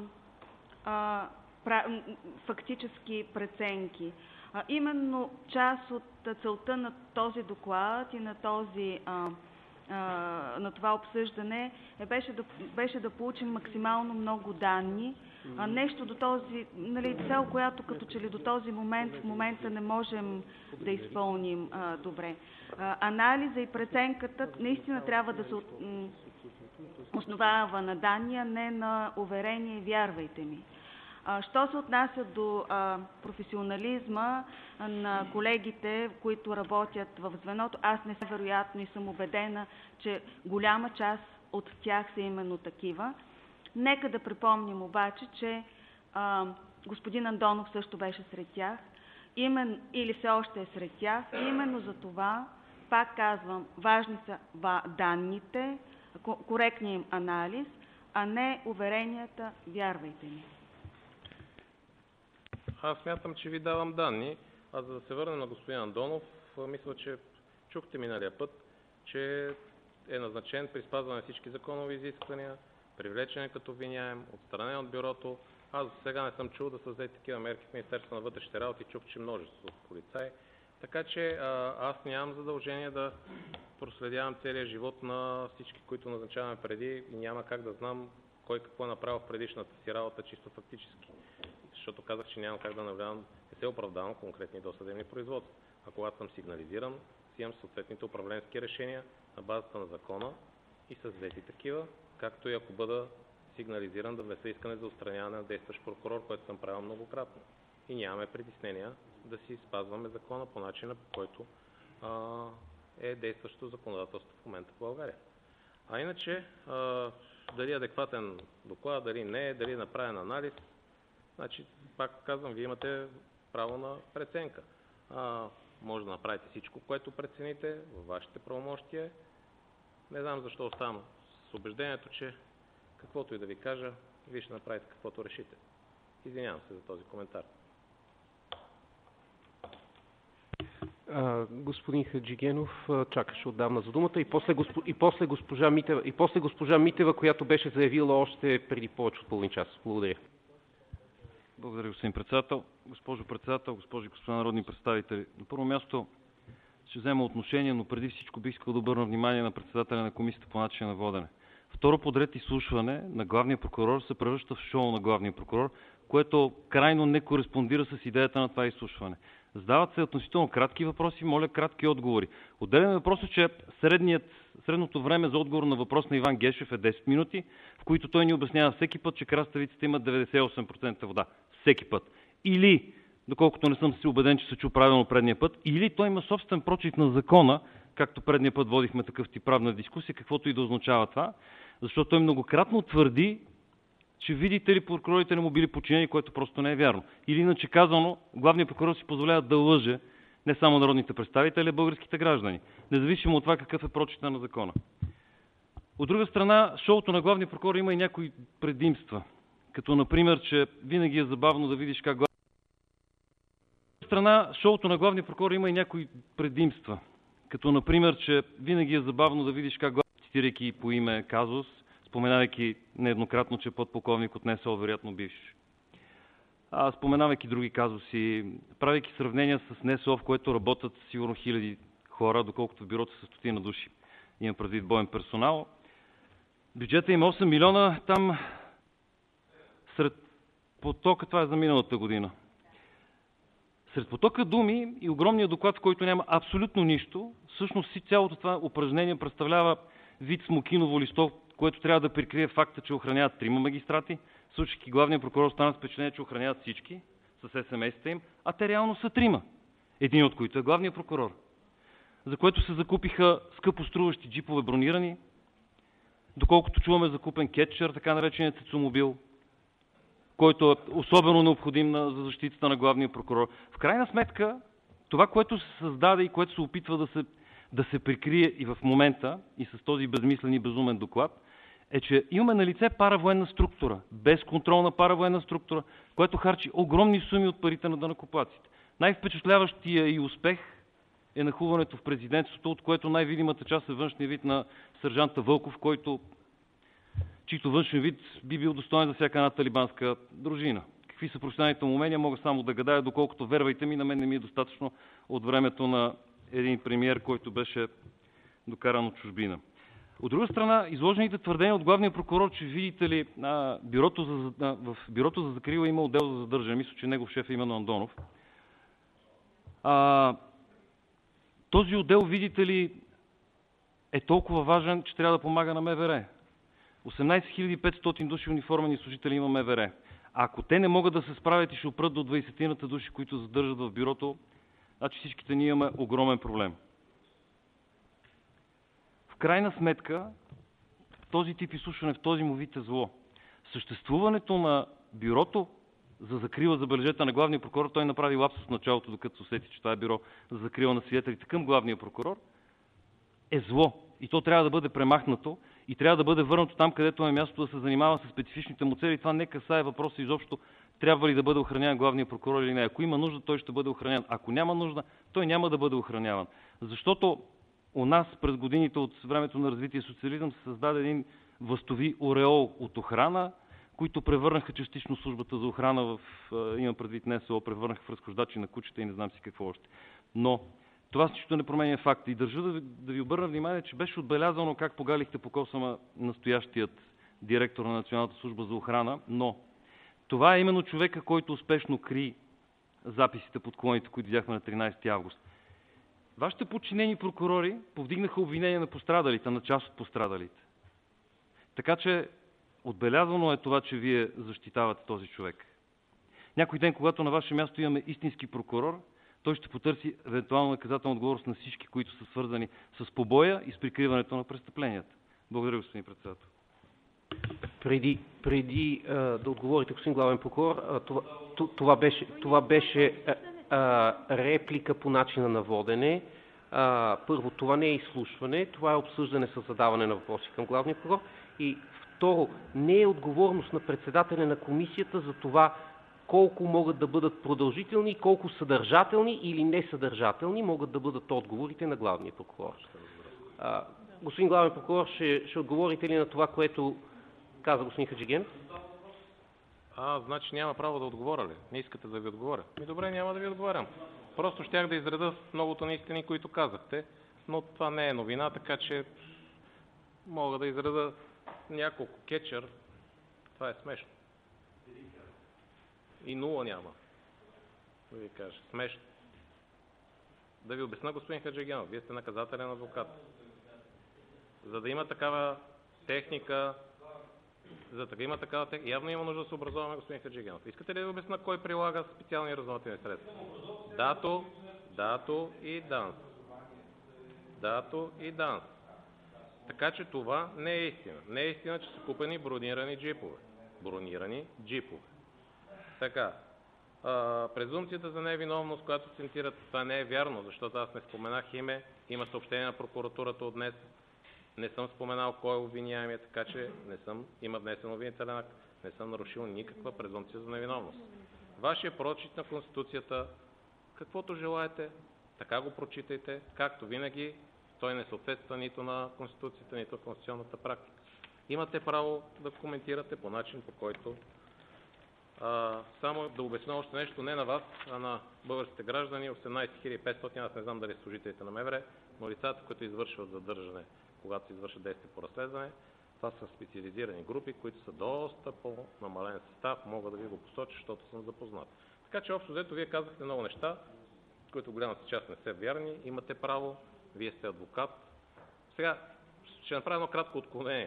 фактически преценки. Именно част от целта на този доклад и на това обсъждане беше да получим максимално много данни. Нещо до този, цел, която като че ли до този момент в момента не можем да изпълним добре. Анализа и преценката наистина трябва да се основава на данни, а не на уверение, вярвайте ми. Що се отнася до професионализма на колегите, които работят в звеното, аз не съм вероятно и съм убедена, че голяма част от тях са именно такива. Нека да припомним обаче, че господин Андонов също беше сред тях, или все още е сред тях. Именно за това, пак казвам, важни са данните, коректният им анализ, а не уверенията, вярвайте ми. Аз смятам, че ви давам данни, а за да се върнем на господин Андонов, мисля, че чухте миналия път, че е назначен при спазване на всички законови изисквания, привлечен е като обвиняем, отстранен от бюрото. Аз до сега не съм чул да са взети такива мерки в Министерството на вътрешните работи, чух, че множество полицаи. Така че аз нямам задължение да проследявам целия живот на всички, които назначаваме преди и няма как да знам кой какво е направил в предишната си работа чисто фактически. Защото казах, че няма как да навлявам, не се оправдавам конкретни досъдебни производства. А когато съм сигнализиран, си имам съответните управленски решения на базата на закона и с взети такива, както и ако бъда сигнализиран да внеса искане за отстраняване на действащ прокурор, което съм правил многократно. И нямаме притеснения да си спазваме закона по начина, по който е действащото законодателство в момента в България. А иначе, дали е адекватен доклад, дали не е, дали е направен анализ, значи, пак казвам, вие имате право на преценка. Може да направите всичко, което прецените във вашите правомощия. Не знам защо оставам с убеждението, че каквото и да ви кажа, вие ще направите каквото решите. Извинявам се за този коментар. Господин Хаджигенов чакаше отдавна за думата и после госпожа Митева, която беше заявила още преди повече от половин час. Благодаря. Благодаря, господин председател. Госпожо председател, госпожи и господа народни представители, на първо място ще взема отношение, но преди всичко бих искал да обърна внимание на председателя на комисията по начин на водене. Второ подред изслушване на главния прокурор се превръща в шоу на главния прокурор, което крайно не кореспондира с идеята на това изслушване. Задават се относително кратки въпроси, моля кратки отговори. Отделен въпрос е, че средното време за отговор на въпрос на Иван Гешев е 10 минути, в които той ни обяснява всеки път, че краставиците имат 98% вода. Всеки път. Или, доколкото не съм си убеден, че се чу правилно предния път, или той има собствен прочит на закона, както предния път водихме такъв тип правна дискусия, каквото и да означава това, защото той многократно твърди, че видите ли прокурорите не му били подчинени, което просто не е вярно. Или иначе казано, главният прокурор си позволява да лъже не само народните представители, а българските граждани, независимо от това какъв е прочита на закона. От друга страна, шоуто на главния прокурор има и някои предимства, като например, че винаги е забавно да видиш как цитирайки по име казус, споменавайки нееднократно, че подполковник от НСО, вероятно бивш. Споменавайки други казуси, правейки сравнения с НСО, в което работят сигурно хиляди хора, доколкото в бюрото са стотина души. Имам предвид боен персонал. Бюджета им 8 милиона, там сред потока, това е за миналата година. Сред потока думи и огромния доклад, в който няма абсолютно нищо, всъщност цялото това упражнение представлява вид смокиново листо, което трябва да прикрие факта, че охраняват 3 магистрати, слушайки главния прокурор стана с впечатление, че охраняват всички с СМС-та им, а те реално са 3, един от които е главният прокурор, за което се закупиха скъпо струващи джипове бронирани, доколкото чуваме закупен кетчър, така нареченият цецомобил, който е особено необходим за защитата на главния прокурор. В крайна сметка, това, което се създаде и което се опитва да се прикрие и в момента, и с този безмислен и безумен доклад, е, че имаме на лице паравоенна структура, безконтролна паравоенна структура, която харчи огромни суми от парите на данъкоплатците. Най-впечатляващия и успех е нахуването в президентството, от което най-видимата част е външния вид на сержанта Вълков, чийто външен вид би бил достоен за всяка една талибанска дружина. Какви са професионалните му умения, мога само да гадая, доколкото, вервайте ми, на мен не ми е достатъчно от времето на един премиер, който беше докаран от чужбина. От друга страна, изложените твърдения от главния прокурор, че видите ли, в бюрото за закрила има отдел за задържане, мисля, че негов шеф е именно Андонов. Този отдел, видите ли, е толкова важен, че трябва да помага на МВР. 18 500 души униформени служители има МВР. Ако те не могат да се справят и ще опрат до 20-тината души, които задържат в бюрото, значи всичките ние имаме огромен проблем. В крайна сметка, този тип изслушване в този му вид е зло. Съществуването на бюрото за закрила, забележете, на главния прокурор, той направи лапсус в началото, докато се усети, че това е бюро за закрила на свидетелите към главния прокурор, е зло. И то трябва да бъде премахнато и трябва да бъде върнато там, където е място да се занимава с специфичните му цели. Това не касае въпроса изобщо трябва ли да бъде охраняван главния прокурор или не. Ако има нужда, той ще бъде охраняван. Ако няма нужда, той няма да бъде охраняван. Защото у нас през годините от времето на развитие социализъм се създаде един властови ореол от охрана, които превърнаха частично службата за охрана имам предвид НСО, превърнаха в разхождачи на кучета и не знам си какво още. Но това също не променя факта. И държа да ви обърна внимание, че беше отбелязано как погалихте по косама настоящият директор на Националната служба за охрана, но това е именно човека, който успешно кри записите под колоните, които видяхме на 13 август. Вашите подчинени прокурори повдигнаха обвинения на пострадалите, на част от пострадалите. Така че отбелязано е това, че вие защитавате този човек. Някой ден, когато на ваше място имаме истински прокурор, той ще потърси евентуално наказателна отговорност на всички, които са свързани с побоя и с прикриването на престъпленията. Благодаря, господин председател. Преди да отговорите, господин главен прокурор, това беше реплика по начина на водене. Първо, това не е изслушване, това е обсъждане с задаване на въпроси към главния прокурор. И второ, не е отговорност на председателя на комисията за това колко могат да бъдат продължителни и колко съдържателни или несъдържателни могат да бъдат отговорите на главния прокурор. Господин главен прокурор, ще отговорите ли на това, което каза господин Хаджигенов? Значи няма право да отговоря ли? Не искате да ви отговоря? Добре, няма да ви отговарям. Просто щях да изреда многото неистини, които казахте, но това не е новина, така че мога да изреда няколко кетчър. Това е смешно. И нула няма. Да ви кажа, смешно. Да ви обясня, господин Хаджигенов, вие сте наказателен адвокат. За да има такава техника, явно има нужда да се образоваме, господин Хаджигенов. Искате ли да ви обясня кой прилага специални разузнавателни средства? ДАТО и ДАНС. ДАТО и ДАНС. Така че това не е истина. Не е истина, че са купени бронирани джипове. Така. Презумпцията за невиновност, която се цитират, това не е вярно, защото аз не споменах име. Има съобщение на прокуратурата от днес. Не съм споменал кой е обвиняемия, така че има внесен обвинителен акт. Не съм нарушил никаква презумпция за невиновност. Вашия прочит на Конституцията, каквото желаете, така го прочитайте, както винаги. Той не съответства нито на Конституцията, нито на конституционната практика. Имате право да коментирате по начин, по който... само да обясня още нещо, не на вас, а на българските граждани. 18 500, аз не знам дали служителите на МВР, но лицата, които извършват задържане, когато се извършва действие по разследване, това са специализирани групи, които са доста по-намален състав, мога да ви го посоча, защото съм запознат. Така че общо взето вие казахте много неща, които в голямата част не са вярни, имате право, вие сте адвокат. Сега ще направя едно кратко отклонение.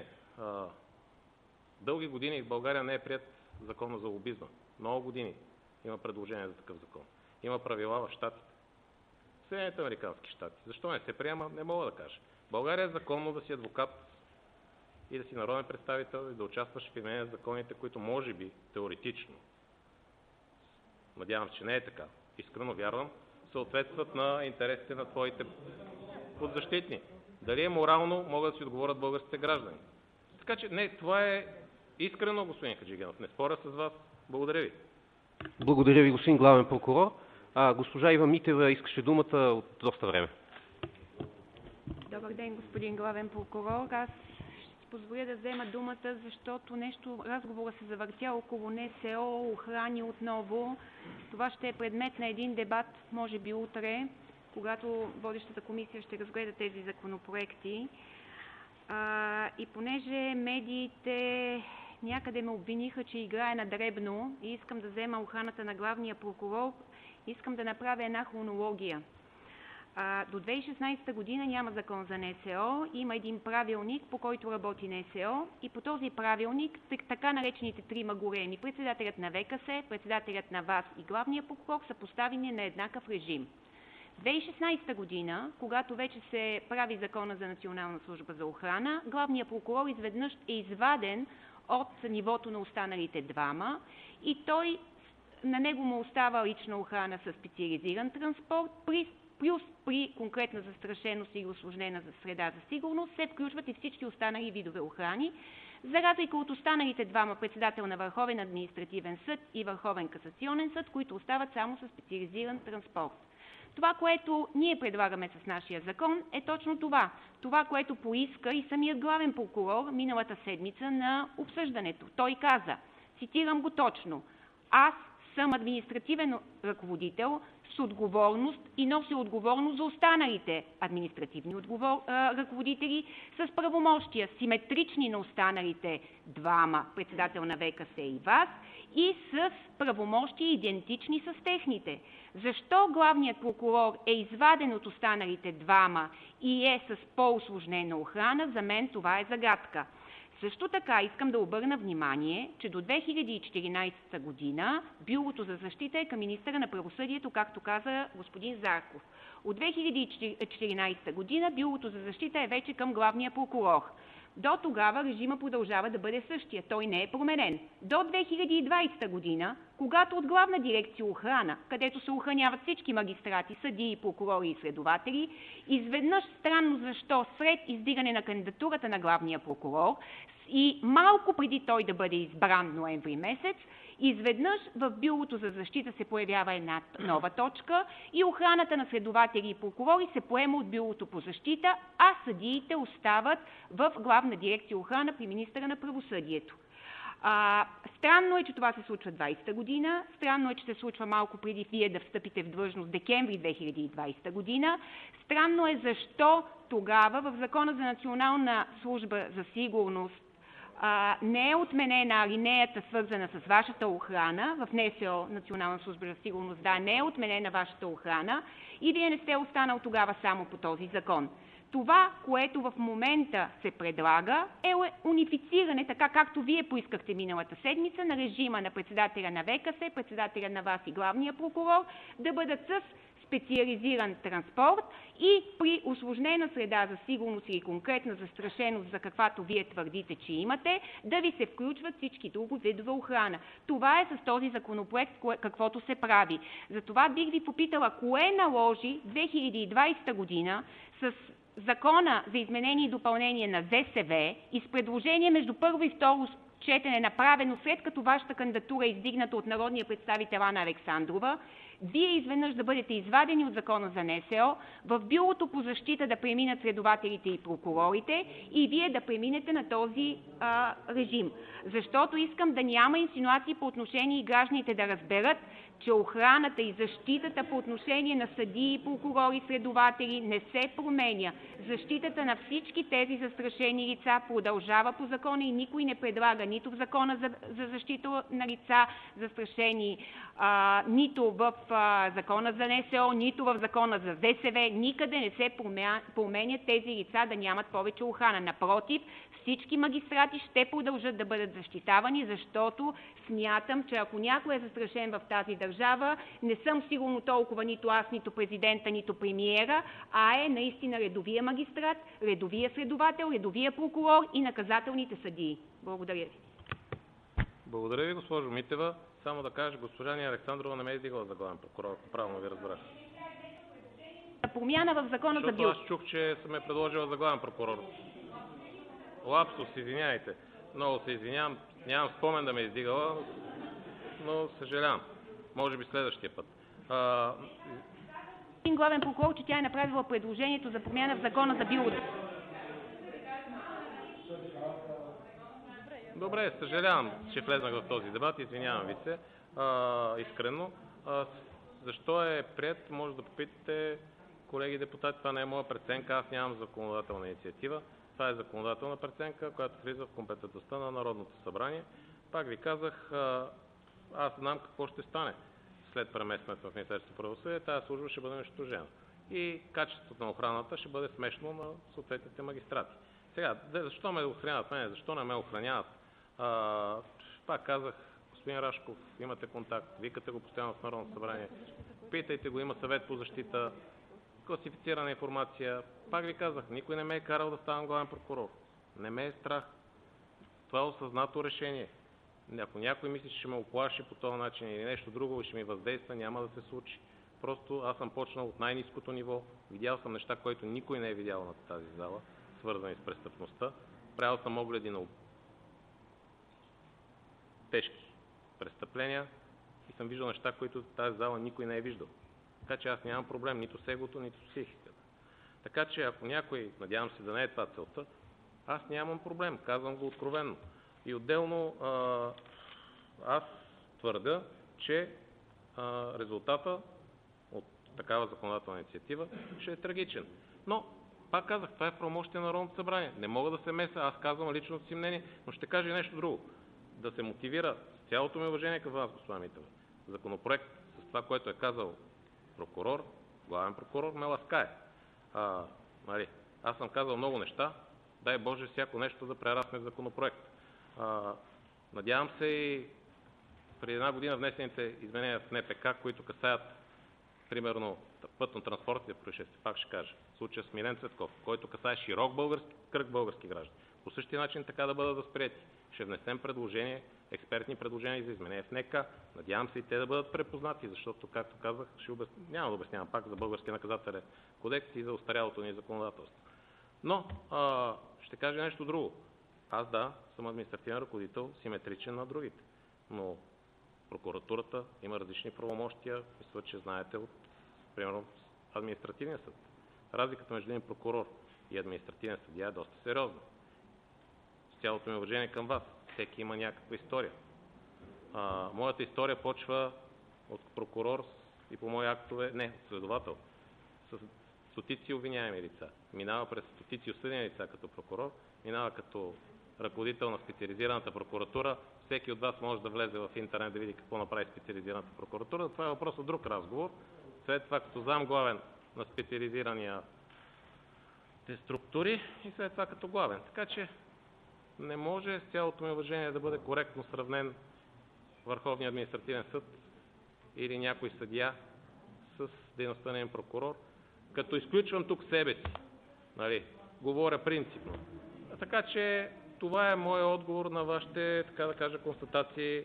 Дълги години в България не е приет закона за лобизма. Много години има предложение за такъв закон. Има правила в щатите. Съединените американски щати. Защо не се приема, не мога да кажа. В България е законно да си адвокат и да си народен представител и да участваш в изменение на законите, които може би теоретично, надявам се, че не е така, искрено вярвам, съответстват на интересите на твоите подзащитни. Дали е морално, могат да си отговорят българските граждани. Така че не, това е искрено, господин Хаджигенов. Не споря с вас. Благодаря ви. Благодаря ви, господин главен прокурор. Госпожа Ива Митева искаше думата от доста време. Добър ден, господин главен прокурор. Аз ще си позволя да взема думата, защото разговора се завъртя около НСО, охрани отново. Това ще е предмет на един дебат, може би утре, когато водещата комисия ще разгледа тези законопроекти. И понеже медиите някъде ме обвиниха, че играе на дребно и искам да взема охраната на главния прокурор, искам да направя една хронология. До 2016 година няма закон за НСО, има един правилник, по който работи НСО и по този правилник така наречените трима големи, председателят на ВКС, председателят на ВАС и главния прокурор са поставени на еднакъв режим. 2016 година, когато вече се прави закона за Национална служба за охрана, главният прокурор изведнъж е изваден от нивото на останалите двама и на него му остава лична охрана със специализиран транспорт, плюс при конкретна застрашеност или усложнена среда за сигурност се включват и всички останали видове охрани, за разлика от останалите двама, председател на Върховен административен съд и Върховен касационен съд, които остават само със специализиран транспорт. Това, което ние предлагаме с нашия закон, е точно това. Това, което поиска и самият главен прокурор миналата седмица на обсъждането. Той каза, цитирам го точно: аз съм административен ръководител с отговорност и нося отговорност за останалите административни ръководители с правомощия, симетрични на останалите двама, председател на ВКС и ВАС, и с правомощия идентични с техните. Защо главният прокурор е изваден от останалите двама и е с по-усложнена охрана, за мен това е загадка. Също така искам да обърна внимание, че до 2014 година Бюрото за защита е към министъра на правосъдието, както каза господин Зарков. От 2014 година Бюрото за защита е вече към главния прокурор. До тогава режима продължава да бъде същия. Той не е променен. До 2020 година, когато от Главна дирекция охрана, където се охраняват всички магистрати, съдии, прокурори и следователи, изведнъж странно защо сред издигане на кандидатурата на главния прокурор И малко преди той да бъде избран ноември месец, изведнъж в Бюрото за защита се появява една нова точка и охраната на следователи и прокурори се поема от Бюрото по защита, а съдиите остават в Главна дирекция охрана при министъра на правосъдието. Странно е, че това се случва 20-та година, странно е, че се случва малко преди вие да встъпите в длъжност декември 2020 година, странно е защо тогава в Закона за Национална служба за сигурност не е отменена алинеята, свързана с вашата охрана, в НСО, Национална служба за сигурност, да, не е отменена вашата охрана и вие не сте останал тогава само по този закон. Това, което в момента се предлага, е унифициране, така както вие поискахте миналата седмица, на режима на председателя на ВКС, председателя на ВАС и главния прокурор, да бъдат с специализиран транспорт и при усложнена среда за сигурност или конкретна застрашеност, за каквато вие твърдите, че имате, да ви се включват всички други видове охрана. Това е с този законопроект, каквото се прави. Затова бих ви попитала, кое наложи 2020 година с Закона за изменение и допълнение на ЗСВ и с предложение между първо и второ четене, направено след като вашата кандидатура е издигната от народния представител Анна Александрова, вие изведнъж да бъдете извадени от Закона за НСО, в Бюрото по защита да преминат следователите и прокурорите и вие да преминете на този режим. Защото искам да няма инсинуации по отношение и гражданите да разберат, че охраната и защитата по отношение на съдии, прокурори, следователи не се променя. Защитата на всички тези застрашени лица продължава по закона и никой не предлага нито в Закона за защита на лица застрашени, нито в Закона за НСО, нито в Закона за ЗСВ. Никъде не се променят тези лица да нямат повече охрана. Напротив, всички магистрати ще продължат да бъдат защитавани, защото смятам, че ако някой е застрашен в тази държава, не съм сигурно толкова нито аз, нито президента, нито премиера, а е наистина редовия магистрат, редовия следовател, редовия прокурор и наказателните съдии. Благодаря ви. Благодаря ви, госпожо Митева. Само да кажа, госпожа Ани Александрова не ме е издигала за главен прокурор, ако правилно ви разбрах. Промяна в Закона за Защото аз чух, че съм ме предложила за главен прокурор. Лапсус, извиняйте. Много се извинявам. Нямам спомен да ме издигала, но съжалявам. Може би следващия път. Главен прокурор, че тя е направила предложението за промяна в Закона за Бюрото. Добре, съжалявам, че влезнах в този дебат. Извинявам ви се. Искрено. Защо е приет, може да попитате колеги депутати. Това не е моя преценка. Аз нямам законодателна инициатива. Това е законодателна преценка, която влиза в компетентността на Народното събрание. Пак ви казах, аз знам какво ще стане след преместването в Министерството на правосъдие. Тази служба ще бъде унищожена. И качеството на охраната ще бъде смешно на съответните магистрати. Сега, защо ме охраняват мене, защо не ме охраняват? Пак казах, господин Рашков, имате контакт, викате го постоянно в Народното събрание, питайте го, има съвет по защита, класифицирана информация. Пак ви казах, никой не ме е карал да ставам главен прокурор. Не ме е страх. Това е осъзнато решение. Ако някой мисли, че ще ме оплаши по този начин или нещо друго и ще ми въздейства, няма да се случи. Просто аз съм почнал от най-ниското ниво, видял съм неща, които никой не е видял на тази зала, свързани с престъпността. Правил съм огледи на тежки престъпления и съм виждал неща, които в тази зала никой не е виждал. Така че аз нямам проблем нито с егото, нито с психиката. Така че ако някой, надявам се да не е това целта, аз нямам проблем, казвам го откровенно. И отделно аз твърда, че резултата от такава законодателна инициатива ще е трагичен. Но, пак казах, това е в правомощие на Народното събрание. Не мога да се меся, аз казвам личното си мнение, но ще кажа и нещо друго. Да се мотивира с цялото ми уважение към вас, госпожа Митева, законопроект с това, което е казал прокурор, главен прокурор, ме ласкае. Аз съм казал много неща, дай Боже всяко нещо да прерасне в законопроект. Надявам се и преди една година внесените изменения в НПК, които касаят примерно пътно-транспортните происшествия, пак ще кажа, в случая с Милен Цветков, който касае широк кръг български граждани. По същия начин така да бъдат възприети. Ще внесем предложения, експертни предложения за изменения в НК. Надявам се и те да бъдат препознати, защото, както казах, няма да обяснявам пак за българския наказателен кодекс и за остарялото ни законодателство. Но ще кажа нещо друго. Аз да, съм административен ръководител, симетричен на другите, но прокуратурата има различни правомощия, мисля, че знаете от, примерно, административния съд. Разликата между един прокурор и административен съдия е доста сериозна. С цялото ми уважение към вас, всеки има някаква история. Моята история почва от прокурор и по мои актове, не, от следовател, с стотици обвиняеми лица. Минава през стотици осъдени лица като прокурор, минава като ръководител на специализираната прокуратура. Всеки от вас може да влезе в интернет да види какво направи специализираната прокуратура. Това е въпрос от друг разговор. След това като замглавен на специализирания структури и след това като главен. Така че не може с цялото ми уважение да бъде коректно сравнен Върховния административен съд или някой съдия с дейността на един прокурор, като изключвам тук себе си. Нали? Говоря принципно. Така че това е моят отговор на вашите, така да кажа, констатации.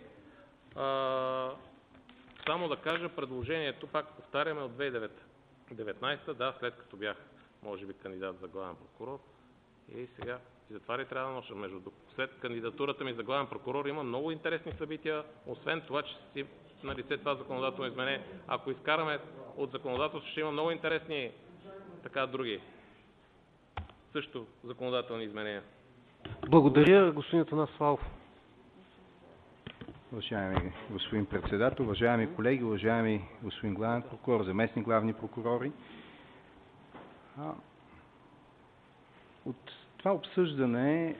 Само да кажа предложението, пак повтаряме, от 2019, да, след като бях, може би, кандидат за главен прокурор. И сега, и затова ли трябва да ноша след кандидатурата ми за главен прокурор има много интересни събития, освен това, че си на лице това законодателно изменение. Ако изкараме от законодателство, ще има много интересни така други също законодателни изменения. Благодаря, господин Атанас Славов. Уважаеми господин председател, уважаеми колеги, уважаеми господин главен прокурор, заместник главни прокурори. От това обсъждане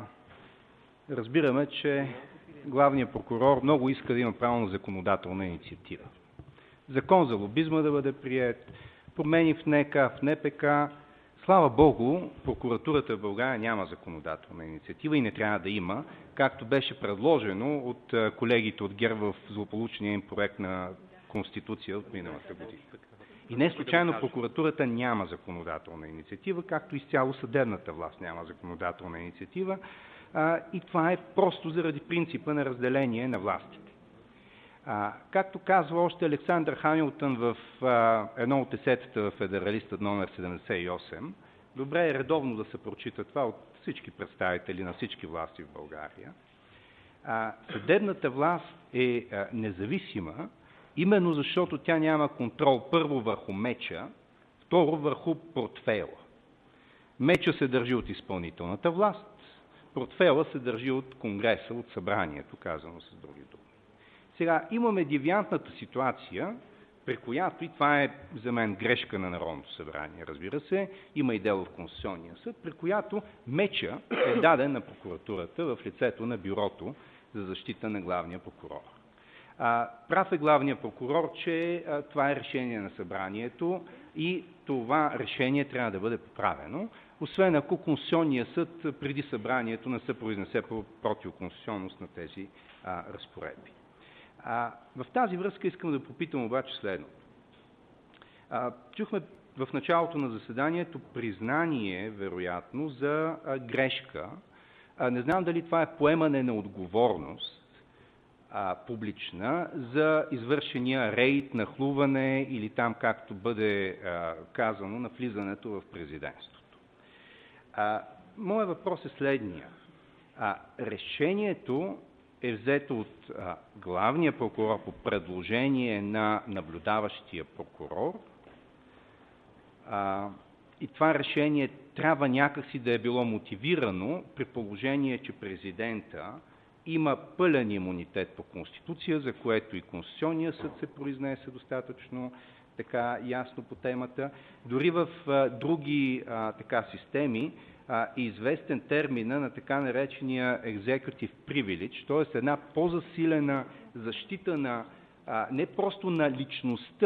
разбираме, че главният прокурор много иска да има право на законодателна инициатива. Закон за лобизма да бъде приет, промени в НК, в НПК. Слава Богу, прокуратурата в България няма законодателна инициатива и не трябва да има, както беше предложено от колегите от ГЕРБ в злополучния им проект на Конституция от миналата година. И не случайно прокуратурата няма законодателна инициатива, както изцяло съдебната власт няма законодателна инициатива. И това е просто заради принципа на разделение на властите. Както казва още Александър Хамилтън в едно от есетата в Федералистът номер 78, добре е редовно да се прочита това от всички представители на всички власти в България. Съдебната власт е независима, именно защото тя няма контрол първо върху меча, второ върху портфейла. Меча се държи от изпълнителната власт, портфейла се държи от Конгреса, от събранието, казано с други думи. Сега имаме девиантната ситуация, при която, и това е за мен грешка на Народното събрание, разбира се, има и дело в Конституционния съд, при която меча е даден на прокуратурата в лицето на Бюрото за защита на главния прокурор. Прав е главният прокурор, че това е решение на събранието и това решение трябва да бъде поправено, освен ако Конституционният съд преди събранието не се произнесе по противоконституционност на тези разпоредби. В тази връзка искам да попитам обаче следното. Чухме в началото на заседанието признание, вероятно, за грешка. Не знам дали това е поемане на отговорност публична за извършения рейд, нахлуване или там, както бъде казано, на влизането в президентството. Моят въпрос е следния. Решението е взето от главния прокурор по предложение на наблюдаващия прокурор и това решение трябва някакси да е било мотивирано при положение, че президента има пълен имунитет по Конституция, за което и Конституционния съд се произнесе достатъчно така ясно по темата. Дори в други системи известен термина на така наречения executive privilege, т.е. една по-засилена защита на не просто на личността,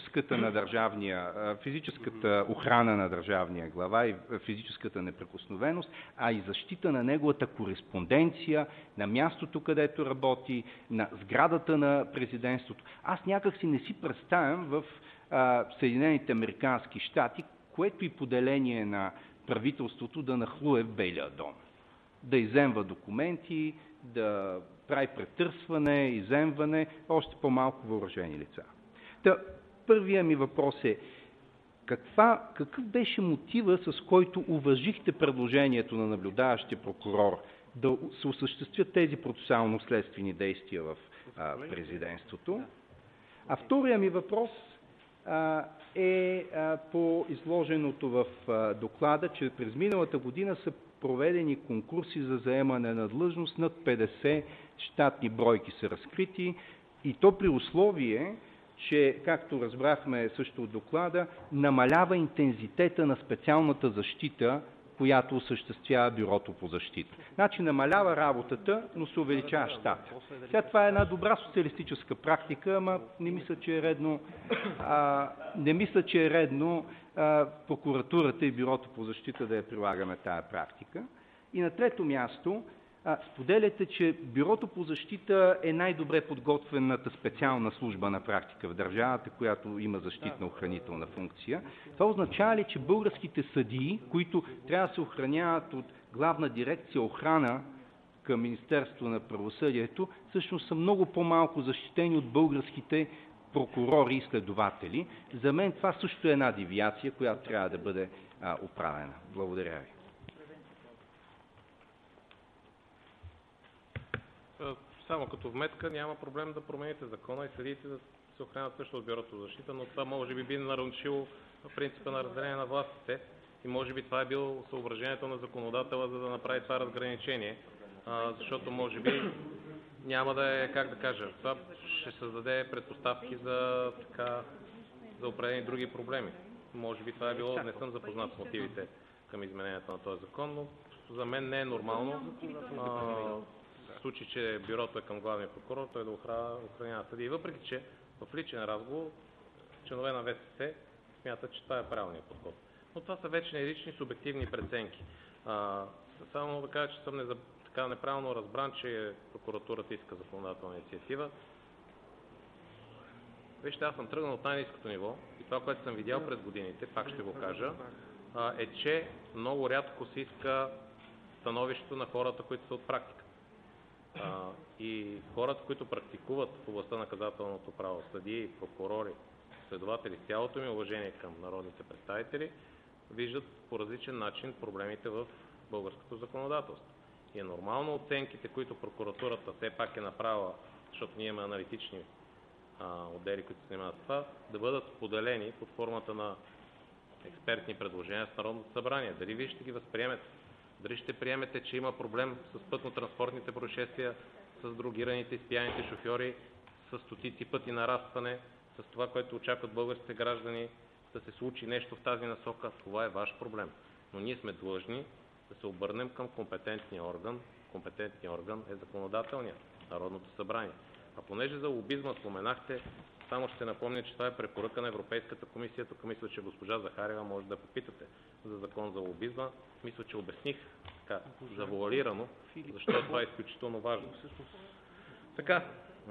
физическата охрана на държавния глава и физическата неприкосновеност, а и защита на неговата кореспонденция, на мястото, където работи, на сградата на президентството. Аз някак си не си представям в Съединените американски щати, което и поделение на правителството да нахлуе в Белия дом, да изземва документи, да прави претърсване, изземване, още по-малко въоръжени лица. Първият ми въпрос е, какъв беше мотива, с който уважихте предложението на наблюдаващия прокурор да се осъществят тези процесуално-следствени действия в президентството. А втория ми въпрос е по изложеното в доклада, че през миналата година са проведени конкурси за заемане на длъжност, над 50 щатни бройки са разкрити и то при условие, че, както разбрахме също от доклада, намалява интензитета на специалната защита, която осъществява Бюрото по защита. Значи намалява работата, но се увеличава щата. Сега това е една добра социалистическа практика, ама не мисля, че е редно прокуратурата и Бюрото по защита да я прилагаме тая практика. И на трето място, споделяте, че Бюрото по защита е най-добре подготвената специална служба на практика в държавата, която има защитна охранителна функция. Това означава ли, че българските съдии, които трябва да се охраняват от Главна дирекция охрана към Министерство на правосъдието, всъщност са много по-малко защитени от българските прокурори и следователи? За мен това също е една девиация, която трябва да бъде оправена. Благодаря ви. Само като вметка, няма проблем да промените закона и съдиите да се охранят също от Бюрото за защита, но това може би нарушило принципа на разделение на властите и може би това е било съображението на законодателя, за да направи това разграничение, защото може би няма да е, как да кажа, това ще създаде предпоставки за определени други проблеми. Може би това е било, не съм запознат с мотивите към изменението на този закон, но за мен не е нормално в случай, че бюрото е към главния прокурор, той да охранява съдии. Въпреки че в личен разговор членове на ВСС смятат, че това е правилният подход. Но това са вече лични субективни преценки. Само да кажа, че съм неправилно разбран, че прокуратурата иска законодателна инициатива. Вижте, аз съм тръгнал от най-ниското ниво и това, което съм видял през годините, пак ще го кажа, е, че много рядко се иска становището на хората, които са от практика. И хората, които практикуват в областта на наказателното право, съдии, прокурори, следователи, с цялото ми уважение към народните представители, виждат по различен начин проблемите в българското законодателство. И е нормално оценките, които прокуратурата все пак е направила, защото ние имаме аналитични отдели, които се занимават с това, да бъдат споделени под формата на експертни предложения с Народното събрание. Дали вие ще ги възприемете? Дали ще приемете, че има проблем с пътно-транспортните происшествия, с дрогираните и спияните шофьори, с стотици пъти нарастване, с това, което очакват българските граждани, да се случи нещо в тази насока? Това е ваш проблем. Но ние сме длъжни да се обърнем към компетентния орган. Компетентният орган е законодателният, Народното събрание. А понеже за лобизма споменахте, само ще напомня, че това е препоръка на Европейската комисия. Тук мисля, че госпожа Захариева може да попитате за закон за лобизма. Мисля, че обясних така завуалирано, защото това е изключително важно. Така.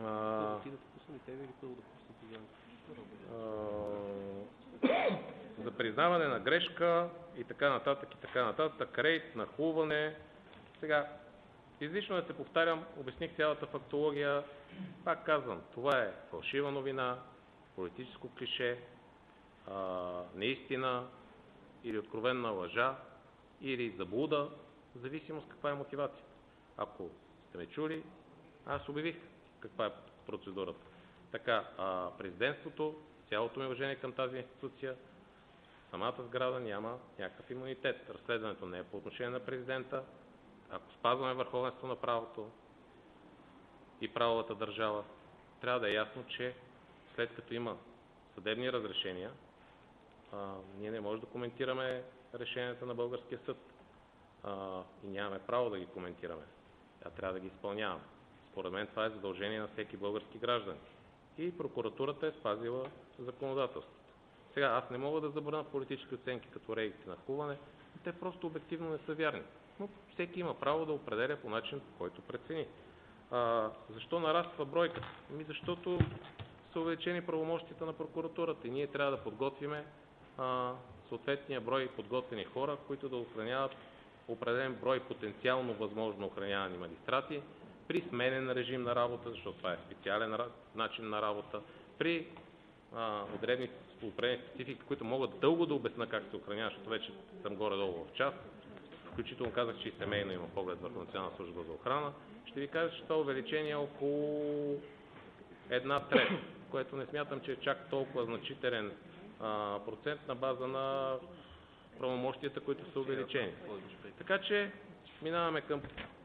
За признаване на грешка и така нататък, рейд, нахлуване. Сега, излишно да се повтарям, обясних цялата фактология. Пак казвам, това е фалшива новина, политическо клише, неистина или откровенна лъжа, или заблуда, в зависимост каква е мотивацията. Ако сте ме чули, аз обявих каква е процедурата. Така, президентството, цялото ми уважение към тази институция, самата сграда няма някакъв имунитет. Разследването не е по отношение на президента. Ако спазваме върховенство на правото и правовата държава, трябва да е ясно, че след като има съдебни разрешения, ние не можем да коментираме решенията на българския съд и нямаме право да ги коментираме. Трябва да ги изпълняваме. Според мен това е задължение на всеки български граждан. И прокуратурата е спазила законодателството. Сега, аз не мога да забраня политически оценки като рейдите на нахлуване, те просто обективно не са вярни. Но всеки има право да определя по начин, по който прецени. Защо нараства бройката? Защото са увеличени правомощията на прокуратурата и ние трябва да подготвиме съответния брой подготвени хора, които да охраняват определен брой потенциално възможно охранявани магистрати при сменен режим на работа, защото това е специален начин на работа, при определени специфики, които могат дълго да обясня как се охранява, защото вече съм горе-долу в час, включително казах, че и семейно има поглед върху Национална служба за охрана, ще ви кажа, че това увеличение е около 1/3, което не смятам, че е чак толкова значителен процент на база на правомощията, които са увеличени. Така че минаваме към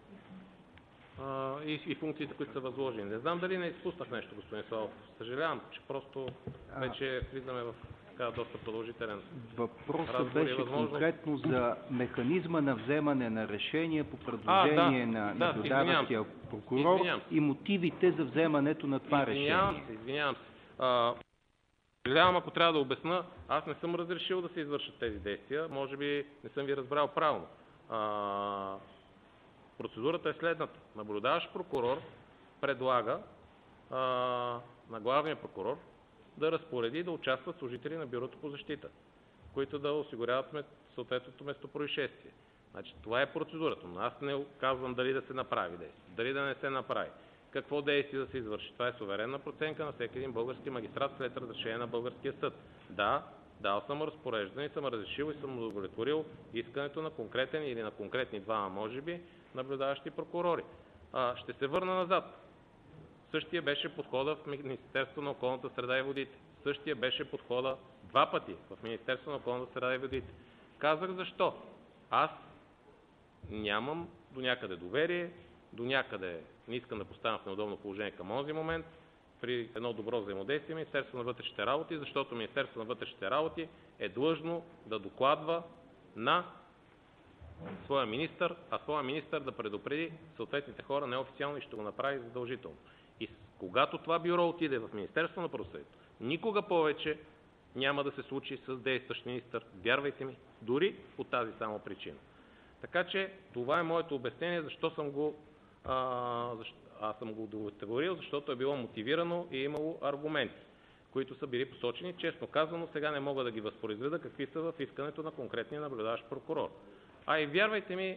и функциите, които са възложени. Не знам дали не изпуснах нещо, господин Славов. Съжалявам, че просто вече влизаме в доста продължителен Въпросът беше конкретно за механизма на вземане на решения по предложение на наблюдаващия прокурор и мотивите за вземането на това решение. Извинявам се. Съжалявам, ако трябва да обясна, аз не съм разрешил да се извършат тези действия. Може би не съм ви разбрал правилно. Процедурата е следната. Наблюдаващ прокурор предлага на главния прокурор да разпореди да участват служители на Бюрото по защита, които да осигуряват съответното местопроизшествие. Значи, това е процедурата, но аз не казвам дали да се направи действие, дали да не се направи, какво действие да се извърши. Това е суверенна преценка на всеки един български магистрат след разрешение на българския съд. Да, дал съм разпореждане и съм разрешил и съм удовлетворил искането на конкретен или на конкретни двама, може би, наблюдаващи прокурори. Ще се върна назад. Същия беше подхода в Министерството на околната среда и водите. Същия беше подхода 2 пъти в Министерството на околната среда и водите. Казах защо. Аз нямам до някъде доверие, до някъде не искам да поставям в неудобно положение към онзи момент при едно добро взаимодействие Министерството на вътрешните работи, защото Министерството на вътрешните работи е длъжно да докладва на своя министър, а своя министър да предупреди съответните хора неофициално и ще го направи задължително. И когато това бюро отиде в Министерството на правосъдието, никога повече няма да се случи с действащ министър. Вярвайте ми, дори по тази само причина. Така че това е моето обяснение, защо съм го аз съм го удовлетворил, защото е било мотивирано и е имало аргументи, които са били посочени. Честно казано, сега не мога да ги възпроизведа какви са в искането на конкретния наблюдаващ прокурор. И вярвайте ми,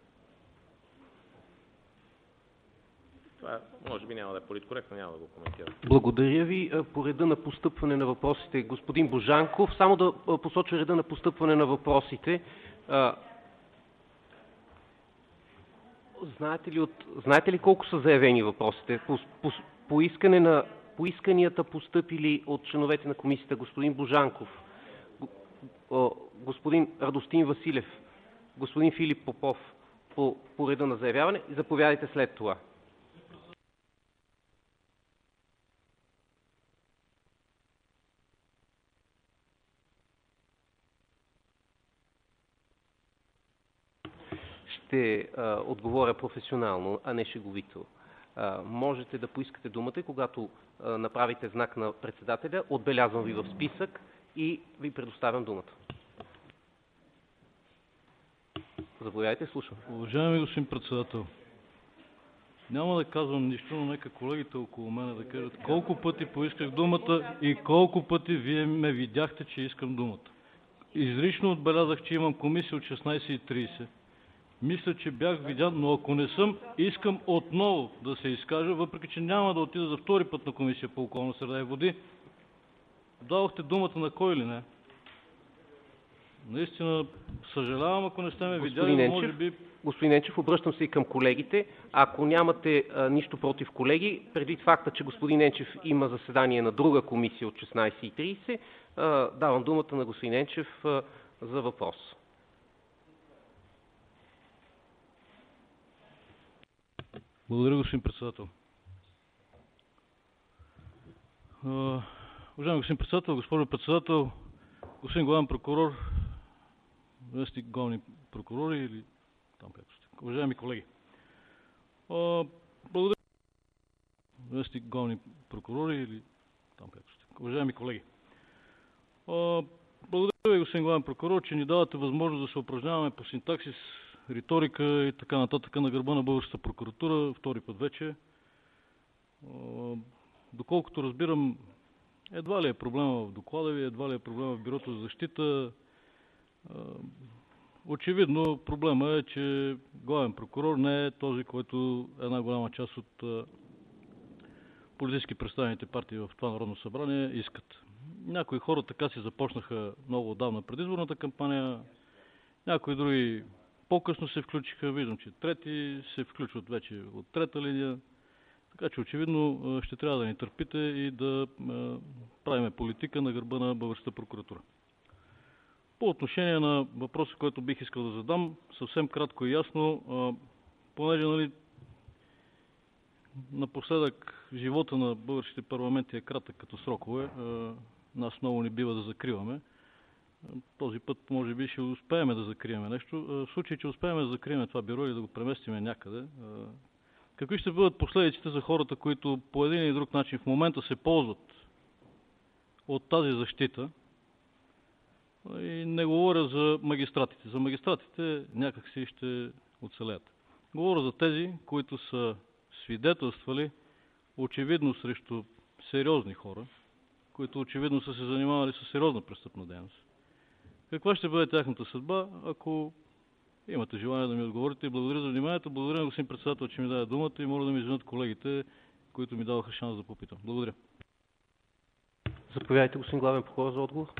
това може би няма да е политкоректно, няма да го коментирам. Благодаря ви. По реда на постъпване на въпросите, господин Божанков, само да посоча реда на постъпване на въпросите. Знаете ли колко са заявени въпросите? По исканията постъпили от членовете на комисията господин Божанков, господин Радостин Василев, господин Филип Попов по реда на заявяване. Заповядайте след това. Ще отговоря професионално, а не шеговито. Можете да поискате думата, когато направите знак на председателя, отбелязвам ви в списък и ви предоставям думата. Заповядайте, слушам. Уважаеми господин председател, няма да казвам нищо, но нека колегите около мене да кажат колко пъти поисках думата и колко пъти вие ме видяхте, че искам думата. Изрично отбелязах, че имам комисия от 16:30. Мисля, че бях видян, но ако не съм, искам отново да се изкажа, въпреки че няма да отида за втори път на комисия по околна среда и води. Дадохте думата на кой или не? Наистина съжалявам, ако не сте ме видяли, но може би... Господин Енчев, обръщам се и към колегите. Ако нямате нищо против, колеги, предвид факта, че господин Енчев има заседание на друга комисия от 16:30, давам думата на господин Енчев за въпрос. Благодаря, господин председател. Уважаеми господин председател, госпожо председател, господин главен прокурор, заместник главни прокурори или там както сте. Уважаеми колеги, благодаря. Заместник главни прокурори или там както сте. Уважаеми колеги, благодаря ви, господин главен прокурор, че ни давате възможност да се упражняваме по синтаксис, риторика и така нататък на гърба на българската прокуратура, втори път вече. Доколкото разбирам, едва ли е проблема в доклада ви, едва ли е проблема в Бюрото за защита. Очевидно проблема е, че главен прокурор не е този, който една голяма част от политически представените партии в това Народно събрание искат. Някои хора така си започнаха много отдавна предизборната кампания, някои други По-късно се включиха, виждам, че трети се включват вече от трета линия. Така че очевидно ще трябва да ни търпите и да правим политика на гърба на българската прокуратура. По отношение на въпроса, който бих искал да задам, съвсем кратко и ясно, понеже напоследък живота на българските парламенти е кратък като срокове, нас много не бива да закриваме. Този път може би ще успеем да закрием нещо. В случай, че успеем да закрием това бюро или да го преместим някъде, какви ще бъдат последиците за хората, които по един или друг начин в момента се ползват от тази защита? И не говоря за магистратите. За магистратите някакси ще оцелеят. Говоря за тези, които са свидетелствали очевидно срещу сериозни хора, които очевидно са се занимавали с сериозна престъпна дейност. Каква ще бъде тяхната съдба, ако имате желание да ми отговорите? Благодаря за вниманието. Благодаря на господин председател, че ми даде думата и моля да ми извинят колегите, които ми даваха шанс да попитам. Благодаря. Заповядайте, господин главен прокурор, за отговор.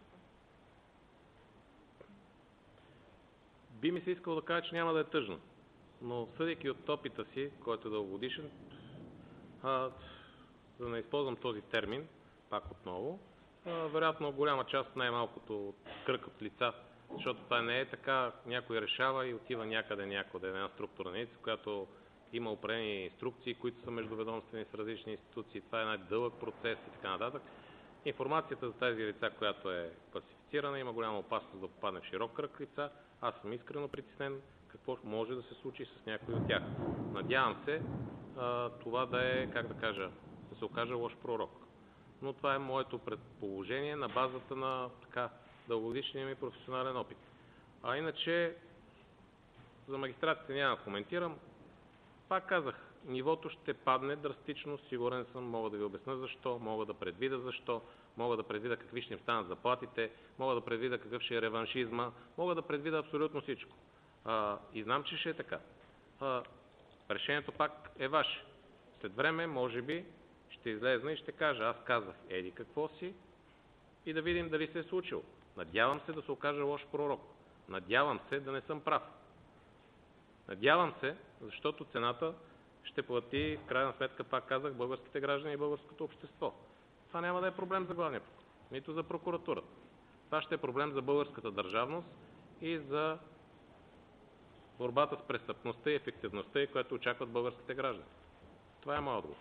Би ми се искал да кажа, че няма да е тъжно. Но съдейки от опита си, който е дългогодишен, за да не използвам този термин, пак отново, вероятно голяма част, най-малкото от кръг от лица, защото това не е така, някой решава и отива някъде, една структурна единица, която има определени инструкции, които са междуведомствени с различни институции, това е една дълъг процес и така нататък. Информацията за тези лица, която е класифицирана, има голяма опасност да попадне в широк кръг лица. Аз съм искрено притеснен какво може да се случи с някой от тях. Надявам се това да е, да се окаже лош пророк. Но това е моето предположение на базата на дългогодишния ми професионален опит. А иначе за магистратите няма да коментирам. Пак казах, нивото ще падне драстично, сигурен съм, мога да ви обясня защо, мога да предвида защо, мога да предвида какви ще им станат заплатите, мога да предвида какъв ще е реваншизма, мога да предвида абсолютно всичко. И знам, че ще е така. Решението пак е ваше. След време, може би, ще излезна и ще кажа, аз казах еди какво си и да видим дали се е случило. Надявам се да се окаже лош пророк. Надявам се да не съм прав. Надявам се, защото цената ще плати, в крайна сметка, пак казах, българските граждани и българското общество. Това няма да е проблем за главния прокурор, нито за прокуратурата. Това ще е проблем за българската държавност и за борбата с престъпността и ефективността, която очакват българските граждани. Това е моят отговор.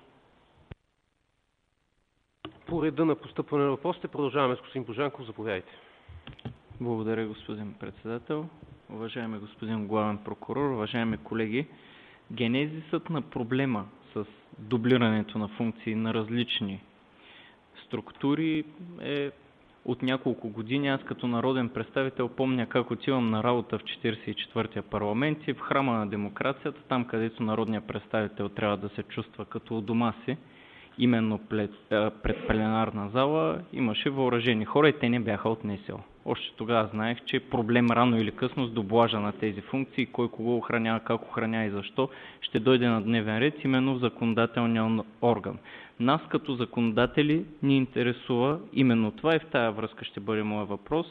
По реда на постъпване на въпросите продължаваме с господин Божанков. Заповядайте. Благодаря, господин председател. Уважаеми господин главен прокурор, уважаеми колеги, генезисът на проблема с дублирането на функции на различни структури е от няколко години. Аз като народен представител помня как отивам на работа в 44-я парламент и в храма на демокрацията, там където народният представител трябва да се чувства като у дома си, именно пред пленарна зала, имаше въоръжени хора и те не бяха от НСО. Още тогава знаех, че проблем рано или късно с доблажа на тези функции, кой кого охранява, как охранява и защо, ще дойде на дневен ред именно в законодателния орган. Нас като законодатели ни интересува именно това и в тая връзка ще бъде моят въпрос.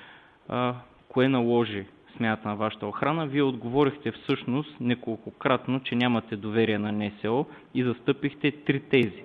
Кое наложи смяната на вашата охрана? Вие отговорихте всъщност неколкократно, че нямате доверие на НСО и застъпихте три тези.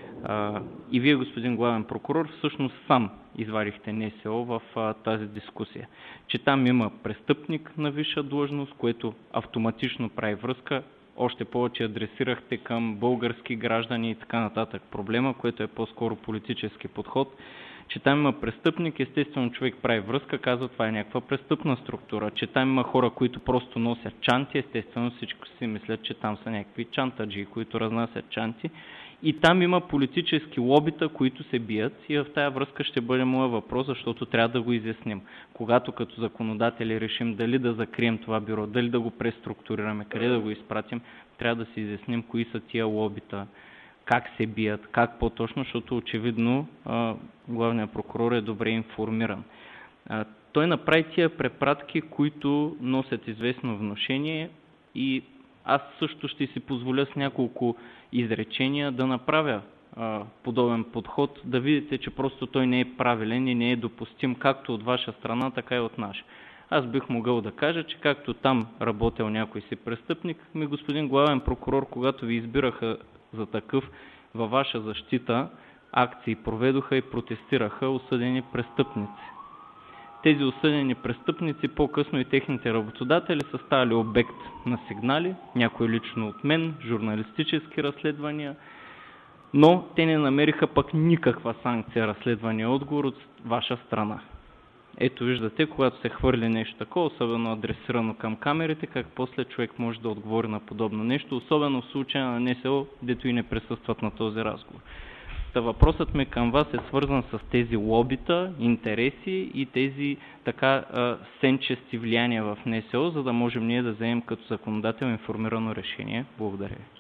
И вие, господин главен прокурор, всъщност сам извадихте НСО в тази дискусия. Че там има престъпник на висша длъжност, което автоматично прави връзка, още повече адресирахте към български граждани и така нататък проблема, което е по-скоро политически подход. Че там има престъпник, естествено човек прави връзка, казва това е някаква престъпна структура. Че там има хора, които просто носят чанти, естествено всичко си мислят, че там са някакви чантаджи, които разнасят чанти. И там има политически лобита, които се бият и в тая връзка ще бъде моя въпрос, защото трябва да го изясним. Когато като законодатели решим дали да закрием това бюро, дали да го преструктурираме, къде да го изпратим, трябва да си изясним кои са тия лобита, как се бият, как по-точно, защото очевидно главният прокурор е добре информиран. Той направи тия препратки, които носят известно внушение и аз също ще си позволя с няколко изречения да направя подобен подход, да видите, че просто той не е правилен и не е допустим както от ваша страна, така и от наша. Аз бих могъл да кажа, че както там работил някой си престъпник, господин главен прокурор, когато ви избираха за такъв, във ваша защита акции проведоха и протестираха осъдени престъпници. Тези осъдени престъпници по-късно и техните работодатели са ставали обект на сигнали, някой лично от мен, журналистически разследвания, но те не намериха пък никаква санкция, разследвания, отговор от ваша страна. Ето виждате, когато се хвърли нещо такова, особено адресирано към камерите, как после човек може да отговори на подобно нещо, особено в случая на НСО, дето и не присъстват на този разговор. Въпросът ми към вас е свързан с тези лобита, интереси и тези така сенчести влияния в НСО, за да можем ние да вземем като законодател информирано решение. Благодаря ви.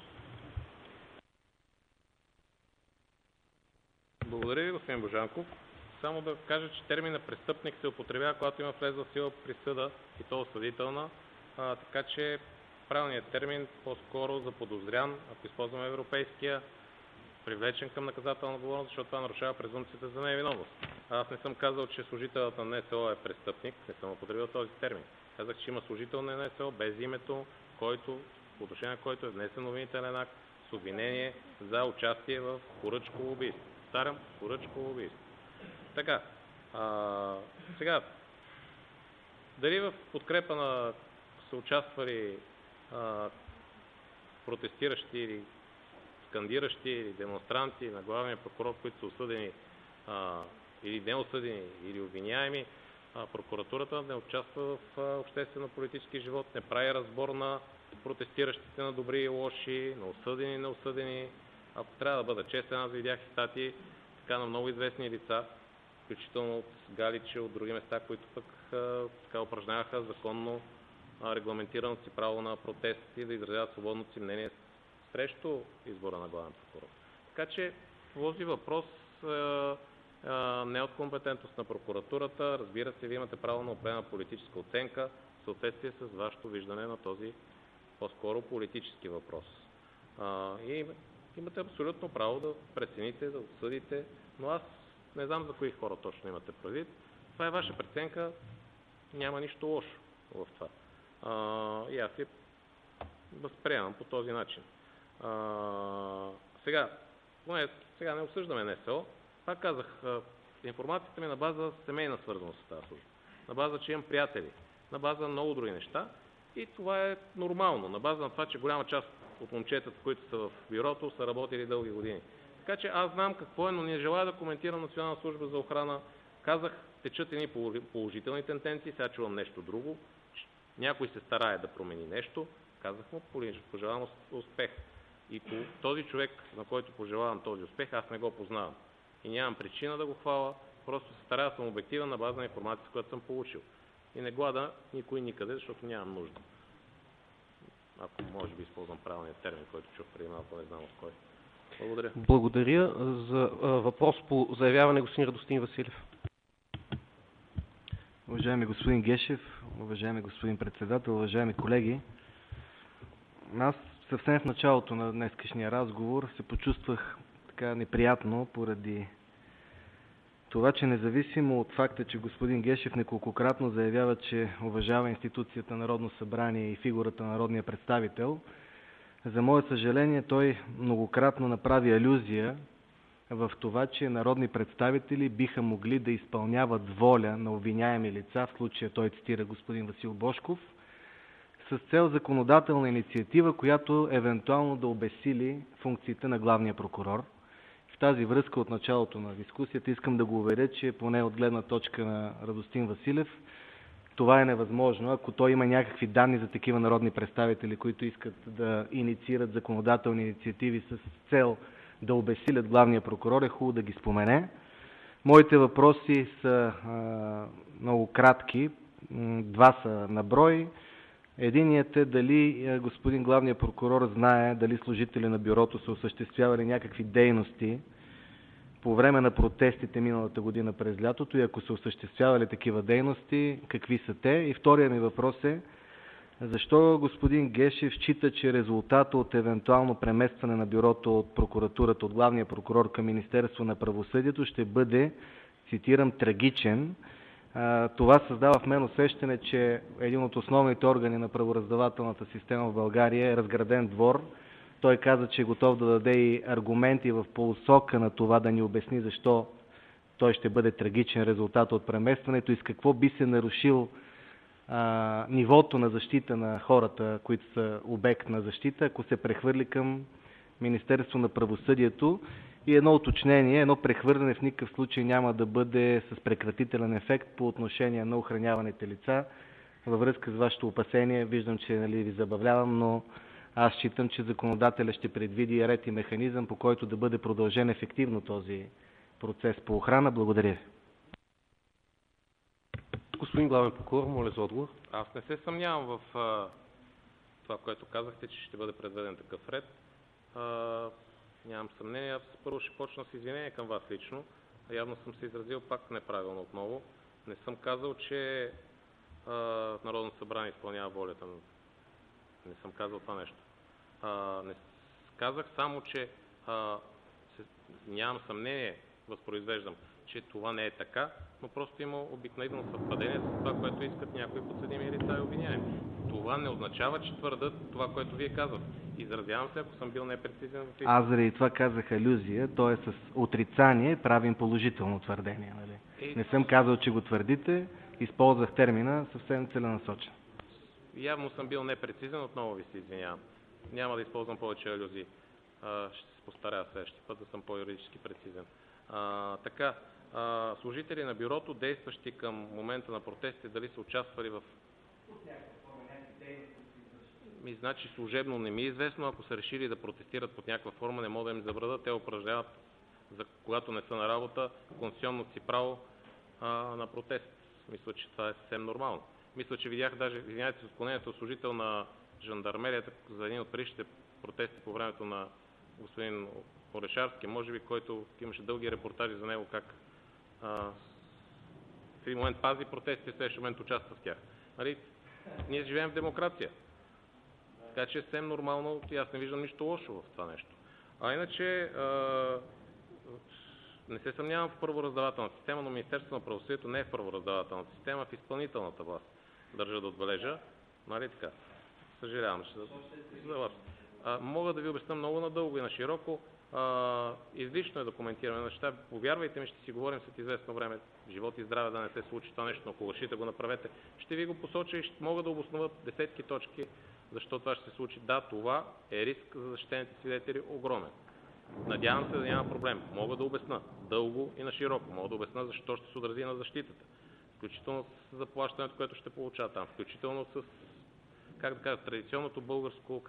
Благодаря ви, господин Божанков. Само да кажа, че термина престъпник се употребява, когато има влезла в сила присъда и то осъдителна, така че правилният термин по-скоро заподозрян, ако използваме европейския, привлечен към наказателна отговорност, защото това нарушава презумпцията за невиновност. Аз не съм казал, че служителът на НСО е престъпник, не съм употребил този термин. Казах, че има служител на НСО без името, който, по отношение на който е внесен обвинителен акт с обвинение за участие в поръчково убийство. Повтарям, поръчково убийство. Така, сега, дали в подкрепа на са участвали протестиращи или скандиращи или демонстранти на главния прокурор, които са осъдени или неосъдени, или обвиняеми, прокуратурата не участва в обществено-политически живот, не прави разбор на протестиращите на добри и лоши, на осъдени и неосъдени. Ако трябва да бъда честен, аз видях и статии така на много известни лица, включително от Галиче, от други места, които пък така упражняваха законно регламентираното си право на протест и да изразяват свободното си мнение срещу избора на главен прокурор. Така че този въпрос не е от компетентност на прокуратурата. Разбира се, вие имате право на определена политическа оценка в съответствие с вашето виждане на този по-скоро политически въпрос. И имате абсолютно право да прецените, да отсъдите, но аз не знам за кои хора точно имате предвид. Това е ваша преценка, няма нищо лошо в това. И аз се възприемам по този начин. Сега не обсъждаме НСО. Пак казах, информацията ми на база семейна свързаност с тази служба. На база, че имам приятели. На база на много други неща. И това е нормално. На база на това, че голяма част от момчетата, които са в бюрото, са работили дълги години. Така че аз знам какво е, но не желая да коментирам Национална служба за охрана. Казах, течат едни положителни тенденции, сега чувам нещо друго. Някой се старае да промени нещо. Казах му, пожелавам успех. И този човек, на който пожелавам този успех, аз не го познавам. И нямам причина да го хваля, просто се старая да съм обективен на база на информацията, която съм получил. И не глада никой никъде, защото нямам нужда. Ако може би използвам правилния термин, който чух преди малко, не знам от кой. Благодаря. Благодаря за въпрос по заявяване, господин Радостин Василев. Уважаеми господин Гешев, уважаеми господин председател, уважаеми колеги, аз съвсем в началото на днескашния разговор се почувствах така неприятно поради това, че независимо от факта, че господин Гешев неколкократно заявява, че уважава институцията Народно събрание и фигурата на народния представител, за мое съжаление той многократно направи алюзия в това, че народни представители биха могли да изпълняват воля на обвиняеми лица, в случая той цитира господин Васил Божков, с цел законодателна инициатива, която евентуално да обезсили функциите на главния прокурор. В тази връзка от началото на дискусията искам да го уверя, че поне от гледна точка на Радостин Василев това е невъзможно. Ако той има някакви данни за такива народни представители, които искат да инициират законодателни инициативи с цел да обезсилят главния прокурор, е хубаво да ги спомене. Моите въпроси са много кратки. Два са на брой. Единият е дали господин главният прокурор знае дали служители на бюрото са осъществявали някакви дейности по време на протестите миналата година през лятото и ако са осъществявали такива дейности, какви са те? И вторият ми въпрос е защо господин Гешев счита, че резултата от евентуално преместване на бюрото от прокуратурата, от главния прокурор към Министерство на правосъдието ще бъде, цитирам, трагичен, Това създава в мен усещане, че един от основните органи на правораздавателната система в България е разграден двор. Той каза, че е готов да даде и аргументи в посока на това да ни обясни защо той ще бъде трагичен резултат от преместването и с какво би се нарушил нивото на защита на хората, които са обект на защита, ако се прехвърли към Министерство на правосъдието. И едно уточнение, едно прехвърляне в никакъв случай няма да бъде с прекратителен ефект по отношение на охраняваните лица. Във връзка с вашето опасение, виждам, че ви забавлявам, но аз считам, че законодателя ще предвиди ред и механизъм, по който да бъде продължен ефективно този процес по охрана. Благодаря ви. Господин главен прокурор, моля за отговор. Аз не се съмнявам в това, което казахте, че ще бъде предведен такъв ред. Нямам съмнение. Аз първо ще почна с извинение към вас лично. Явно съм се изразил пак неправилно отново. Не съм казал, че Народното събрание изпълнява волята. Не съм казал това нещо. Не казах само, че нямам съмнение, възпроизвеждам, че това не е така, но просто има обикновено съвпадение с това, което искат някои подсъдими лица и обвиняеми. Това не означава, че твърдат това, което вие казвате. Изразявам се, ако съм бил непрецизен. Аз заради това казах алюзия, т.е. с отрицание правим положително твърдение. Нали? Не съм казал, че го твърдите, използвах термина съвсем целенасочен. Явно съм бил непрецизен, отново ви се извинявам. Няма да използвам повече алюзии. Ще се постарая следващия път да съм по-юридически прецизен. Така, служители на бюрото, действащи към момента на протестите, дали са участвали в... Значи служебно не ми е известно, ако са решили да протестират под някаква форма, не могат да им забранят, те упражняват, когато не са на работа, конституционното си право на протест. Мисля, че това е съвсем нормално. Мисля, че видях даже, извинявайте, с отклонението служител на жандармерията за един от предишните протести по времето на господин Орешарски, може би, който имаше дълги репортажи за него, как в един момент пази протести, в следващия момент участва в тях. Нали? Ние живеем в демокрация. Така че е съвсем нормално и аз не виждам нищо лошо в това нещо. А иначе не се съмнявам в правораздавателната система, но Министерството на правосъдието не е в правораздавателната система, в изпълнителната власт. Държа да отбележа. Нали така? Съжалявам за вас. Мога да ви обясня много надълго и на широко. Излишно е да коментираме неща. Повярвайте ми, ще си говорим след известно време. Живот и здраве да не се случи това нещо, но ако решите го направете, ще ви го посоча и ще мога да обоснова десетки точки, защо това ще се случи. Да, това е риск за защитените свидетели огромен. Надявам се да няма проблем. Мога да обясна дълго и на широко. Мога да обясна защо ще се отрази на защитата. Включително с заплащането, което ще получава там. Включително с, традиционното българско,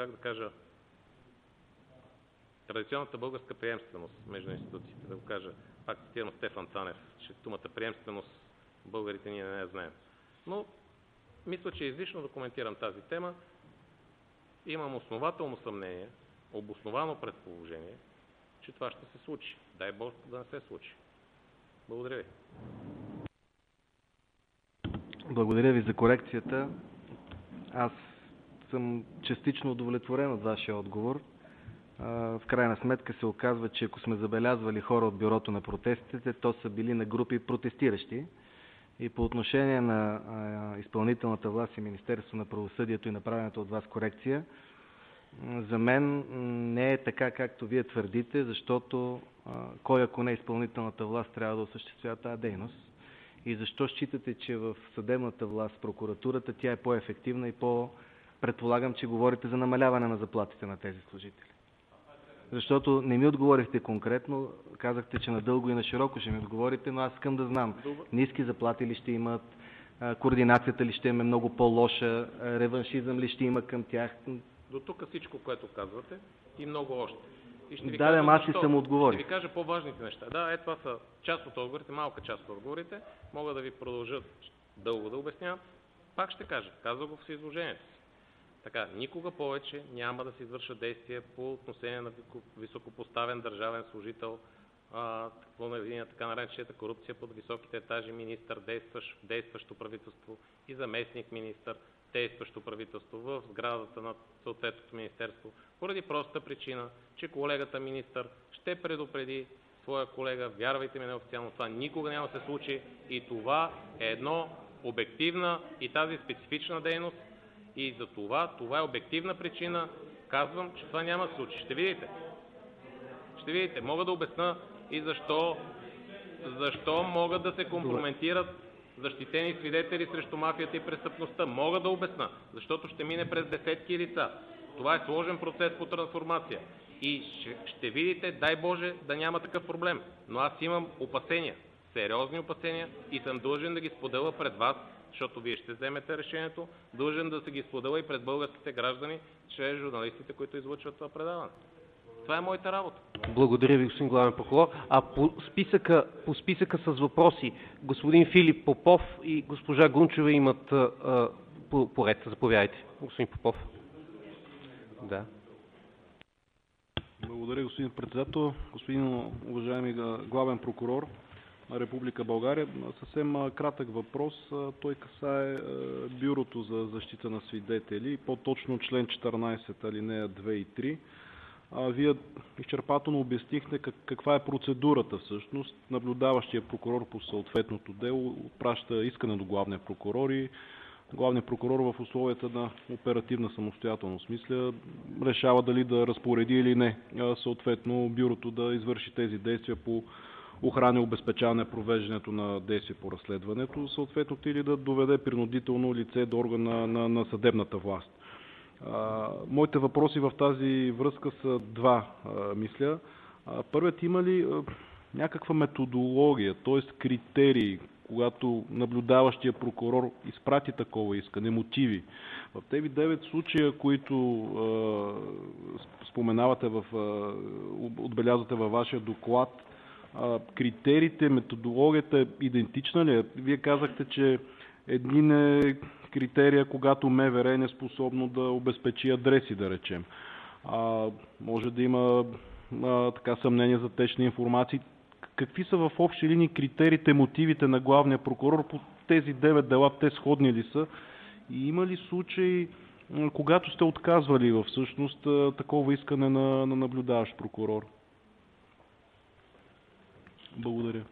традиционната българска приемственост между институциите. Да го кажа, пак цитирам Стефан Цанев, че думата приемственост българите ние не я знаем. Но мисля, че е излишно да коментирам тази тема. Имам основателно съмнение, обосновано предположение, че това ще се случи. Дай Бог да не се случи. Благодаря ви. Благодаря ви за корекцията. Аз съм частично удовлетворен от вашия отговор. В крайна сметка се оказва, че ако сме забелязвали хора от бюрото на протестите, то са били на групи протестиращи. И по отношение на изпълнителната власт и Министерство на правосъдието и направената от вас корекция, за мен не е така, както вие твърдите, защото кой, ако не изпълнителната власт, трябва да осъществява тази дейност. И защо считате, че в съдебната власт, прокуратурата, тя е по-ефективна и предполагам, че говорите за намаляване на заплатите на тези служители? Защото не ми отговорихте конкретно, казахте, че надълго и на широко ще ми отговорите, но аз искам да знам, ниски заплати ли ще имат, координацията ли ще е много по-лоша, реваншизъм ли ще има към тях? До тук всичко, което казвате и много още. И ще ви аз и съм отговорил. Ще ви кажа по-важните неща. Да, това са част от отговорите, малка част от отговорите. Мога да ви продължат дълго да обяснявам. Пак ще кажа, казах го в изложението си. Така, никога повече няма да се извършва действие по отношение на високопоставен държавен служител, така наречената корупция под високите етажи, министър, действащо правителство и заместник министър, действащо правителство в сградата на съответното министерство, поради проста причина, че колегата министър ще предупреди своя колега, вярвайте ми неофициално, това никога няма да се случи и това е едно обективна и тази специфична дейност и за това е обективна причина, казвам, че това няма да се случи. Ще видите. Ще видите. Мога да обясня и защо могат да се компрометират защитени свидетели срещу мафията и престъпността. Мога да обясня, защото ще мине през десетки лица. Това е сложен процес по трансформация. И ще видите, дай Боже, да няма такъв проблем. Но аз имам опасения, сериозни опасения и съм длъжен да ги споделя пред вас, защото вие ще вземете решението, длъжен да се ги споделя и пред българските граждани, чрез журналистите, които излъчват това предаване. Това е моята работа. Благодаря ви, господин главен прокурор. А по списъка с въпроси, господин Филип Попов и госпожа Гунчева имат поред. Заповядайте, господин Попов. Да. Благодаря, господин председател. Господин уважаеми главен прокурор на Република България, съвсем кратък въпрос. Той касае Бюрото за защита на свидетели, по-точно член 14, алинея 2 и 3. Вие изчерпателно обяснихте каква е процедурата всъщност. Наблюдаващия прокурор по съответното дело отпраща искане до главния прокурор и главният прокурор в условията на оперативна самостоятелност, мисля, решава дали да разпореди или не съответно бюрото да извърши тези действия по охрана и обезпечаване провеждането на действия по разследването, съответно или да доведе принудително лице до органа на съдебната власт. Моите въпроси в тази връзка са два, мисля. Първият, има ли някаква методология, т.е. критерии, когато наблюдаващия прокурор изпрати такова искане, мотиви? В тези 9 случая, които споменавате, отбелязвате във вашия доклад, критериите, методологията идентична ли е? Вие казахте, че един е критерия, когато МВР е неспособно да обезпечи адреси, да речем. Може да има съмнение за течна информация. Какви са в общи линии критериите, мотивите на главния прокурор по тези 9 дела? Те сходни ли са? И има ли случаи, когато сте отказвали всъщност такова искане на наблюдаващ прокурор? Благодаря.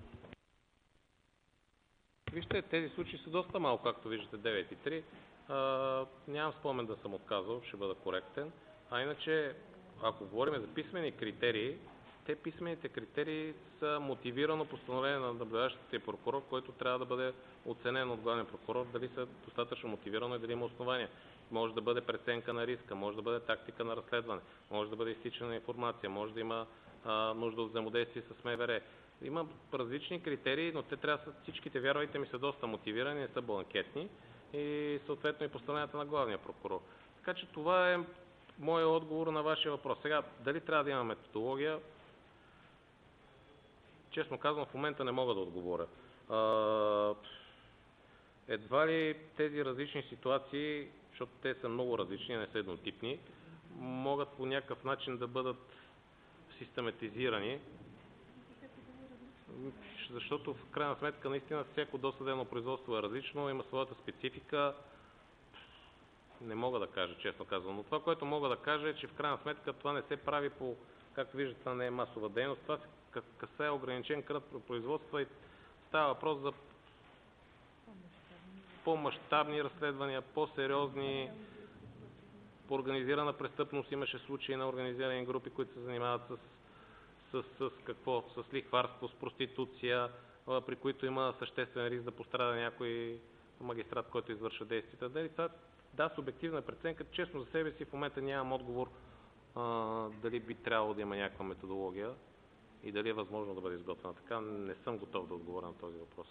Вижте, тези случаи са доста малко, както виждате, 9 и 3. Нямам спомен да съм отказал, ще бъда коректен. А иначе, ако говорим за писмени критерии, те писмените критерии са мотивирано постановление на наблюдаващия прокурор, който трябва да бъде оценен от главния прокурор, дали са достатъчно мотивирано и дали има основания. Може да бъде преценка на риска, може да бъде тактика на разследване, може да бъде изтичане на информация, може да има нужда от взаимодействие с МВР. Има различни критерии, но те трябва да са, всичките, вярвайте ми, са доста мотивирани, не са бланкетни и съответно и постановленията на главния прокурор. Така че това е моят отговор на вашия въпрос. Сега, дали трябва да има методология? Честно казвам, в момента не мога да отговоря. Едва ли тези различни ситуации, защото те са много различни, не са еднотипни, могат по някакъв начин да бъдат систематизирани, защото в крайна сметка наистина всяко досъдебно производство е различно, има своята специфика. Не мога да кажа, честно казвам. Но това, което мога да кажа е, че в крайна сметка това не се прави по, както виждате, това не е масова дейност, това се касае ограничен кръг производства и става въпрос за по-мащабни разследвания, по-сериозни. По организирана престъпност имаше случаи на организирани групи, които се занимават с лихварство, с проституция, при които има съществен риск да пострада някой магистрат, който извършва действията. Да, субективна преценка. Честно за себе си в момента нямам отговор дали би трябвало да има някаква методология и дали е възможно да бъде изготвена така. Не съм готов да отговоря на този въпрос.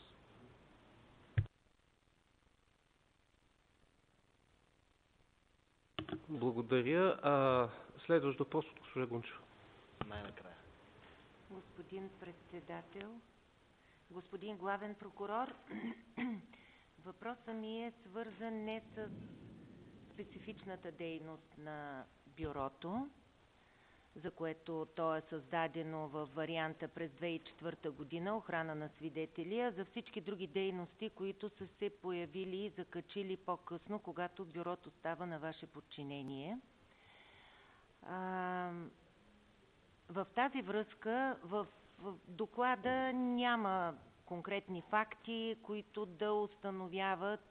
Благодаря. Следващ въпрос от госпожа Гунчева. Най-накрая. Господин председател, господин главен прокурор, въпросът ми е свързан не с специфичната дейност на бюрото, за което то е създадено във варианта през 2004 година, охрана на свидетели, а за всички други дейности, които са се появили и закачили по-късно, когато бюрото става на ваше подчинение. В тази връзка, в доклада няма конкретни факти, които да установяват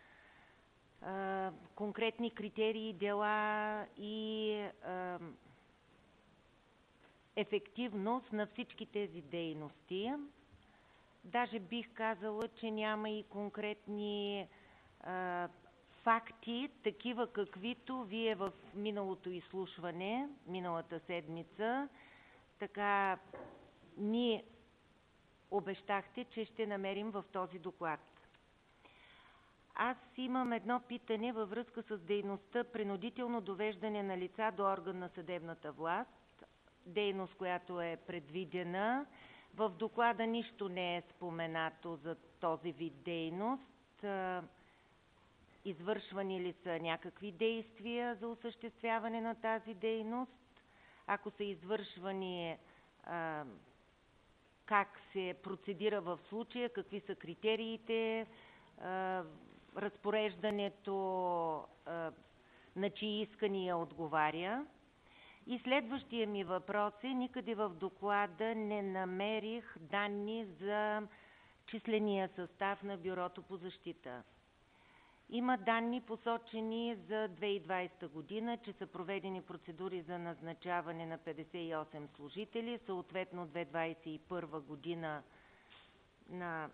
конкретни критерии, дела и ефективност на всички тези дейности. Даже бих казала, че няма и конкретни факти, такива каквито вие в миналото изслушване, миналата седмица, така ни обещахте, че ще намерим в този доклад. Аз имам едно питане във връзка с дейността принудително довеждане на лица до орган на съдебната власт, дейност, която е предвидена. В доклада нищо не е споменато за този вид дейност. Извършвани ли са някакви действия за осъществяване на тази дейност? Ако са извършвани, как се процедира в случая, какви са критериите, разпореждането на чии искания отговаря? И следващия ми въпрос е, никъде в доклада не намерих данни за числения състав на Бюрото по защита. Има данни посочени за 2020 година, че са проведени процедури за назначаване на 58 служители, съответно 2021 година на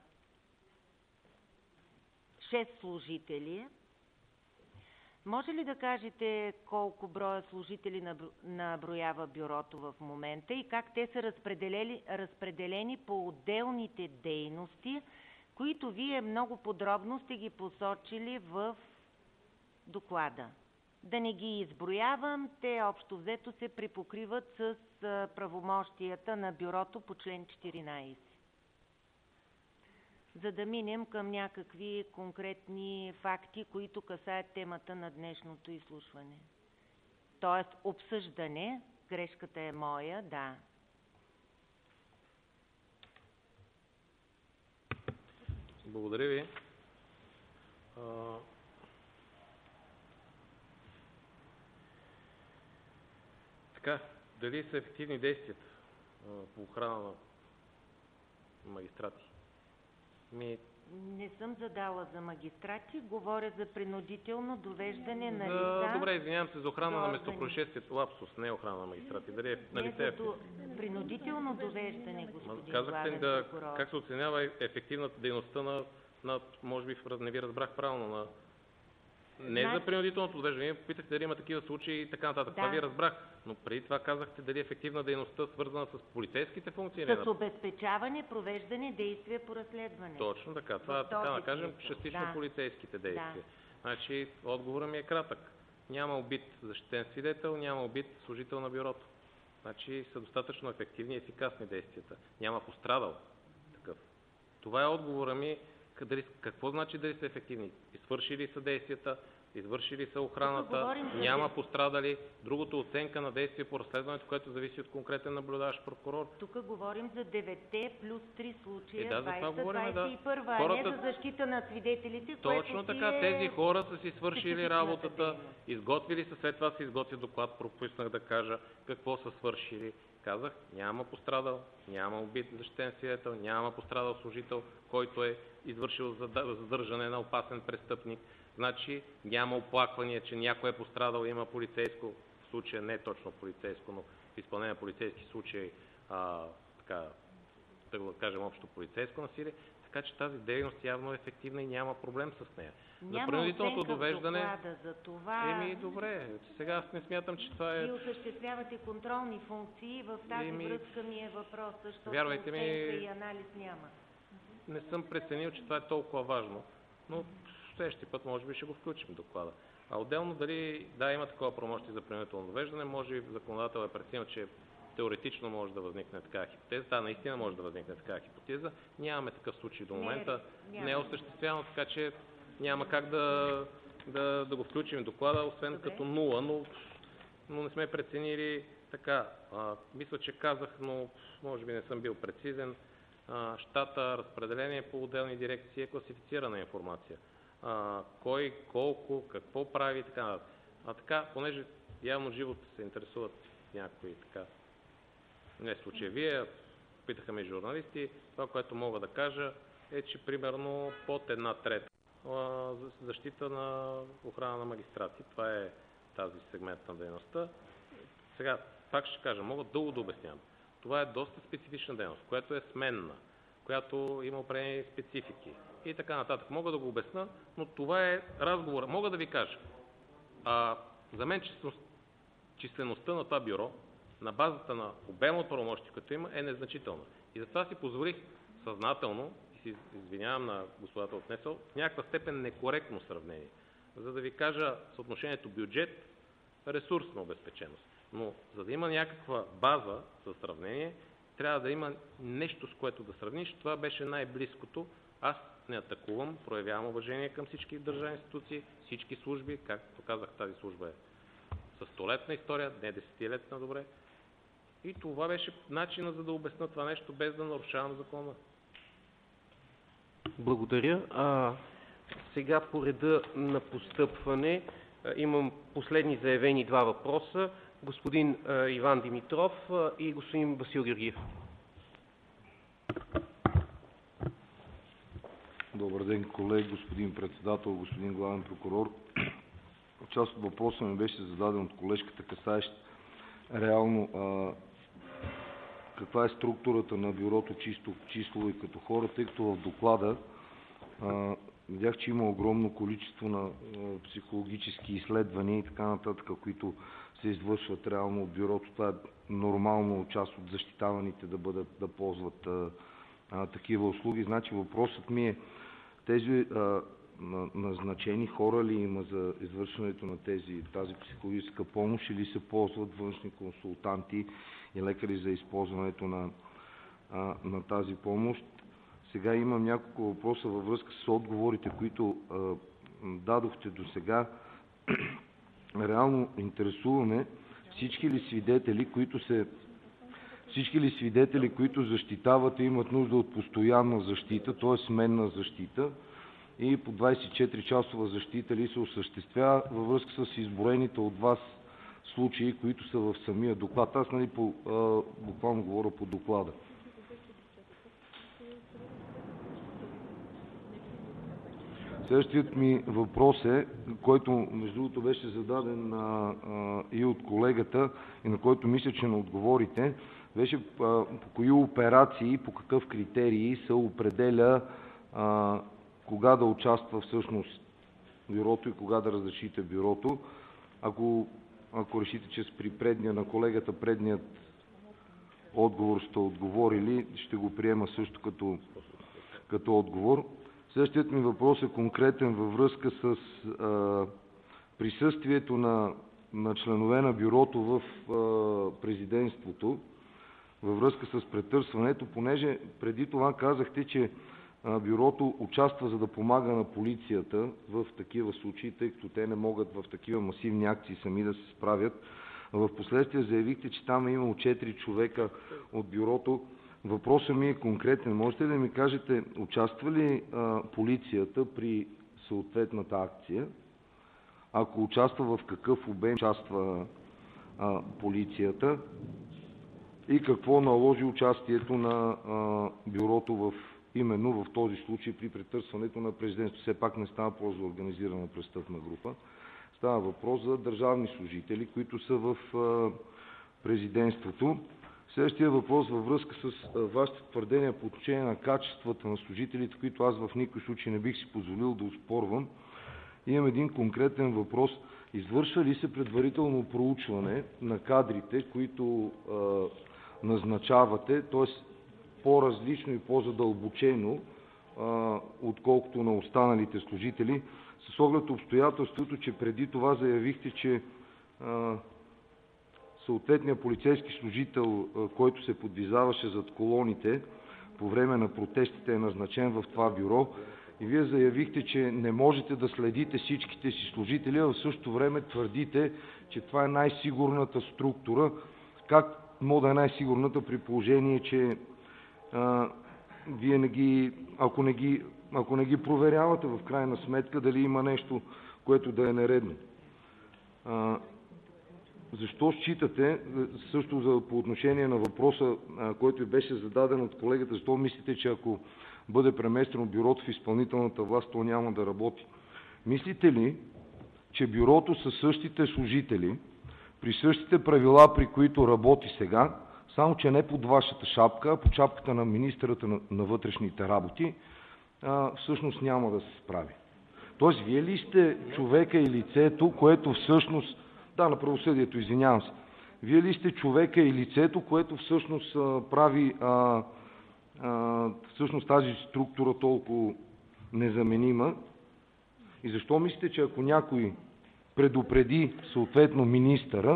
6 служители. Може ли да кажете колко броя служители наброява бюрото в момента и как те са разпределени по отделните дейности, които вие много подробно сте ги посочили в доклада? Да не ги изброявам, те общо взето се припокриват с правомощията на бюрото по член 14. За да минем към някакви конкретни факти, които касаят темата на днешното изслушване. Тоест обсъждане, грешката е моя, да. Благодаря ви. Така, дали са ефективни действията по охрана на магистрати? Не съм задала за магистрати, говоря за принудително довеждане на лица. Добре, извинявам се, за охрана на местопроизшествието, лапсус, не охрана на магистрати. Дали принудително довеждане, господин казахте главен прокурор. Как се оценява ефективната дейността на може би не ви разбрах правилно, не за принудителното довеждане, попитахте дали има такива случаи и така нататък. Това ви разбрах, но преди това казахте дали ефективна дейността свързана с полицейските функции. С обезпечаване, провеждане, действия по разследване. Точно така. Това така да кажем частично полицейските действия. Да. Значи отговорът ми е кратък. Няма убит защитен свидетел, няма убит служител на бюрото. Значи са достатъчно ефективни и ефикасни действията. Няма пострадал такъв. Това е отговорът ми. Какво значи дали са ефективни? Свършили са действията, извършили са охраната, няма пострадали. Другото оценка на действие по разследването, което зависи от конкретен наблюдаващ прокурор. Тук говорим за 9 плюс 3 случая, Да, 20-21, а не за защита на свидетелите, Точно така, тези хора са си свършили работата, изготвили са, след това се изготвя доклад, пропуснах да кажа какво са свършили. Казах, няма пострадал, няма убит защитен свидетел, няма пострадал служител, който е извършил задържане на опасен престъпник. Значи няма оплаквания, че някой е пострадал, има полицейско, в случая не точно полицейско, но в изпълнение на полицейски случаи, така да го кажем, общо полицейско насилие. Така че тази дейност явно е ефективна и няма проблем с нея. Няма принудителното довеждане. За това... Добре, сега аз не смятам, че това е... Вие осъществявате контролни функции, в тази връзка ми е въпрос, защото вярвайте ми, оценка и анализ няма. Не съм преценил, че това е толкова важно, но следващия път може би ще го включим в доклада. А отделно дали има такова правомощие за принудително довеждане, може би законодател е преценил, че теоретично може да възникне такава хипотеза. Да, наистина може да възникне такава хипотеза. Нямаме такъв случай до момента. Не е осъществявано, така че няма как да го включим в доклада, освен като нула, но не сме преценили така. Мисля, че казах, но може би не съм бил прецизен. Щата, разпределение по отделни дирекции е класифицирана информация. Кой, колко, какво прави и така нататък. Така, понеже явно живото се интересуват някои така, не случая вие, попитаха ме журналисти. Това, което мога да кажа е, че примерно под 1/3 защита на охрана на магистрати. Това е тази сегмент на дейността. Сега, пак ще кажа, мога дълго да обяснявам. Това е доста специфична дейност, която е сменна, която има определени специфики и така нататък. Мога да го обясна, но това е разговор. Мога да ви кажа. За мен числеността на това бюро на базата на обема от правомощи, като има, е незначителна. И затова си позволих съзнателно, и си извинявам на господата от НСО, в някаква степен некоректно сравнение, за да ви кажа съотношението бюджет-ресурсна обезпеченост. Но за да има някаква база за сравнение, трябва да има нещо, с което да сравниш. Това беше най-близкото. Аз не атакувам, проявявам уважение към всички държавни институции, всички служби. Както казах, тази служба е със 100-летна история, не 10-летна, добре. И това беше начинът, за да обясня това нещо, без да нарушавам закона. Благодаря. Сега по реда на постъпване имам последни заявени 2 въпроса. Господин Иван Димитров и господин Васил Георгиев. Добър ден, колеги, господин председател, господин главен прокурор. Част от въпроса ми беше зададен от колежката, касаещ реално каква е структурата на бюрото чисто числово и като хора, тъй като в доклада видях, че има огромно количество на психологически изследвания и така нататък, които се извършват реално от бюрото. Това е нормално част от защитаваните да ползват такива услуги. Значи въпросът ми е, тези назначени хора ли има за извършването на тази психологическа помощ или се ползват външни консултанти и лекари за използването на тази помощ? Сега имам няколко въпроса във връзка с отговорите, които дадохте до сега. Реално интересуваме всички ли свидетели, които защитавате, имат нужда от постоянна защита, т.е. сменна защита, и по 24-часова защита ли се осъществява във връзка с изброените от вас случаи, които са в самия доклад. Аз буквално говоря по доклада. Следващият ми въпрос е, който между другото беше зададен и от колегата, и на който мисля, че не отговорите, беше по кои операции, по какъв критерий се определя кога да участва всъщност бюрото и кога да разрешите бюрото. Ако решите, че при предния на колегата, предният отговор сте отговорили, ще го приема също като отговор. Следващият ми въпрос е конкретен във връзка с присъствието на членове на бюрото в президентството, във връзка с претърсването, понеже преди това казахте, че бюрото участва, за да помага на полицията в такива случаи, тъй като те не могат в такива масивни акции сами да се справят. В последствие заявихте, че там е имало 4 човека от бюрото. Въпросът ми е конкретен. Можете ли да ми кажете, участва ли полицията при съответната акция? Ако участва, в какъв обем участва полицията? И какво наложи участието на бюрото именно в този случай при претърсването на президентството? Все пак не става въпрос за организирана престъпна група. Става въпрос за държавни служители, които са в президентството. Следващия въпрос във връзка с вашите твърдения по отношение на качествата на служителите, които аз в никой случай не бих си позволил да оспорвам. Имам един конкретен въпрос. Извършва ли се предварително проучване на кадрите, които назначавате, т.е. по-различно и по-задълбочено, отколкото на останалите служители, с оглед обстоятелството, че преди това заявихте, че съответният полицейски служител, който се подвизаваше зад колоните по време на протестите, е назначен в това бюро, и вие заявихте, че не можете да следите всичките си служители, а в същото време твърдите, че това е най-сигурната структура. Как може да е най-сигурната при положение, че вие ако не ги проверявате в крайна сметка, дали има нещо, което да е нередно? защо считате, също по отношение на въпроса, който беше зададен от колегата, защо мислите, че ако бъде преместено бюрото в изпълнителната власт, то няма да работи? Мислите ли, че бюрото със същите служители, при същите правила, при които работи сега, само че не под вашата шапка, а под шапката на министърата на вътрешните работи, всъщност няма да се справи? Тоест, вие ли сте човека и лицето, което всъщност... Да, на правосъдието, извинявам се. Вие ли сте човека и лицето, което всъщност прави всъщност тази структура толкова незаменима? И защо мислите, че ако някой предупреди съответно министъра,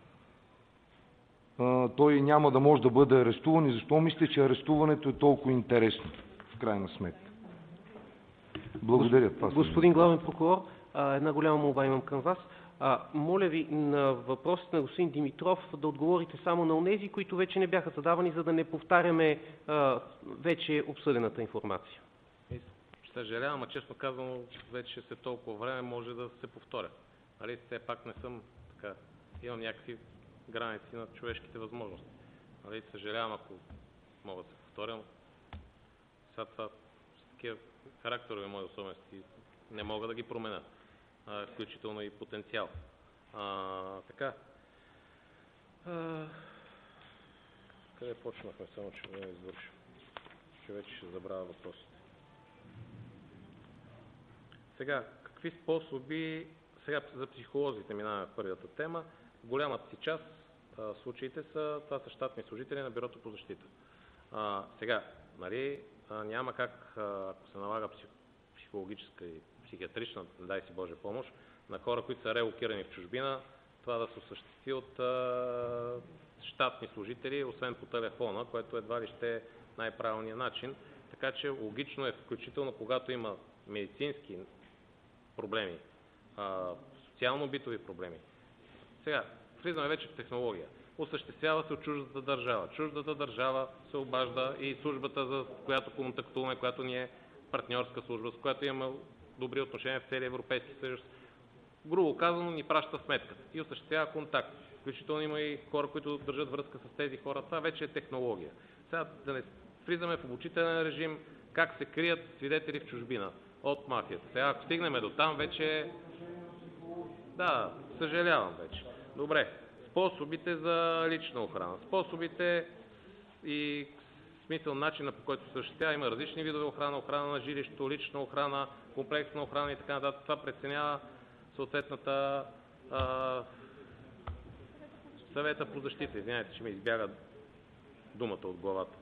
той няма да може да бъде арестуван? И защо мислите, че арестуването е толкова интересно в крайна сметка? Благодаря. Господин главен прокурор, една голяма молба имам към вас. Моля ви на въпросите на господин Димитров да отговорите само на онези, които вече не бяха задавани, за да не повтаряме вече обсъдената информация. Съжалявам, а честно казано, вече след толкова време може да се повторя. Нали, все пак не съм така, имам някакви граници на човешките възможности. Нали, съжалявам, ако мога да се повторя. Сега това с такива характерови мои особености не мога да ги променя, включително и потенциал. Така. Къде почнахме? Само че не извършим. Че вече ще забравя въпросите. Сега, какви способи... Сега за психолозите минаваме в първата тема. В голямата си част случаите това са щатни служители на Бюрото по защита. Сега, нали, няма как, ако се налага психологическа и психиатрична, дай си Боже помощ, на хора, които са релокирани в чужбина, това да се осъществи от щатни служители, освен по телефона, което едва ли ще е най-правилният начин. Така че логично е, включително когато има медицински проблеми, социално-битови проблеми. Сега, влизаме вече в технология. Осъществява се от чуждата държава. Чуждата държава се обажда и службата, за която контактуваме, която ни е партньорска служба, с която имаме добри отношения в целия Европейски съюз, грубо казано, ни праща сметката и осъществява контакт. Включително има и хора, които държат връзка с тези хора. Това вече е технология. Сега да не влизаме в обучителен режим, как се крият свидетели в чужбина от мафията. Сега, ако стигнем до там, вече... Да, съжалявам вече. Добре. Способите за лична охрана. Способите и смисъл, начина, по който се осъществява, има различни видове охрана, охрана на жилището, лична охрана, комплексна охрана и така нататък. Това преценява съответната съвета по защита. Извинявайте, че ми избяга думата от главата.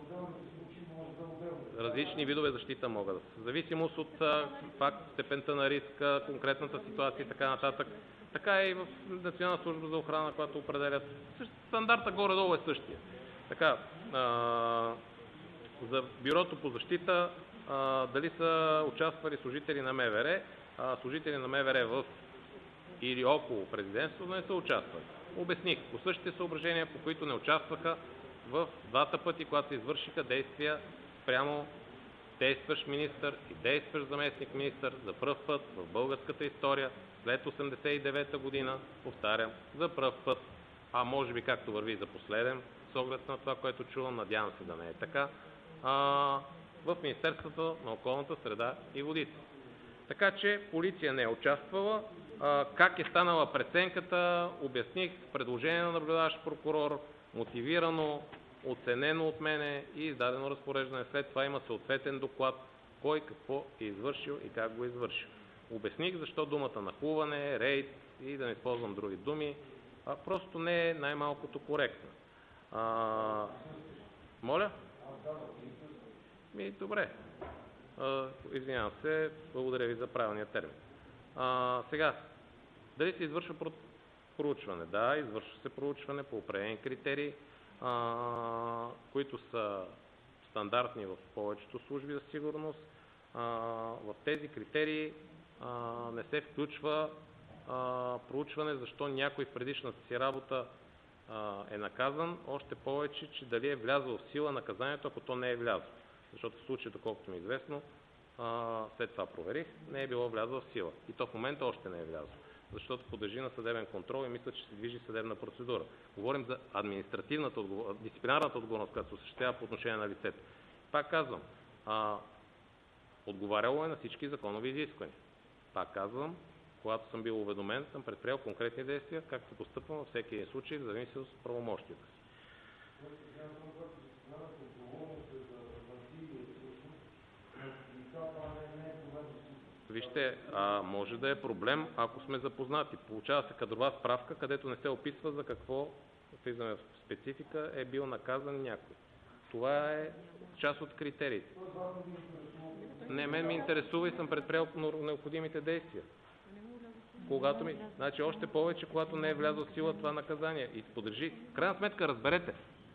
Различни видове защита могат да са. В зависимост от факт, степента на риска, конкретната ситуация и така нататък. Така и в Национална служба за охрана, която определят. Стандарта горе-долу е същия. Така, за Бюрото по защита, дали са участвали служители на МВР, служители на МВР в или около президентството не са участвали. Обясних по същите съображения, по които не участваха в двата пъти, когато се извършиха действия спрямо действащ министър и действащ заместник министър за пръв път в българската история след 1989 година, повтарям, за пръв път, а може би както върви за последен, с оглед на това, което чувам, надявам се да не е така, в Министерството на околната среда и водите. Така че полиция не е участвала. Как е станала преценката, обясних, предложение на наблюдаващ прокурор, мотивирано, оценено от мене и издадено разпореждане. След това има съответен доклад, кой какво е извършил и как го е извършил. Обясних защо думата нахлуване, рейд и да не използвам други думи, просто не е най-малкото коректна. Моля? Добре. Извинявам се, благодаря ви за правилния термин. Сега, дали се извършва проучване? Да, извършва се проучване по определени критерии, които са стандартни в повечето служби за сигурност. В тези критерии не се включва проучване защо някой в предишната си работа е наказан, още повече, че дали е влязло в сила наказанието, ако то не е влязло. Защото в случая, доколкото ми е известно, след това проверих, не е било влязло в сила. И то в момента още не е влязло. защото подлежи на съдебен контрол и мисля, че се движи съдебна процедура. Говорим за дисциплинарната отговорност, която се осъществява по отношение на лицето. Пак казвам, отговаряло е на всички законови изисквания. Пак казвам, когато съм бил уведомен, съм предприел конкретни действия, както постъпвам във всеки един случай, в зависимост от правомощията си. Вижте, може да е проблем, ако сме запознати. Получава се кадрова справка, където не се описва за какво, влизаме в специфика, е бил наказан някой. Това е част от критериите. Не, мен ми интересува и съм предприел необходимите действия. Значи още повече, когато не е влязло в сила това наказание и подлежи. В крайна сметка, разберете,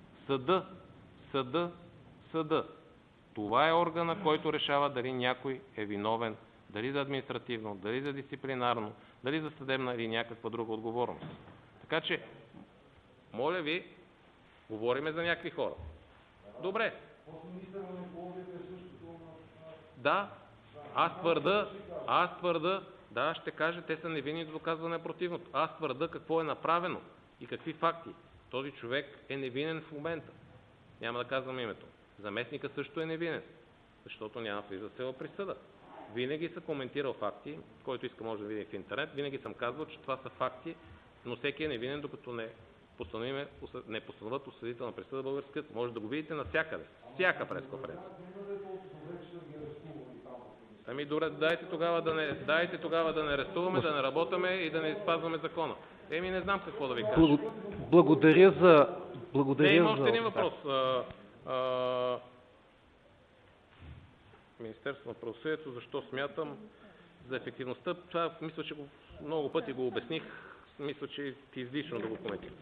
съда. Това е органа, който решава дали някой е виновен, дали за административно, дали за дисциплинарно, дали за съдебна или някаква друга отговорност. Така че, моля ви, говориме за някакви хора. Добре. Да, аз твърда, да, ще кажа, те са невинни до доказване на противното. Аз твърда какво е направено и какви факти. Този човек е невинен в момента. Няма да казвам името. Заместника също е невинен, защото няма влиза в сила присъда. Винаги съм коментирал факти, който иска може да види в интернет, винаги съм казвал, че това са факти, но всеки е невинен, докато не постановят осъдителна присъда българска. Може да го видите навсякъде. Всяка пресконференция. Ами добре, дайте тогава да не арестуваме, да не работаме и да не спазваме закона. Не знам какво да ви кажа. Благодаря за... Има още един въпрос. Министерството на правосъдието, защо смятам за ефективността? Това мисля, че много пъти го обясних. Мисля, че е излишно да го коментирам.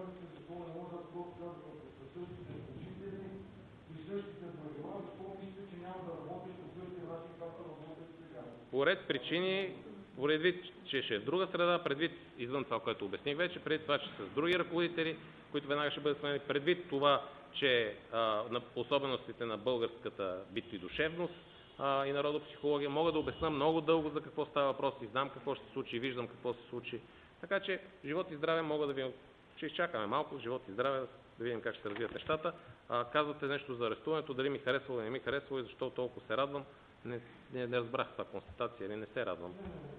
Поред причини, предвид, че ще е в друга среда, предвид извън това, което обясних вече, предвид това, че са с други ръководители, които веднага ще бъдат сменени, предвид това, че на особеностите на българската бит и душевност и народопсихология, мога да обясна много дълго за какво става въпрос и знам какво ще се случи и виждам какво се случи. Така че живот и здраве мога да ви... Ще изчакаме малко, живот и здраве, да видим как ще се развият нещата. Казвате нещо за арестуването, дали ми харесва или не ми харесва и защо толкова се радвам. Не разбрах това констатация или не се радвам.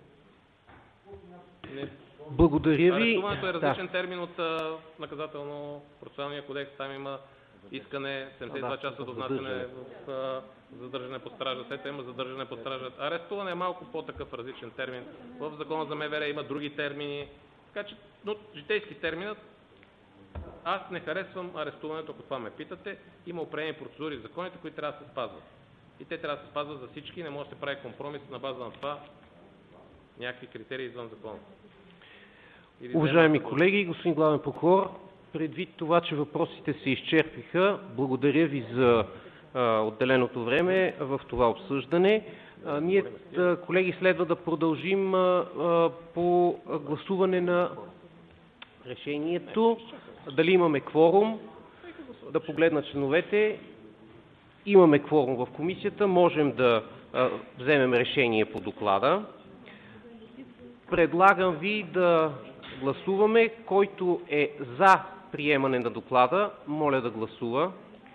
Благодаря ви. Арестуването е различен термин от наказателно-процесуалния кодекс. Там има искане 72 часа до внасяне в задържане под стража. След това има задържане под стража. Арестуване е малко по-такъв различен термин. В Закона за МВР има други термини. Така че, но житейски терминът. Аз не харесвам арестуването, ако това ме питате. Има определени процедури в законите, които трябва да се спазват. И те трябва да се спазват за всички. Не може да се прави компромис на база на това някакви критерии извън закона. Уважаеми колеги, господин главен прокурор, предвид това, че въпросите се изчерпиха, благодаря ви за отделеното време в това обсъждане. Ние, колеги, следва да продължим по гласуване на решението. Дали имаме кворум? Да погледна членовете. Имаме кворум в комисията. Можем да вземем решение по доклада. Предлагам ви да гласуваме. Който е за приемане на доклада, моля да гласува.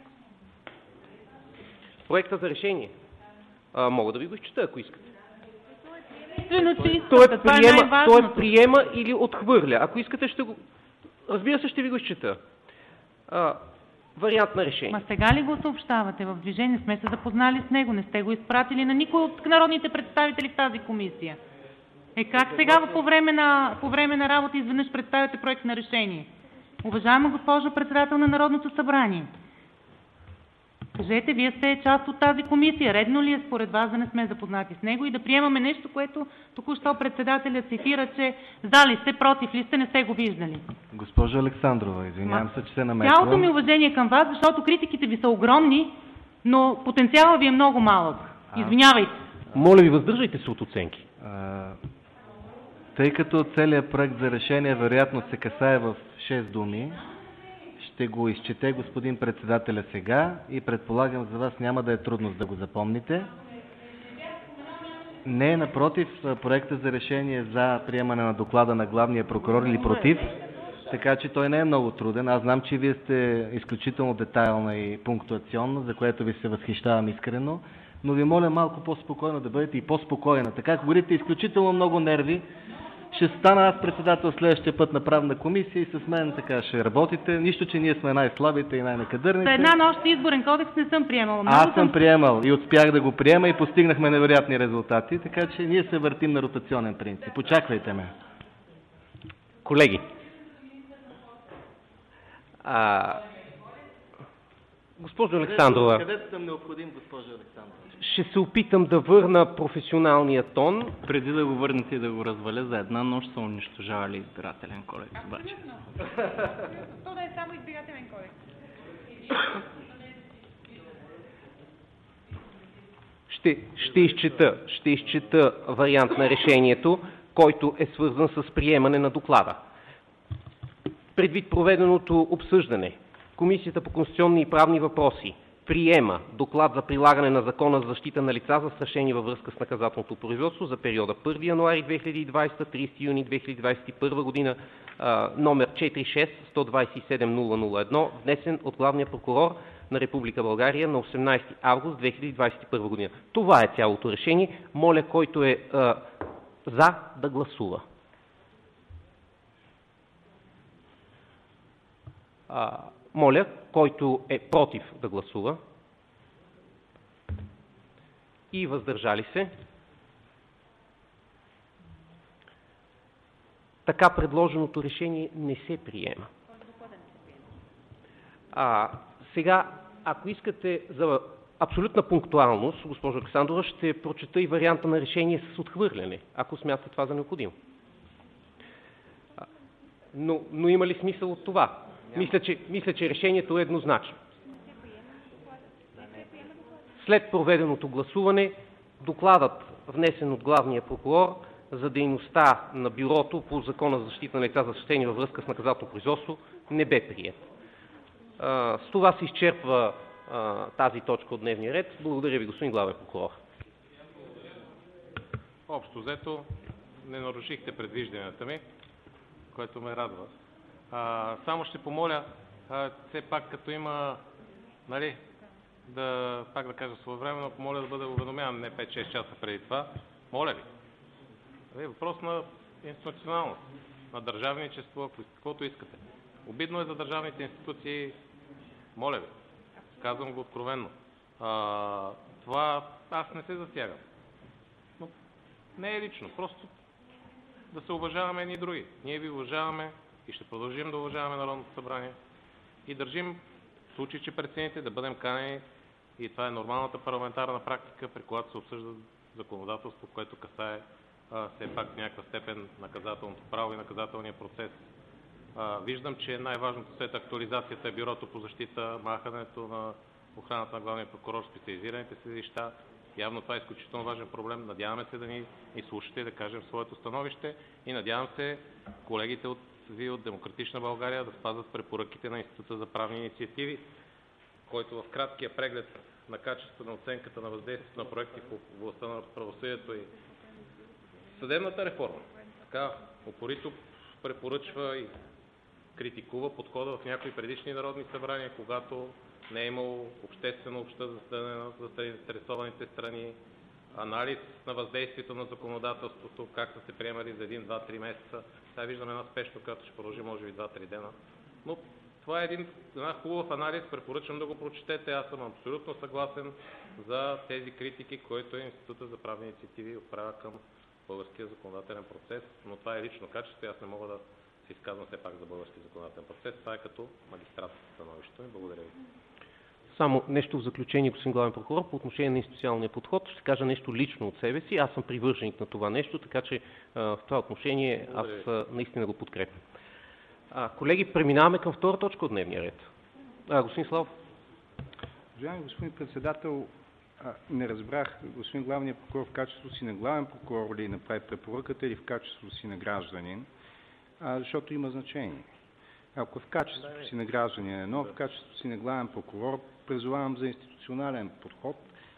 Проекта за решение. Мога да ви го изчета, ако искате. Той приема или отхвърля. Ако искате, ще го... Разбира се, ще ви го изчета. Вариант на решение. Сега ли го съобщавате? В Движение сме се запознали с него. Не сте го изпратили на никой от народните представители в тази комисия. Как сега по време на работа изведнъж представяте проект на решение? Уважаема госпожо председател на Народното събрание, кажете, вие сте част от тази комисия. Редно ли е според вас да не сме запознати с него и да приемаме нещо, което току-що председателят цитира, че за ли сте, против ли сте, не сте го виждали? Госпожо Александрова, извинявам се, че се намесвам. Цялото ми уважение към вас, защото критиките ви са огромни, но потенциалът ви е много малък. Извинявайте. Моля ви, въздържайте се от оценки. Тъй като целият проект за решение вероятно се касае в 6 думи, ще го изчете господин председателя сега и предполагам за вас няма да е трудност да го запомните. Не, напротив, проекта за решение за приемане на доклада на главния прокурор или против, така че той не е много труден. Аз знам, че вие сте изключително детайлна и пунктуационна, за което ви се възхищавам искрено, но ви моля малко по-спокойно да бъдете и по-спокойна. Така, ако бъдете изключително много нерви, ще стана аз председател следващия път на правна комисия и с мен така ще работите. Нищо, че ние сме най-слабите и най-некадърните. За една нощ изборен кодекс не съм приемала. Аз съм приемал и успях да го приема и постигнахме невероятни резултати, така че ние се въртим на ротационен принцип. Очаквайте ме. Колеги, госпожо Александрова, Където съм необходим, госпожо Александрова? ще се опитам да върна професионалния тон. Преди да го върнете и да го разваля, за една нощ са унищожавали избирателен кодекс, обаче. То да е само избирателен кодекс. Ще изчета вариант на решението, който е свързан с приемане на доклада. Предвид проведеното обсъждане, Комисията по конституционни и правни въпроси приема доклад за прилагане на Закона за защита на лица, застрашени във връзка с наказателното производство за периода 1 януари 2020 – 30 юни 2021 година, номер 46-127-001, внесен от главния прокурор на Република България на 18 август 2021 година. Това е цялото решение. Моля, който е за, да гласува. Моля, който е против, да гласува. И въздържали се. Така предложеното решение не се приема. Сега, ако искате за абсолютна пунктуалност, госпожо Александрова, ще прочета и варианта на решение с отхвърляне, ако смятате това за необходимо. Но има ли смисъл от това? Мисля, че решението е еднозначно. След проведеното гласуване, докладът, внесен от главния прокурор за дейността на бюрото по Закона за защита на лица, застрашени във връзка с наказателно производство, не бе приет. С това се изчерпва тази точка от дневния ред. Благодаря ви, господин главен прокурор. Общо взето, не нарушихте предвижданията ми, което ме радва. Само ще помоля, все пак като има, нали, пак да кажа своевременно, помоля да бъде уведомяван не 5-6 часа преди това. Моля ви. Въпрос на институционалност, на държавничество, каквото искате. Обидно е за държавните институции, моля ви. Казвам го откровенно. Това аз не се засягам. Но не е лично, просто да се уважаваме едни и други. Ние ви уважаваме и ще продължим да уважаваме Народното събрание и държим, в случай, че прецените, да бъдем канени, и това е нормалната парламентарна практика, при която се обсъжда законодателство, което касае все пак в някаква степен наказателното право и наказателния процес. Виждам, че най-важното след актуализацията е Бюрото по защита, махането на охраната на главния прокурор, специализираните съдилища. Явно това е изключително важен проблем. Надяваме се да ни изслушате и да кажем своето становище и надявам се колегите от Демократична България да спазват препоръките на Института за правни инициативи, който в краткия преглед на качеството на оценката на въздействието на проекти в областта на правосъдието и съдебната реформа така упорито препоръчва и критикува подхода в някои предишни народни събрания, когато не е имало обществено обсъждане за заинтересованите страни, анализ на въздействието на законодателството, как са се приемали за 1, 2, 3 месеца. Сега виждаме една спешно, която ще продължи може би 2-3 дена. Но това е една хубав анализ, препоръчвам да го прочетете. Аз съм абсолютно съгласен за тези критики, които Института за правни инициативи отправя към българския законодателен процес, но това е лично качество и аз не мога да се изказвам все пак за българския законодателен процес. Това е като магистрат становището ми. Благодаря ви. Само нещо в заключение, господин главен прокурор, по отношение на институционалния подход. Ще кажа нещо лично от себе си. Аз съм привърженик на това нещо, така че в това отношение аз наистина го подкрепям. Колеги, преминаваме към втора точка от дневния ред. Господин Славов. Уважаеми господин председател, не разбрах господин главният прокурор в качеството си на главен прокурор ли направи препоръката или в качеството си на гражданин, защото има значение. Ако в качеството си на гражданин е едно, в качеството си на главен прокурор призовавам за институционален подход,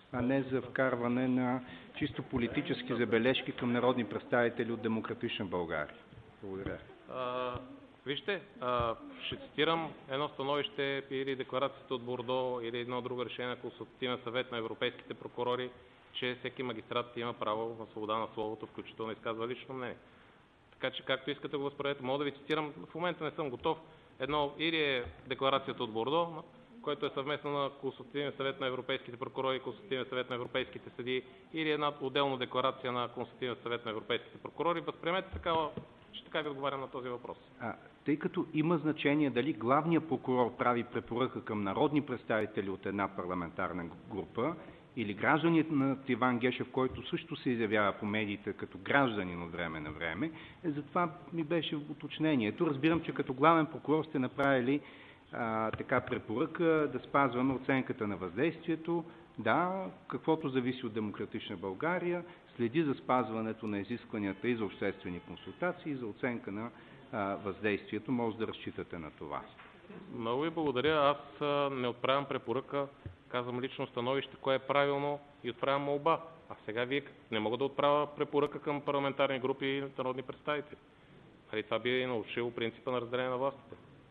а не за вкарване на чисто политически забележки към народни представители от Демократична България. Благодаря. Вижте, ще цитирам едно становище или декларацията от Бордо, или едно друго решение на Консултативен съвет на европейските прокурори, че всеки магистрат има право на свобода на словото, включително изказва лично мнение. Така че както искате го възприемете, мога да ви цитирам, в момента не съм готов. Едно или е декларацията от Бордо, който е съвместно на Консултативен съвет на европейските прокурори и Консултативен съвет на европейските съдии, или една отделна декларация на Консултативен съвет на европейските прокурори. Възприемете такава, ще така ви отговарям на този въпрос. Тъй като има значение дали главният прокурор прави препоръка към народни представители от една парламентарна група или гражданин на Иван Гешев, който също се изявява по медиите като гражданин от време на време, затова ми беше уточнението. Разбирам, че като главен прокурор сте направили така препоръка да спазваме оценката на въздействието. Да, каквото зависи от Демократична България, следи за спазването на изискванията и за обществени консултации, и за оценка на въздействието. Може да разчитате на това. Много ви благодаря. Аз не отправям препоръка, казвам лично становище, кое е правилно и отправям молба. А сега вие не мога да отправя препоръка към парламентарни групи и народни представители. Това би научило принципа на разделение на властите.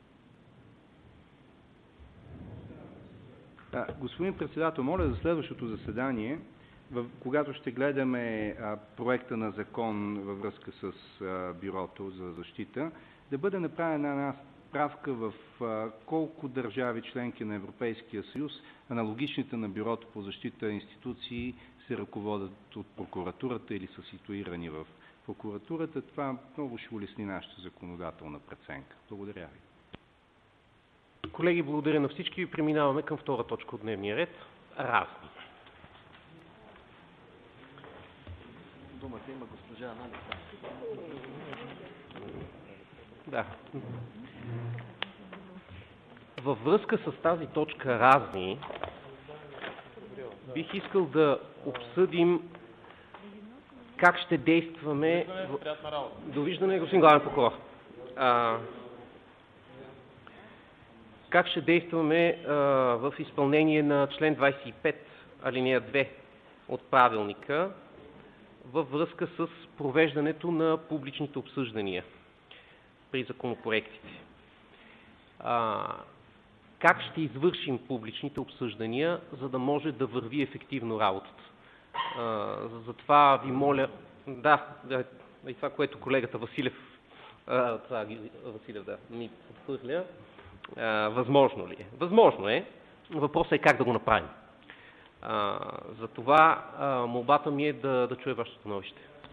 Господин председател, моля за следващото заседание, когато ще гледаме проекта на закон във връзка с Бюрото за защита, да бъде направена една справка в колко държави членки на Европейския съюз аналогичните на Бюрото по защита институции се ръководят от прокуратурата или са ситуирани в прокуратурата. Това много ще улесни нашата законодателна преценка. Благодаря ви. Колеги, благодаря на всички. Преминаваме към втора точка от дневния ред. Разни. Думата има госпожа Аналиса. Да. Във връзка с тази точка разни, бих искал да обсъдим как ще действаме... Довиждане, господин главен прокурор. Как ще действаме в изпълнение на член 25, алинея 2 от правилника във връзка с провеждането на публичните обсъждания при законопроектите. Как ще извършим публичните обсъждания, за да може да върви ефективно работата? Затова ви моля... Да, и това, което колегата Василев ми подхвърля. Възможно ли е? Възможно е. Въпросът е как да го направим. Затова молбата ми е да чуя вашето становище.